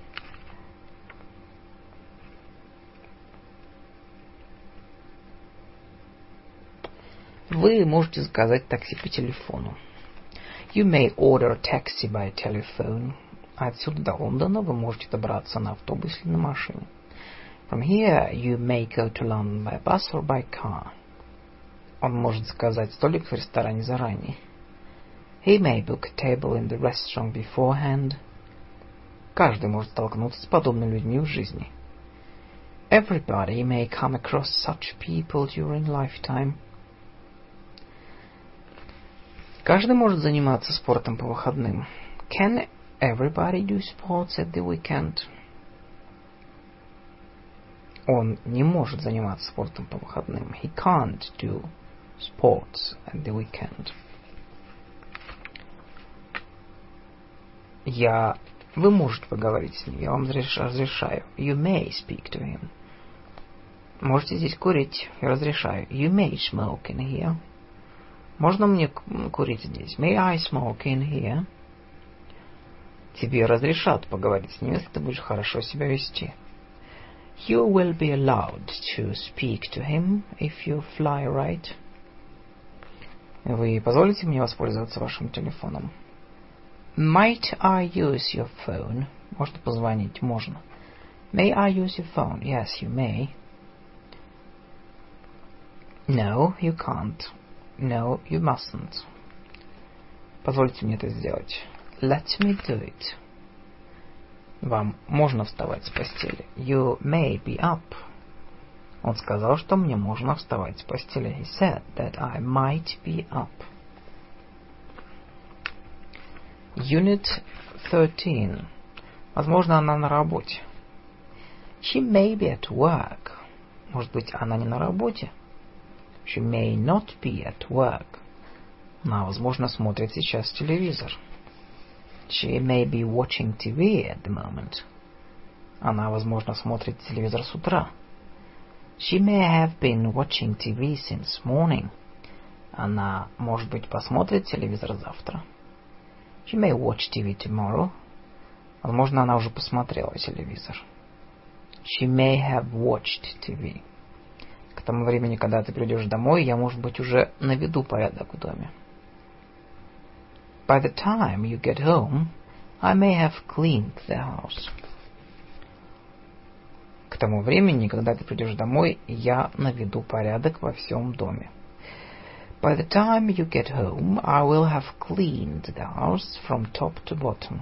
Вы можете заказать такси по телефону. You may order a taxi by telephone. Отсюда до Лондона вы можете добраться на автобусе или на машине. From here you may go to London by bus or by car. Он может заказать столик в ресторане заранее. He may book a table in the restaurant beforehand. Каждый может столкнуться с подобными людьми в жизни. Everybody may come across such people during lifetime. Каждый может заниматься спортом по выходным. Can everybody do sports at the weekend? Он не может заниматься спортом по выходным. He can't do sports at the weekend. Вы можете поговорить с ним. Я вам разрешаю. You may speak to him. Можете здесь курить. Я разрешаю. You may smoke in here. Можно мне курить здесь? May I smoke in here? Тебе разрешат поговорить с ним, если ты будешь хорошо себя вести. You will be allowed to speak to him if you fly right. Вы позволите мне воспользоваться вашим телефоном? Might I use your phone? Можно позвонить? Можно. May I use your phone? Yes, you may. No, you can't. No, you mustn't. Позвольте мне это сделать. Let me do it. Вам можно вставать с постели. You may be up. Он сказал, что мне можно вставать с постели. He said that I might be up. Unit 13. Возможно, она на работе. She may be at work. Может быть, она не на работе. She may not be at work. Она, возможно, смотрит сейчас телевизор. She may be watching TV at the moment. Она, возможно, смотрит телевизор с утра. She may have been watching TV since morning. Она, может быть, посмотрит телевизор завтра. She may watch TV tomorrow. Возможно, она уже посмотрела телевизор. She may have watched TV. К тому времени, когда ты придешь домой, я, может быть, уже наведу порядок в доме. By the time you get home, I may have cleaned the house. К тому времени, когда ты придешь домой, я наведу порядок во всем доме. By the time you get home, I will have cleaned the house from top to bottom.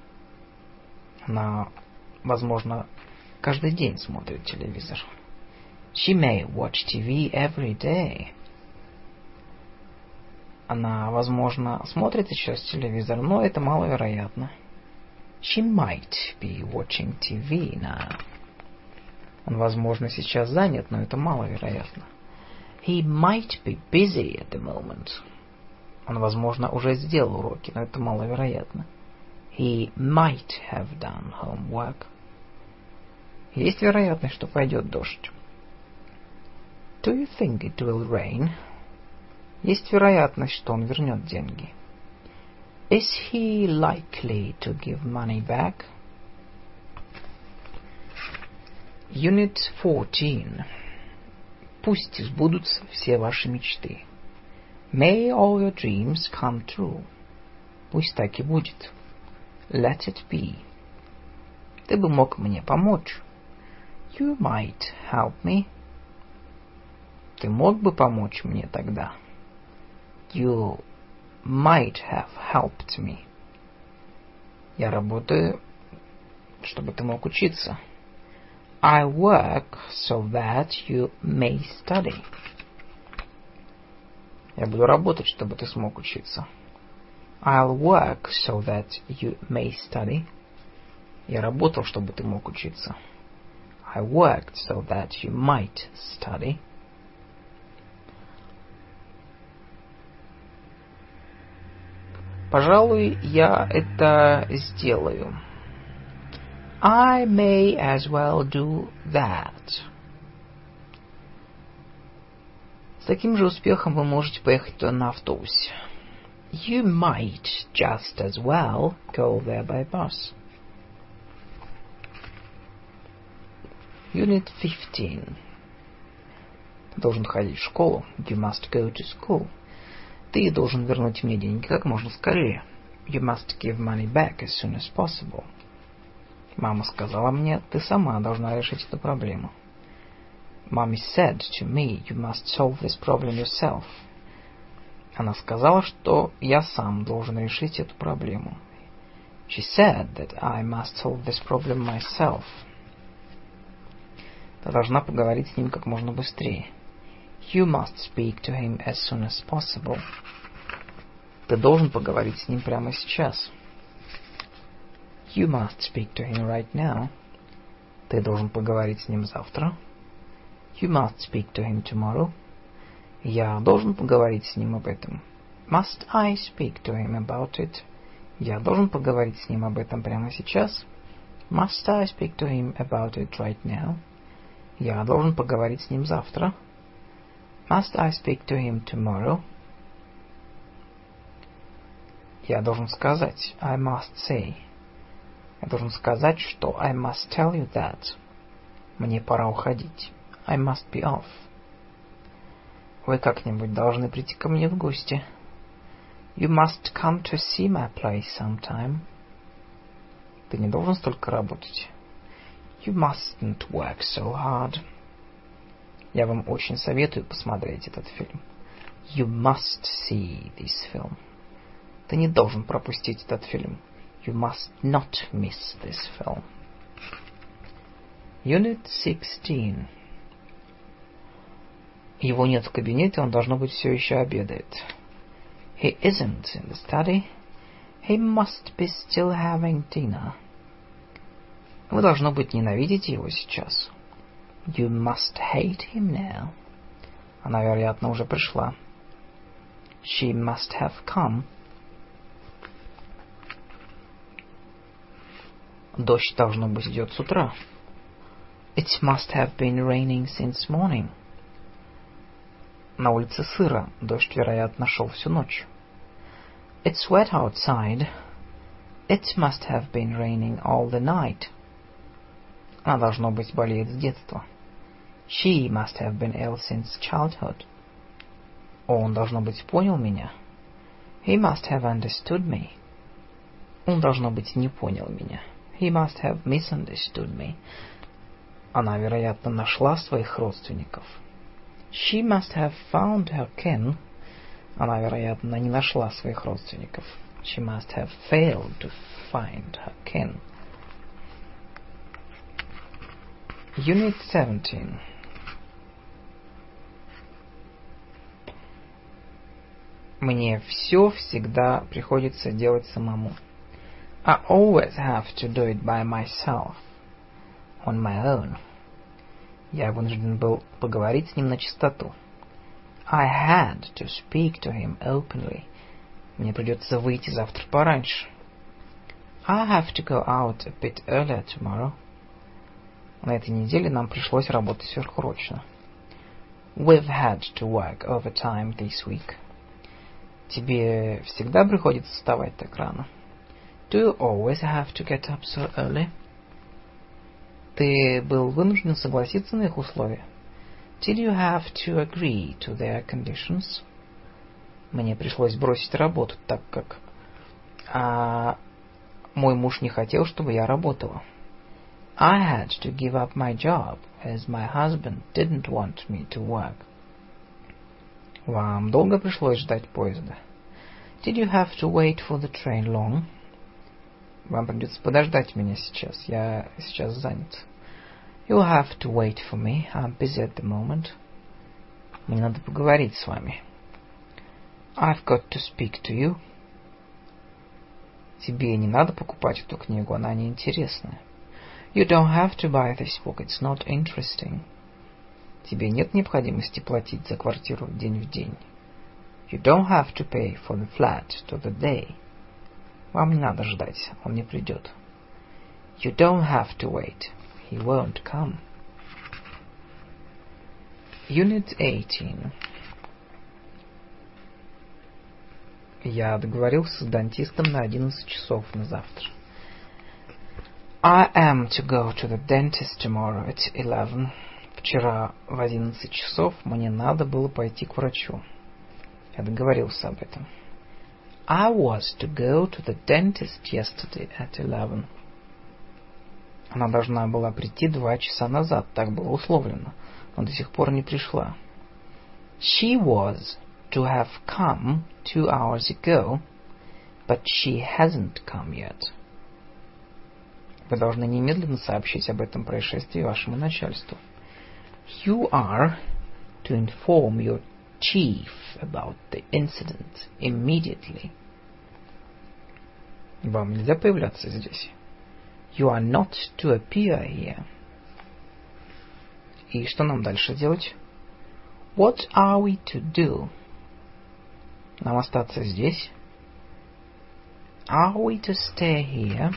Она, возможно, каждый день смотрит телевизор. She may watch TV every day. Она, возможно, смотрит сейчас телевизор, но это маловероятно. She might be watching TV now. Он, возможно, сейчас занят, но это маловероятно. He might be busy at the moment. Он, возможно, уже сделал уроки, но это маловероятно. He might have done homework. Есть вероятность, что пойдет дождь. Do you think it will rain? Есть вероятность, что он вернет деньги. Is he likely to give money back? Unit 14. Пусть сбудутся все ваши мечты. May all your dreams come true. Пусть так и будет. Let it be. Ты бы мог мне помочь. You might help me. Ты мог бы помочь мне тогда. You might have helped me. Я работаю, чтобы ты мог учиться. I work so that you may study. Я буду работать, чтобы ты смог учиться. I'll work so that you may study. Я работал, чтобы ты мог учиться. I worked so that you might study. Пожалуй, я это сделаю. I may as well do that. С таким же успехом вы можете поехать туда на автобусе. You might just as well go there by bus. Unit 15. Ты должен ходить в школу. You must go to school. Ты должен вернуть мне деньги как можно скорее. You must give money back as soon as possible. Мама сказала мне, ты сама должна решить эту проблему. Mommy said to me, you must solve this problem yourself. Она сказала, что я сам должен решить эту проблему. She said that I must solve this problem myself. Ты должна поговорить с ним как можно быстрее. You must speak to him as soon as possible. Ты должен поговорить с ним прямо сейчас. You must speak to him right now. Ты должен поговорить с ним завтра. You must speak to him tomorrow. Я должен поговорить с ним об этом. Must I speak to him about it? Я должен поговорить с ним об этом прямо сейчас. Must I speak to him about it right now? Я должен поговорить с ним завтра. Must I speak to him tomorrow? Я должен сказать, I must say. Я должен сказать, что I must tell you that. Мне пора уходить. I must be off. Вы как-нибудь должны прийти ко мне в гости. You must come to see my place sometime. Ты не должен столько работать. You mustn't work so hard. Я вам очень советую посмотреть этот фильм. You must see this film. Ты не должен пропустить этот фильм. You must not miss this film. Unit 16. Его нет в кабинете, он, должно быть, все еще обедает. He isn't in the study. He must be still having dinner. Вы, должно быть, ненавидите его сейчас. You must hate him now. Она, вероятно, уже пришла. She must have come. Дождь, должно быть, идет с утра. It must have been raining since morning. На улице сыро, дождь, вероятно, шел всю ночь. It's wet outside. It must have been raining all the night. Она, должно быть, болеет с детства. She must have been ill since childhood. Он, должно быть, понял меня. He must have understood me. Он, должно быть, не понял меня. He must have misunderstood me. Она, вероятно, нашла своих родственников. She must have found her kin. Она, вероятно, не нашла своих родственников. She must have failed to find her kin. Unit 17. Мне все всегда приходится делать самому. I always have to do it by myself. On my own. Я вынужден был поговорить с ним на чистоту. I had to speak to him openly. Мне придется выйти завтра пораньше. I have to go out a bit earlier tomorrow. На этой неделе нам пришлось работать сверхурочно. We've had to work overtime this week. Тебе всегда приходится вставать так рано? Do you always have to get up so early? Ты был вынужден согласиться на их условия? Did you have to agree to their conditions? Мне пришлось бросить работу, так как мой муж не хотел, чтобы я работала. I had to give up my job, as my husband didn't want me to work. Вам долго пришлось ждать поезда? Did you have to wait for the train long? Вам придется подождать меня сейчас. Я сейчас занят. You'll have to wait for me. I'm busy at the moment. Мне надо поговорить с вами. I've got to speak to you. Тебе не надо покупать эту книгу, она неинтересная. You don't have to buy this book. It's not interesting. Тебе нет необходимости платить за квартиру день в день. You don't have to pay for the flat to the day. Вам не надо ждать, он не придет. You don't have to wait. He won't come. Unit 18. Я договорился с дантистом на 11 часов на завтра. I am to go to the dentist tomorrow at 11. Вчера в 11 часов мне надо было пойти к врачу. Я договорился об этом. I was to go to the dentist yesterday at 11. Она должна была прийти 2 часа назад, так было условлено, но до сих пор не пришла. She was to have come 2 hours ago, but she hasn't come yet. Вы должны немедленно сообщить об этом происшествии вашему начальству. You are to inform your chief about the incident immediately. Вам нельзя появляться здесь. You are not to appear here. И что нам дальше делать? What are we to do? Нам остаться здесь? Are we to stay here?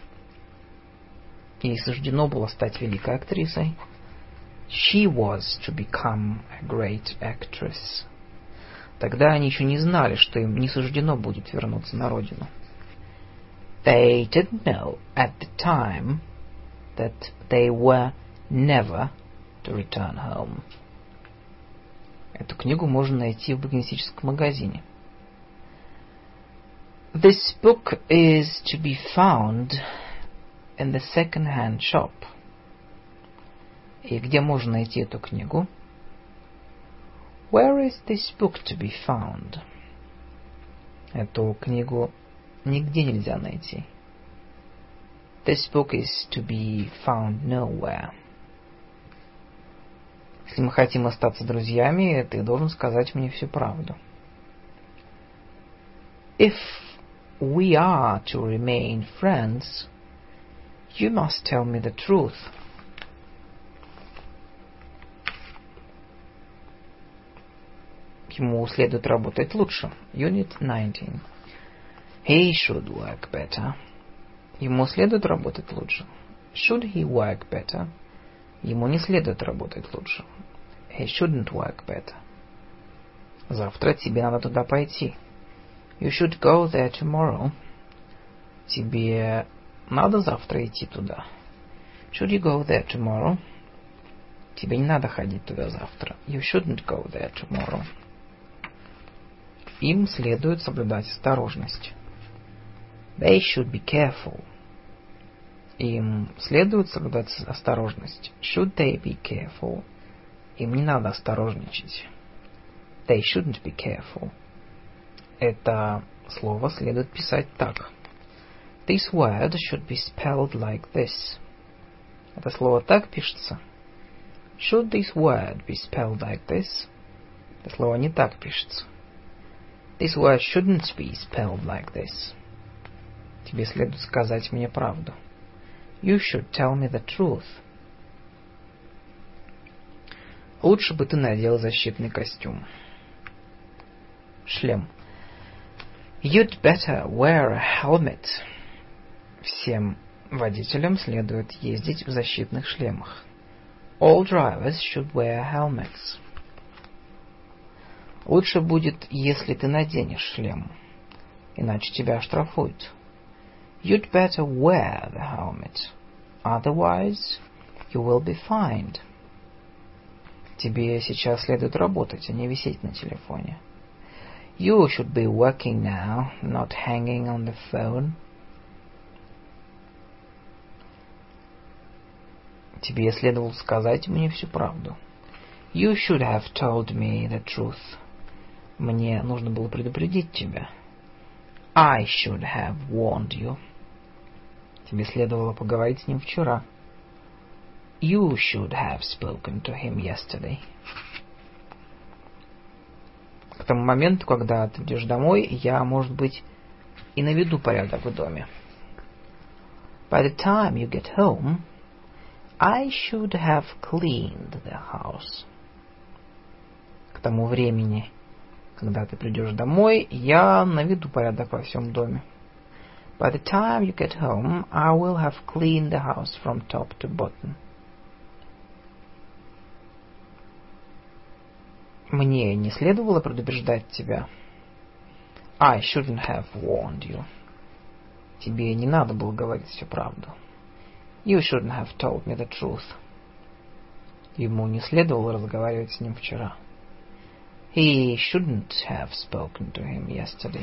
Ей суждено было стать великой актрисой. She was to become a great actress. Тогда они еще не знали, что им не суждено будет вернуться на родину. They didn't know at the time that they were never to return home. Эту книгу можно найти в букинистическом магазине. This book is to be found in the second-hand shop. И где можно найти эту книгу? Where is this book to be found? Эту книгу нигде нельзя найти. This book is to be found nowhere. Если мы хотим остаться друзьями, ты должен сказать мне всю правду. If we are to remain friends, you must tell me the truth. Ему следует работать лучше. Unit 19. He should work better. Ему следует работать лучше. Should he work better? Ему не следует работать лучше. He shouldn't work better. Завтра тебе надо туда пойти. You should go there tomorrow. Тебе надо завтра идти туда. Should you go there tomorrow? Тебе не надо ходить туда завтра. You shouldn't go there tomorrow. Им следует соблюдать осторожность. They should be careful. Им следует соблюдать осторожность. Should they be careful? Им не надо осторожничать. They shouldn't be careful. Это слово следует писать так. This word should be spelled like this. Это слово так пишется. Should this word be spelled like this? Это слово не так пишется. This word shouldn't be spelled like this. Тебе следует сказать мне правду. You should tell me the truth. Лучше бы ты надел защитный костюм. Шлем. You'd better wear a helmet. Всем водителям следует ездить в защитных шлемах. All drivers should wear helmets. Лучше будет, если ты наденешь шлем, иначе тебя оштрафуют. You'd better wear the helmet, otherwise you will be fined. Тебе сейчас следует работать, а не висеть на телефоне. You should be working now, not hanging on the phone. Тебе следовало сказать мне всю правду. You should have told me the truth. Мне нужно было предупредить тебя. I should have warned you. Тебе следовало поговорить с ним вчера. You should have spoken to him yesterday. К тому моменту, когда ты идешь домой, я, может быть, и наведу порядок в доме. By the time you get home, I should have cleaned the house. К тому времени, когда ты придешь домой, я наведу порядок во всем доме. By the time you get home, I will have cleaned the house from top to bottom. Мне не следовало предупреждать тебя. I shouldn't have warned you. Тебе не надо было говорить всю правду. You shouldn't have told me the truth. Ему не следовало разговаривать с ним вчера. He shouldn't have spoken to him yesterday.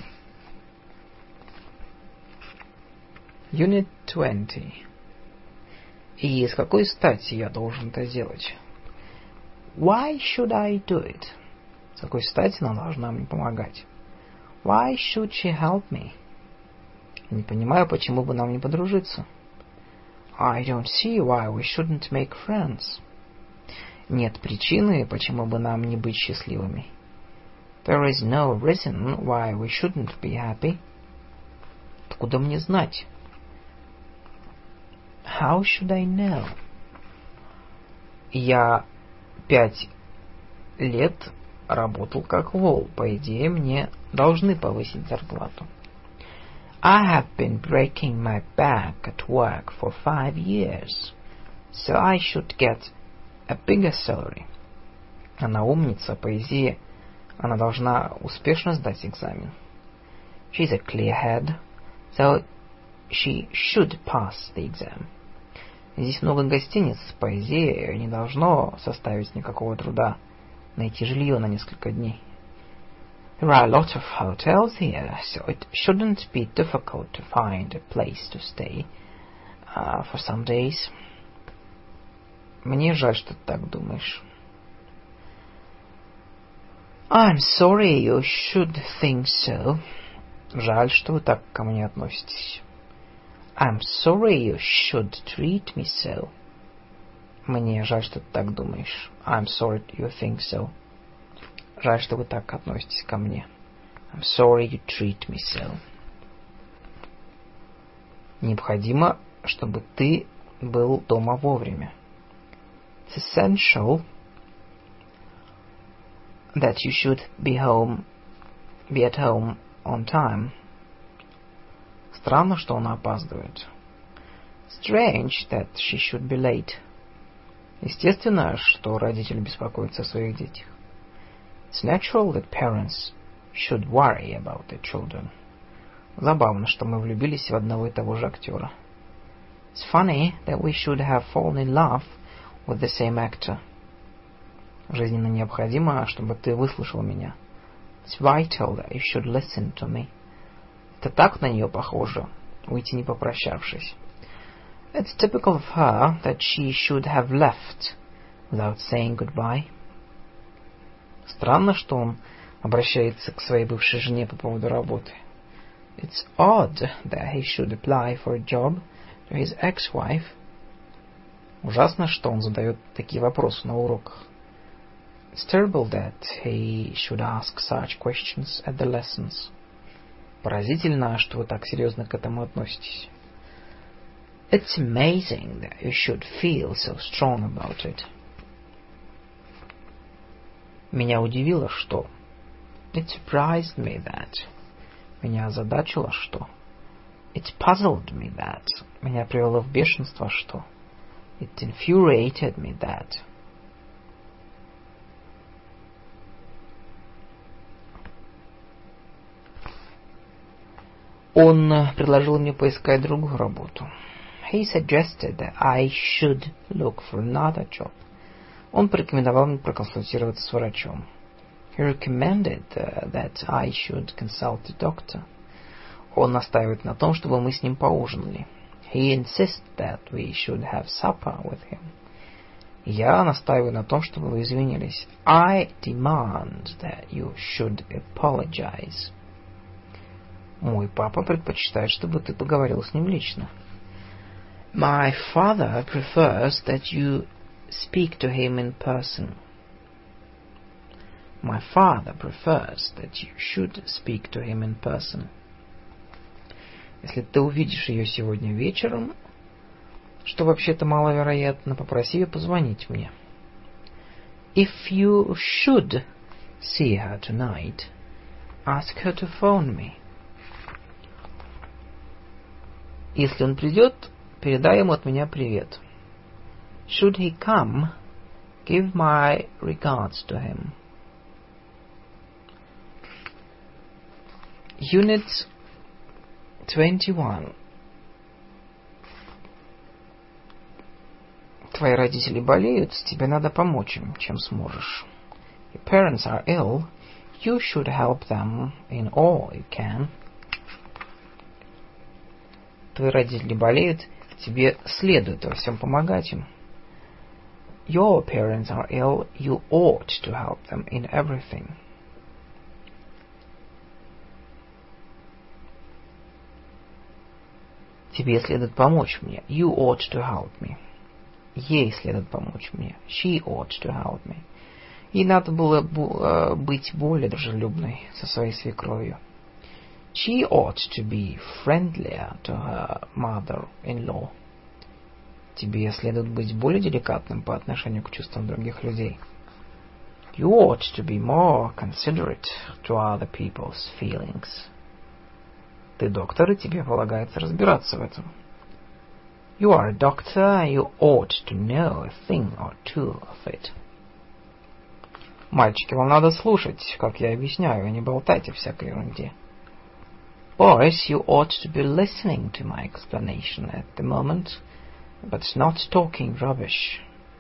Unit 20. И с какой стати я должен это делать? Why should I do it? С какой стати она должна мне помогать? Why should she help me? Не понимаю, почему бы нам не подружиться. I don't see why we shouldn't make friends. Нет причины, почему бы нам не быть счастливыми. There is no reason why we shouldn't be happy. Откуда мне знать? How should I know? Я 5 лет работал как вол. По идее, мне должны повысить зарплату. I have been breaking my back at work for 5 years, so I should get a bigger salary. Она умница, по идее, она должна успешно сдать экзамен. She's a clear head, so she should pass the exam. Здесь много гостиниц, по идее, не должно составить никакого труда найти жилье на несколько дней. There are a lot of hotels here, so it shouldn't be difficult to find a place to stay for some days. Мне жаль, что ты так думаешь. I'm sorry you should think so. Жаль, что вы так ко мне относитесь. I'm sorry you should treat me so. Мне жаль, что ты так думаешь. I'm sorry you think so. Жаль, что вы так относитесь ко мне. I'm sorry you treat me so. Необходимо, чтобы ты был дома вовремя. It's essential that you should be at home on time. Странно, что она опаздывает. Strange that she should be late. Естественно, что родители беспокоятся о своих детях. It's natural that parents should worry about their children. Забавно, что мы влюбились в одного и того же актера. It's funny that we should have fallen in love with the same actor. Жизненно необходимо, чтобы ты выслушал меня. It's vital that you should listen to me. Это так на нее похоже, уйти не попрощавшись. It's typical of her that she should have left without saying goodbye. Странно, что он обращается к своей бывшей жене по поводу работы. It's odd that he should apply for a job to his ex-wife. Ужасно, что он задает такие вопросы на уроках. It's terrible that he should ask such questions at the lessons. Поразительно, что вы так серьезно к этому относитесь. It's amazing that you should feel so strong about it. Меня удивило, что... It surprised me that... Меня озадачило, что... It puzzled me that... Меня привело в бешенство, что... It infuriated me that... Он предложил мне поискать другую работу. He suggested that I should look for another job. Он порекомендовал мне проконсультироваться с врачом. He recommended that I should consult a doctor. Он настаивает на том, чтобы мы с ним поужинали. He insists that we should have supper with him. Я настаиваю на том, чтобы вы извинились. I demand that you should apologize. Мой папа предпочитает, чтобы ты поговорил с ним лично. My father prefers that you speak to him in person. My father prefers that you should speak to him in person. Если ты увидишь ее сегодня вечером, что вообще-то маловероятно, попроси ее позвонить мне. If you should see her tonight, ask her to phone me. Если он придет, передай ему от меня привет. Should he come, give my regards to him. Unit 21. Твои родители болеют, тебе надо помочь им, чем сможешь. Your parents are ill, you should help them in all you can. Твои родители болеют, тебе следует во всем помогать им. Your parents are ill, you ought to help them in everything. Тебе следует помочь мне. You ought to help me. Ей следует помочь мне. She ought to help me. Ей надо было быть более дружелюбной со своей свекровью. She ought to be friendlier to her mother-in-law. Тебе следует быть более деликатным по отношению к чувствам других людей. You ought to be more considerate to other people's feelings. Ты доктор, и тебе полагается разбираться в этом. You are a doctor, and you ought to know a thing or two of it. Мальчики, вам надо слушать, как я объясняю, а не болтайте всякой ерунде. Boys, you ought to be listening to my explanation at the moment, but not talking rubbish.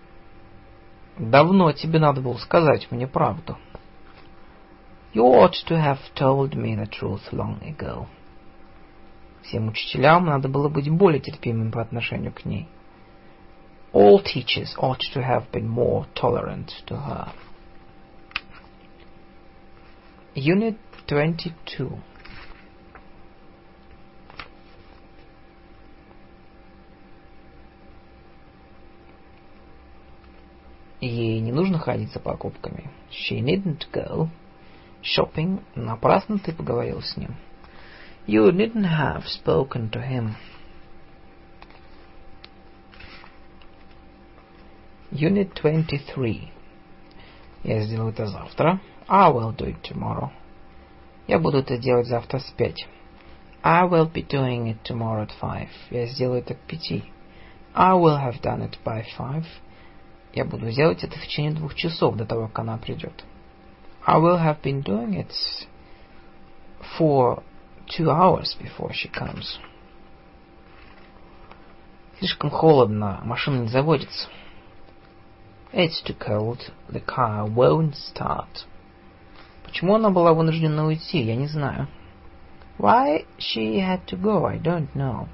Давно тебе надо было сказать мне правду. You ought to have told me the truth long ago. Всем учителям надо было быть более терпимым по отношению к ней. All teachers ought to have been more tolerant to her. Unit 22. Ей не нужно ходить за покупками. She needn't go shopping. Напрасно ты поговорил с ним. You needn't have spoken to him. Unit 23. Я сделаю это завтра. I will do it tomorrow. Я буду это делать завтра с 5. I will be doing it tomorrow at 5. Я сделаю это к 5. I will have done it by 5. Я буду делать это в течение 2 часов до того, как она придет. I will have been doing it for 2 hours before she comes. Слишком холодно, машина не заводится. It's too cold, the car won't start. Почему она была вынуждена уйти, я не знаю. Why she had to go, I don't know.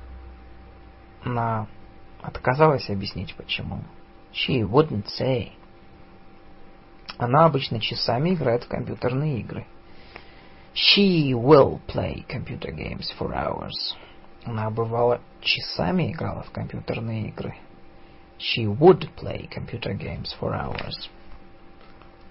Она отказалась объяснить, почему. She wouldn't say. Она обычно часами играет в компьютерные игры. She will play computer games for hours. Она бывало часами играла в компьютерные игры. She would play computer games for hours.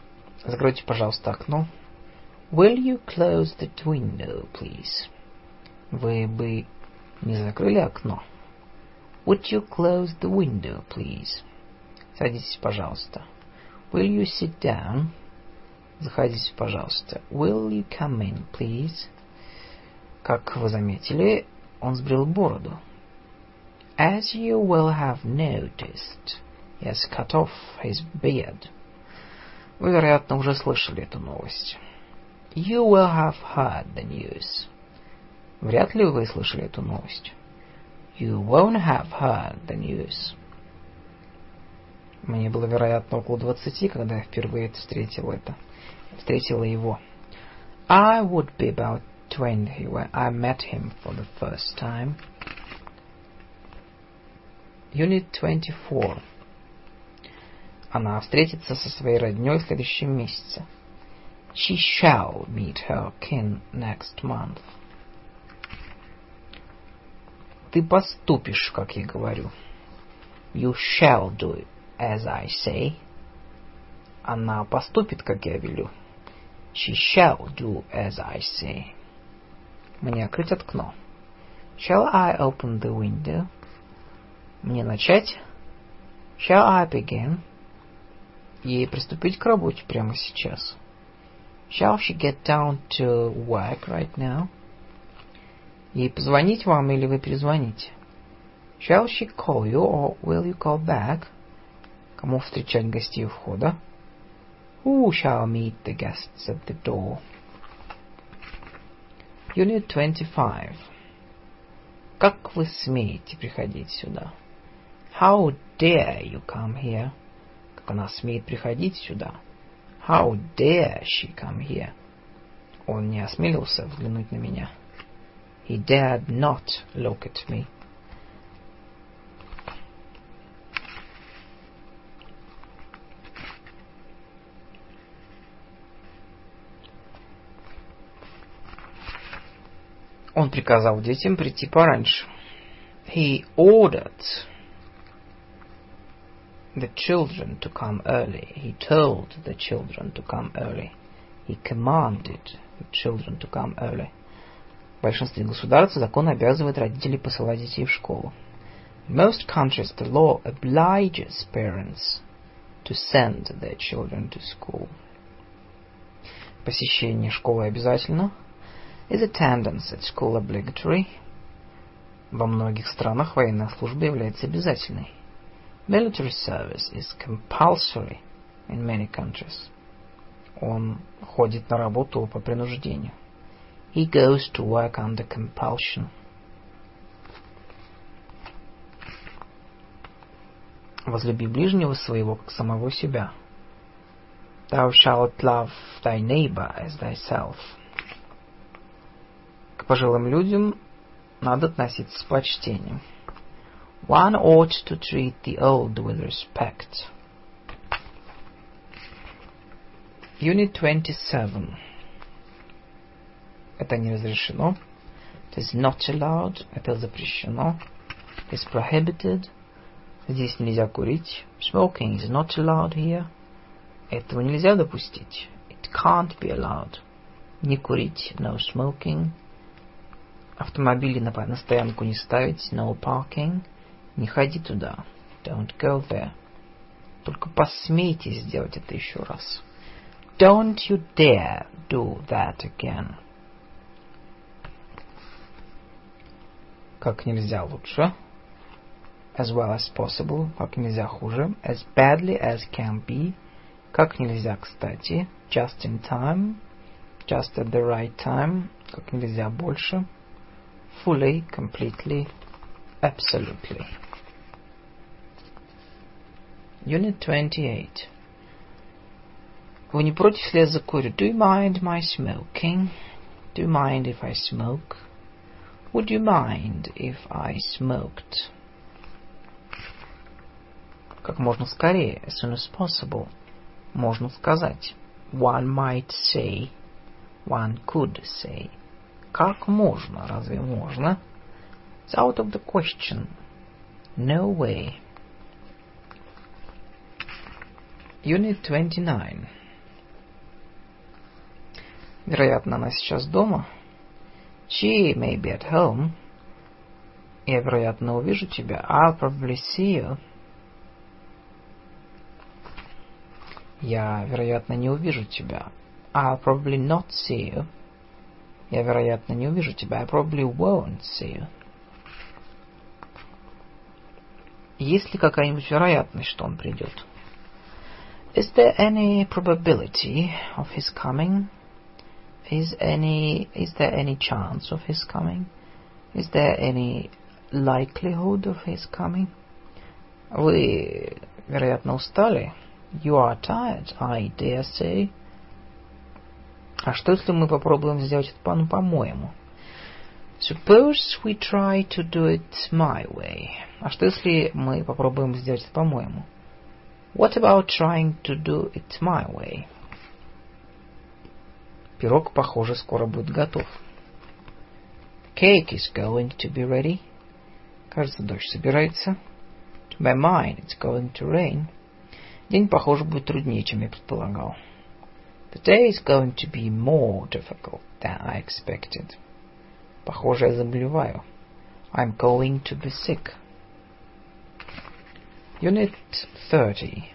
Закройте, пожалуйста, окно. Will you close the window, please? Вы бы не закрыли окно? Would you close the window, please? Садитесь, пожалуйста. Will you sit down? Заходите, пожалуйста. Will you come in, please? Как вы заметили, он сбрил бороду. As you will have noticed, he has cut off his beard. Вы, вероятно, уже слышали эту новость. You will have heard the news. Вряд ли вы слышали эту новость. You won't have heard the news. Мне было, вероятно, около 20, когда я впервые встретила его. I would be about 20 when I met him for the first time. Unit 24. Она встретится со своей роднёй в следующем месяце. She shall meet her kin next month. Ты поступишь, как я говорю. You shall do as I say. Она поступит, как я велю. She shall do as I say. Мне открыть окно. Shall I open the window? Мне начать? Shall I begin? Ей приступить к работе прямо сейчас. Shall she get down to work right now? Ей позвонить вам или вы перезвоните? Shall she call you or will you call back? Кому встречать гостей у входа? Who shall meet the guests at the door? Unit 25. Как вы смеете приходить сюда? How dare you come here? Как она смеет приходить сюда? How dare she come here? Он не осмелился взглянуть на меня. He dared not look at me. Он приказал детям прийти пораньше. He ordered the children to come early. He told the children to come early. He commanded the children to come early. В большинстве государств закон обязывает родителей посылать детей в школу. In most countries the law obliges parents to send their children to school. Посещение школы обязательно. Is attendance at school obligatory? Во многих странах военная служба является обязательной. Military service is compulsory in many countries. Он ходит на работу по принуждению. He goes to work under compulsion. Возлюби ближнего своего, как самого себя. Thou shalt love thy neighbor as thyself. К пожилым людям надо относиться с почтением. One ought to treat the old with respect. Unit 27. Это не разрешено. It is not allowed. Это запрещено. It is prohibited. Здесь нельзя курить. Smoking is not allowed here. Этого нельзя допустить. It can't be allowed. Не курить. No smoking. Автомобили на стоянку не ставить. No parking. Не ходи туда. Don't go there. Только посмейте сделать это еще раз. Don't you dare do that again. Как нельзя лучше. As well as possible. Как нельзя хуже. As badly as can be. Как нельзя кстати. Just in time. Just at the right time. Как нельзя больше. Fully, completely, absolutely. Unit 28. Вы не против, если я закурю? Do you mind my smoking? Do you mind if I smoke? Would you mind if I smoked? Как можно скорее. As soon as possible. Можно сказать. One might say. One could say. Как можно? Разве можно? It's out of the question. No way. Unit 29. Вероятно, она сейчас дома. She may be at home. Я, вероятно, увижу тебя. I'll probably see you. Я, вероятно, не увижу тебя. I'll probably not see you. Я, вероятно, не увижу тебя. I probably won't see you. Есть ли какая-нибудь вероятность, что он придет? Is there any probability of his coming? Is there any chance of his coming? Is there any likelihood of his coming? Вы, вероятно, устали? You are tired, I dare say. А что, если мы попробуем сделать это по-моему? Suppose we try to do it my way. А что, если мы попробуем сделать это по-моему? What about trying to do it my way? Пирог, похоже, скоро будет готов. Cake is going to be ready. Кажется, дождь собирается. To my mind, it's going to rain. День, похоже, будет труднее, чем я предполагал. The day is going to be more difficult than I expected. Похоже, я заболеваю. I'm going to be sick. Unit 30.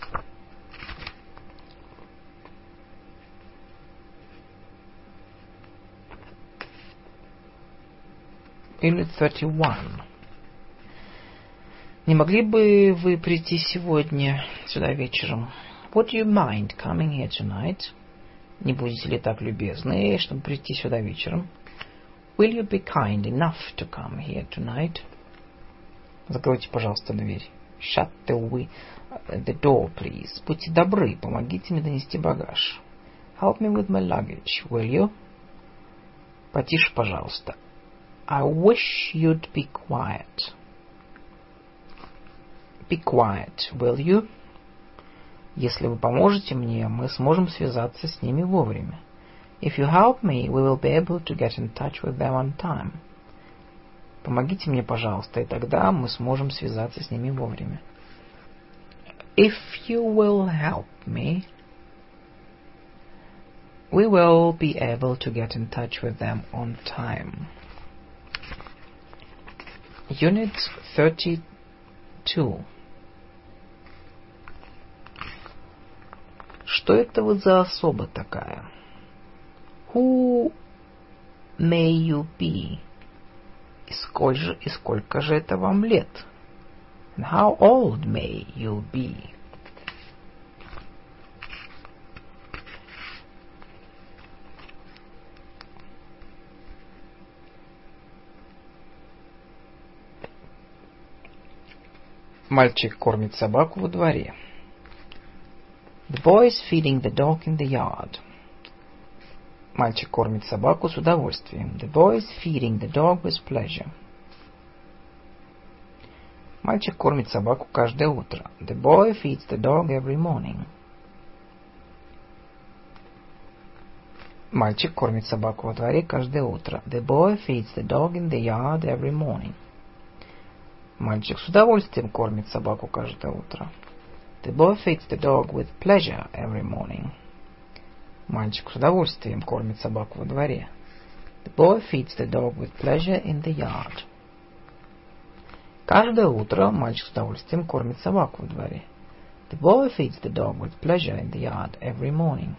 Unit 31. Не могли бы вы прийти сегодня сюда вечером? Would you mind coming here tonight? Не будете ли так любезны, чтобы прийти сюда вечером? Will you be kind enough to come here tonight? Закройте, пожалуйста, дверь. Shut the door, please. Будьте добры, помогите мне донести багаж. Help me with my luggage, will you? Потише, пожалуйста. I wish you'd be quiet. Be quiet, will you? Если вы поможете мне, мы сможем связаться с ними вовремя. If you help me, we will be able to get in touch with them on time. Помогите мне, пожалуйста, и тогда мы сможем связаться с ними вовремя. If you will help me, we will be able to get in touch with them on time. Unit 32. Что это вы за особа такая? Who may you be? И сколько же это вам лет? And how old may you be? Мальчик кормит собаку во дворе. The boy is feeding the dog in the yard. Мальчик кормит собаку с удовольствием. The boy is feeding the dog with pleasure. Мальчик кормит собаку каждое утро. The boy feeds the dog every morning. Мальчик кормит собаку во дворе каждое утро. The boy feeds the dog in the yard every morning. Мальчик с удовольствием кормит собаку каждое утро. The boy feeds the dog with pleasure every morning. Мальчик с удовольствием кормит собаку во дворе. The boy feeds the dog with pleasure in the yard. Каждое утро мальчик с удовольствием кормит собаку во дворе. The boy feeds the dog with pleasure in the yard every morning.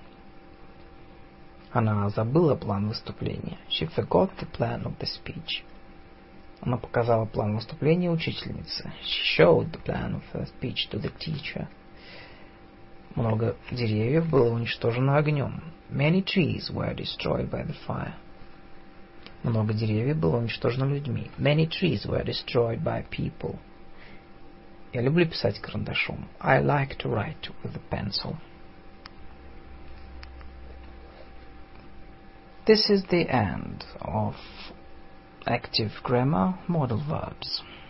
Она забыла план выступления. She forgot the plan of the speech. Она показала план выступления учительнице. She showed the plan of her speech to the teacher. Много деревьев было уничтожено огнем. Many trees were destroyed by the fire. Много деревьев было уничтожено людьми. Many trees were destroyed by people. Я люблю писать карандашом. I like to write with a pencil. This is the end of active grammar modal verbs.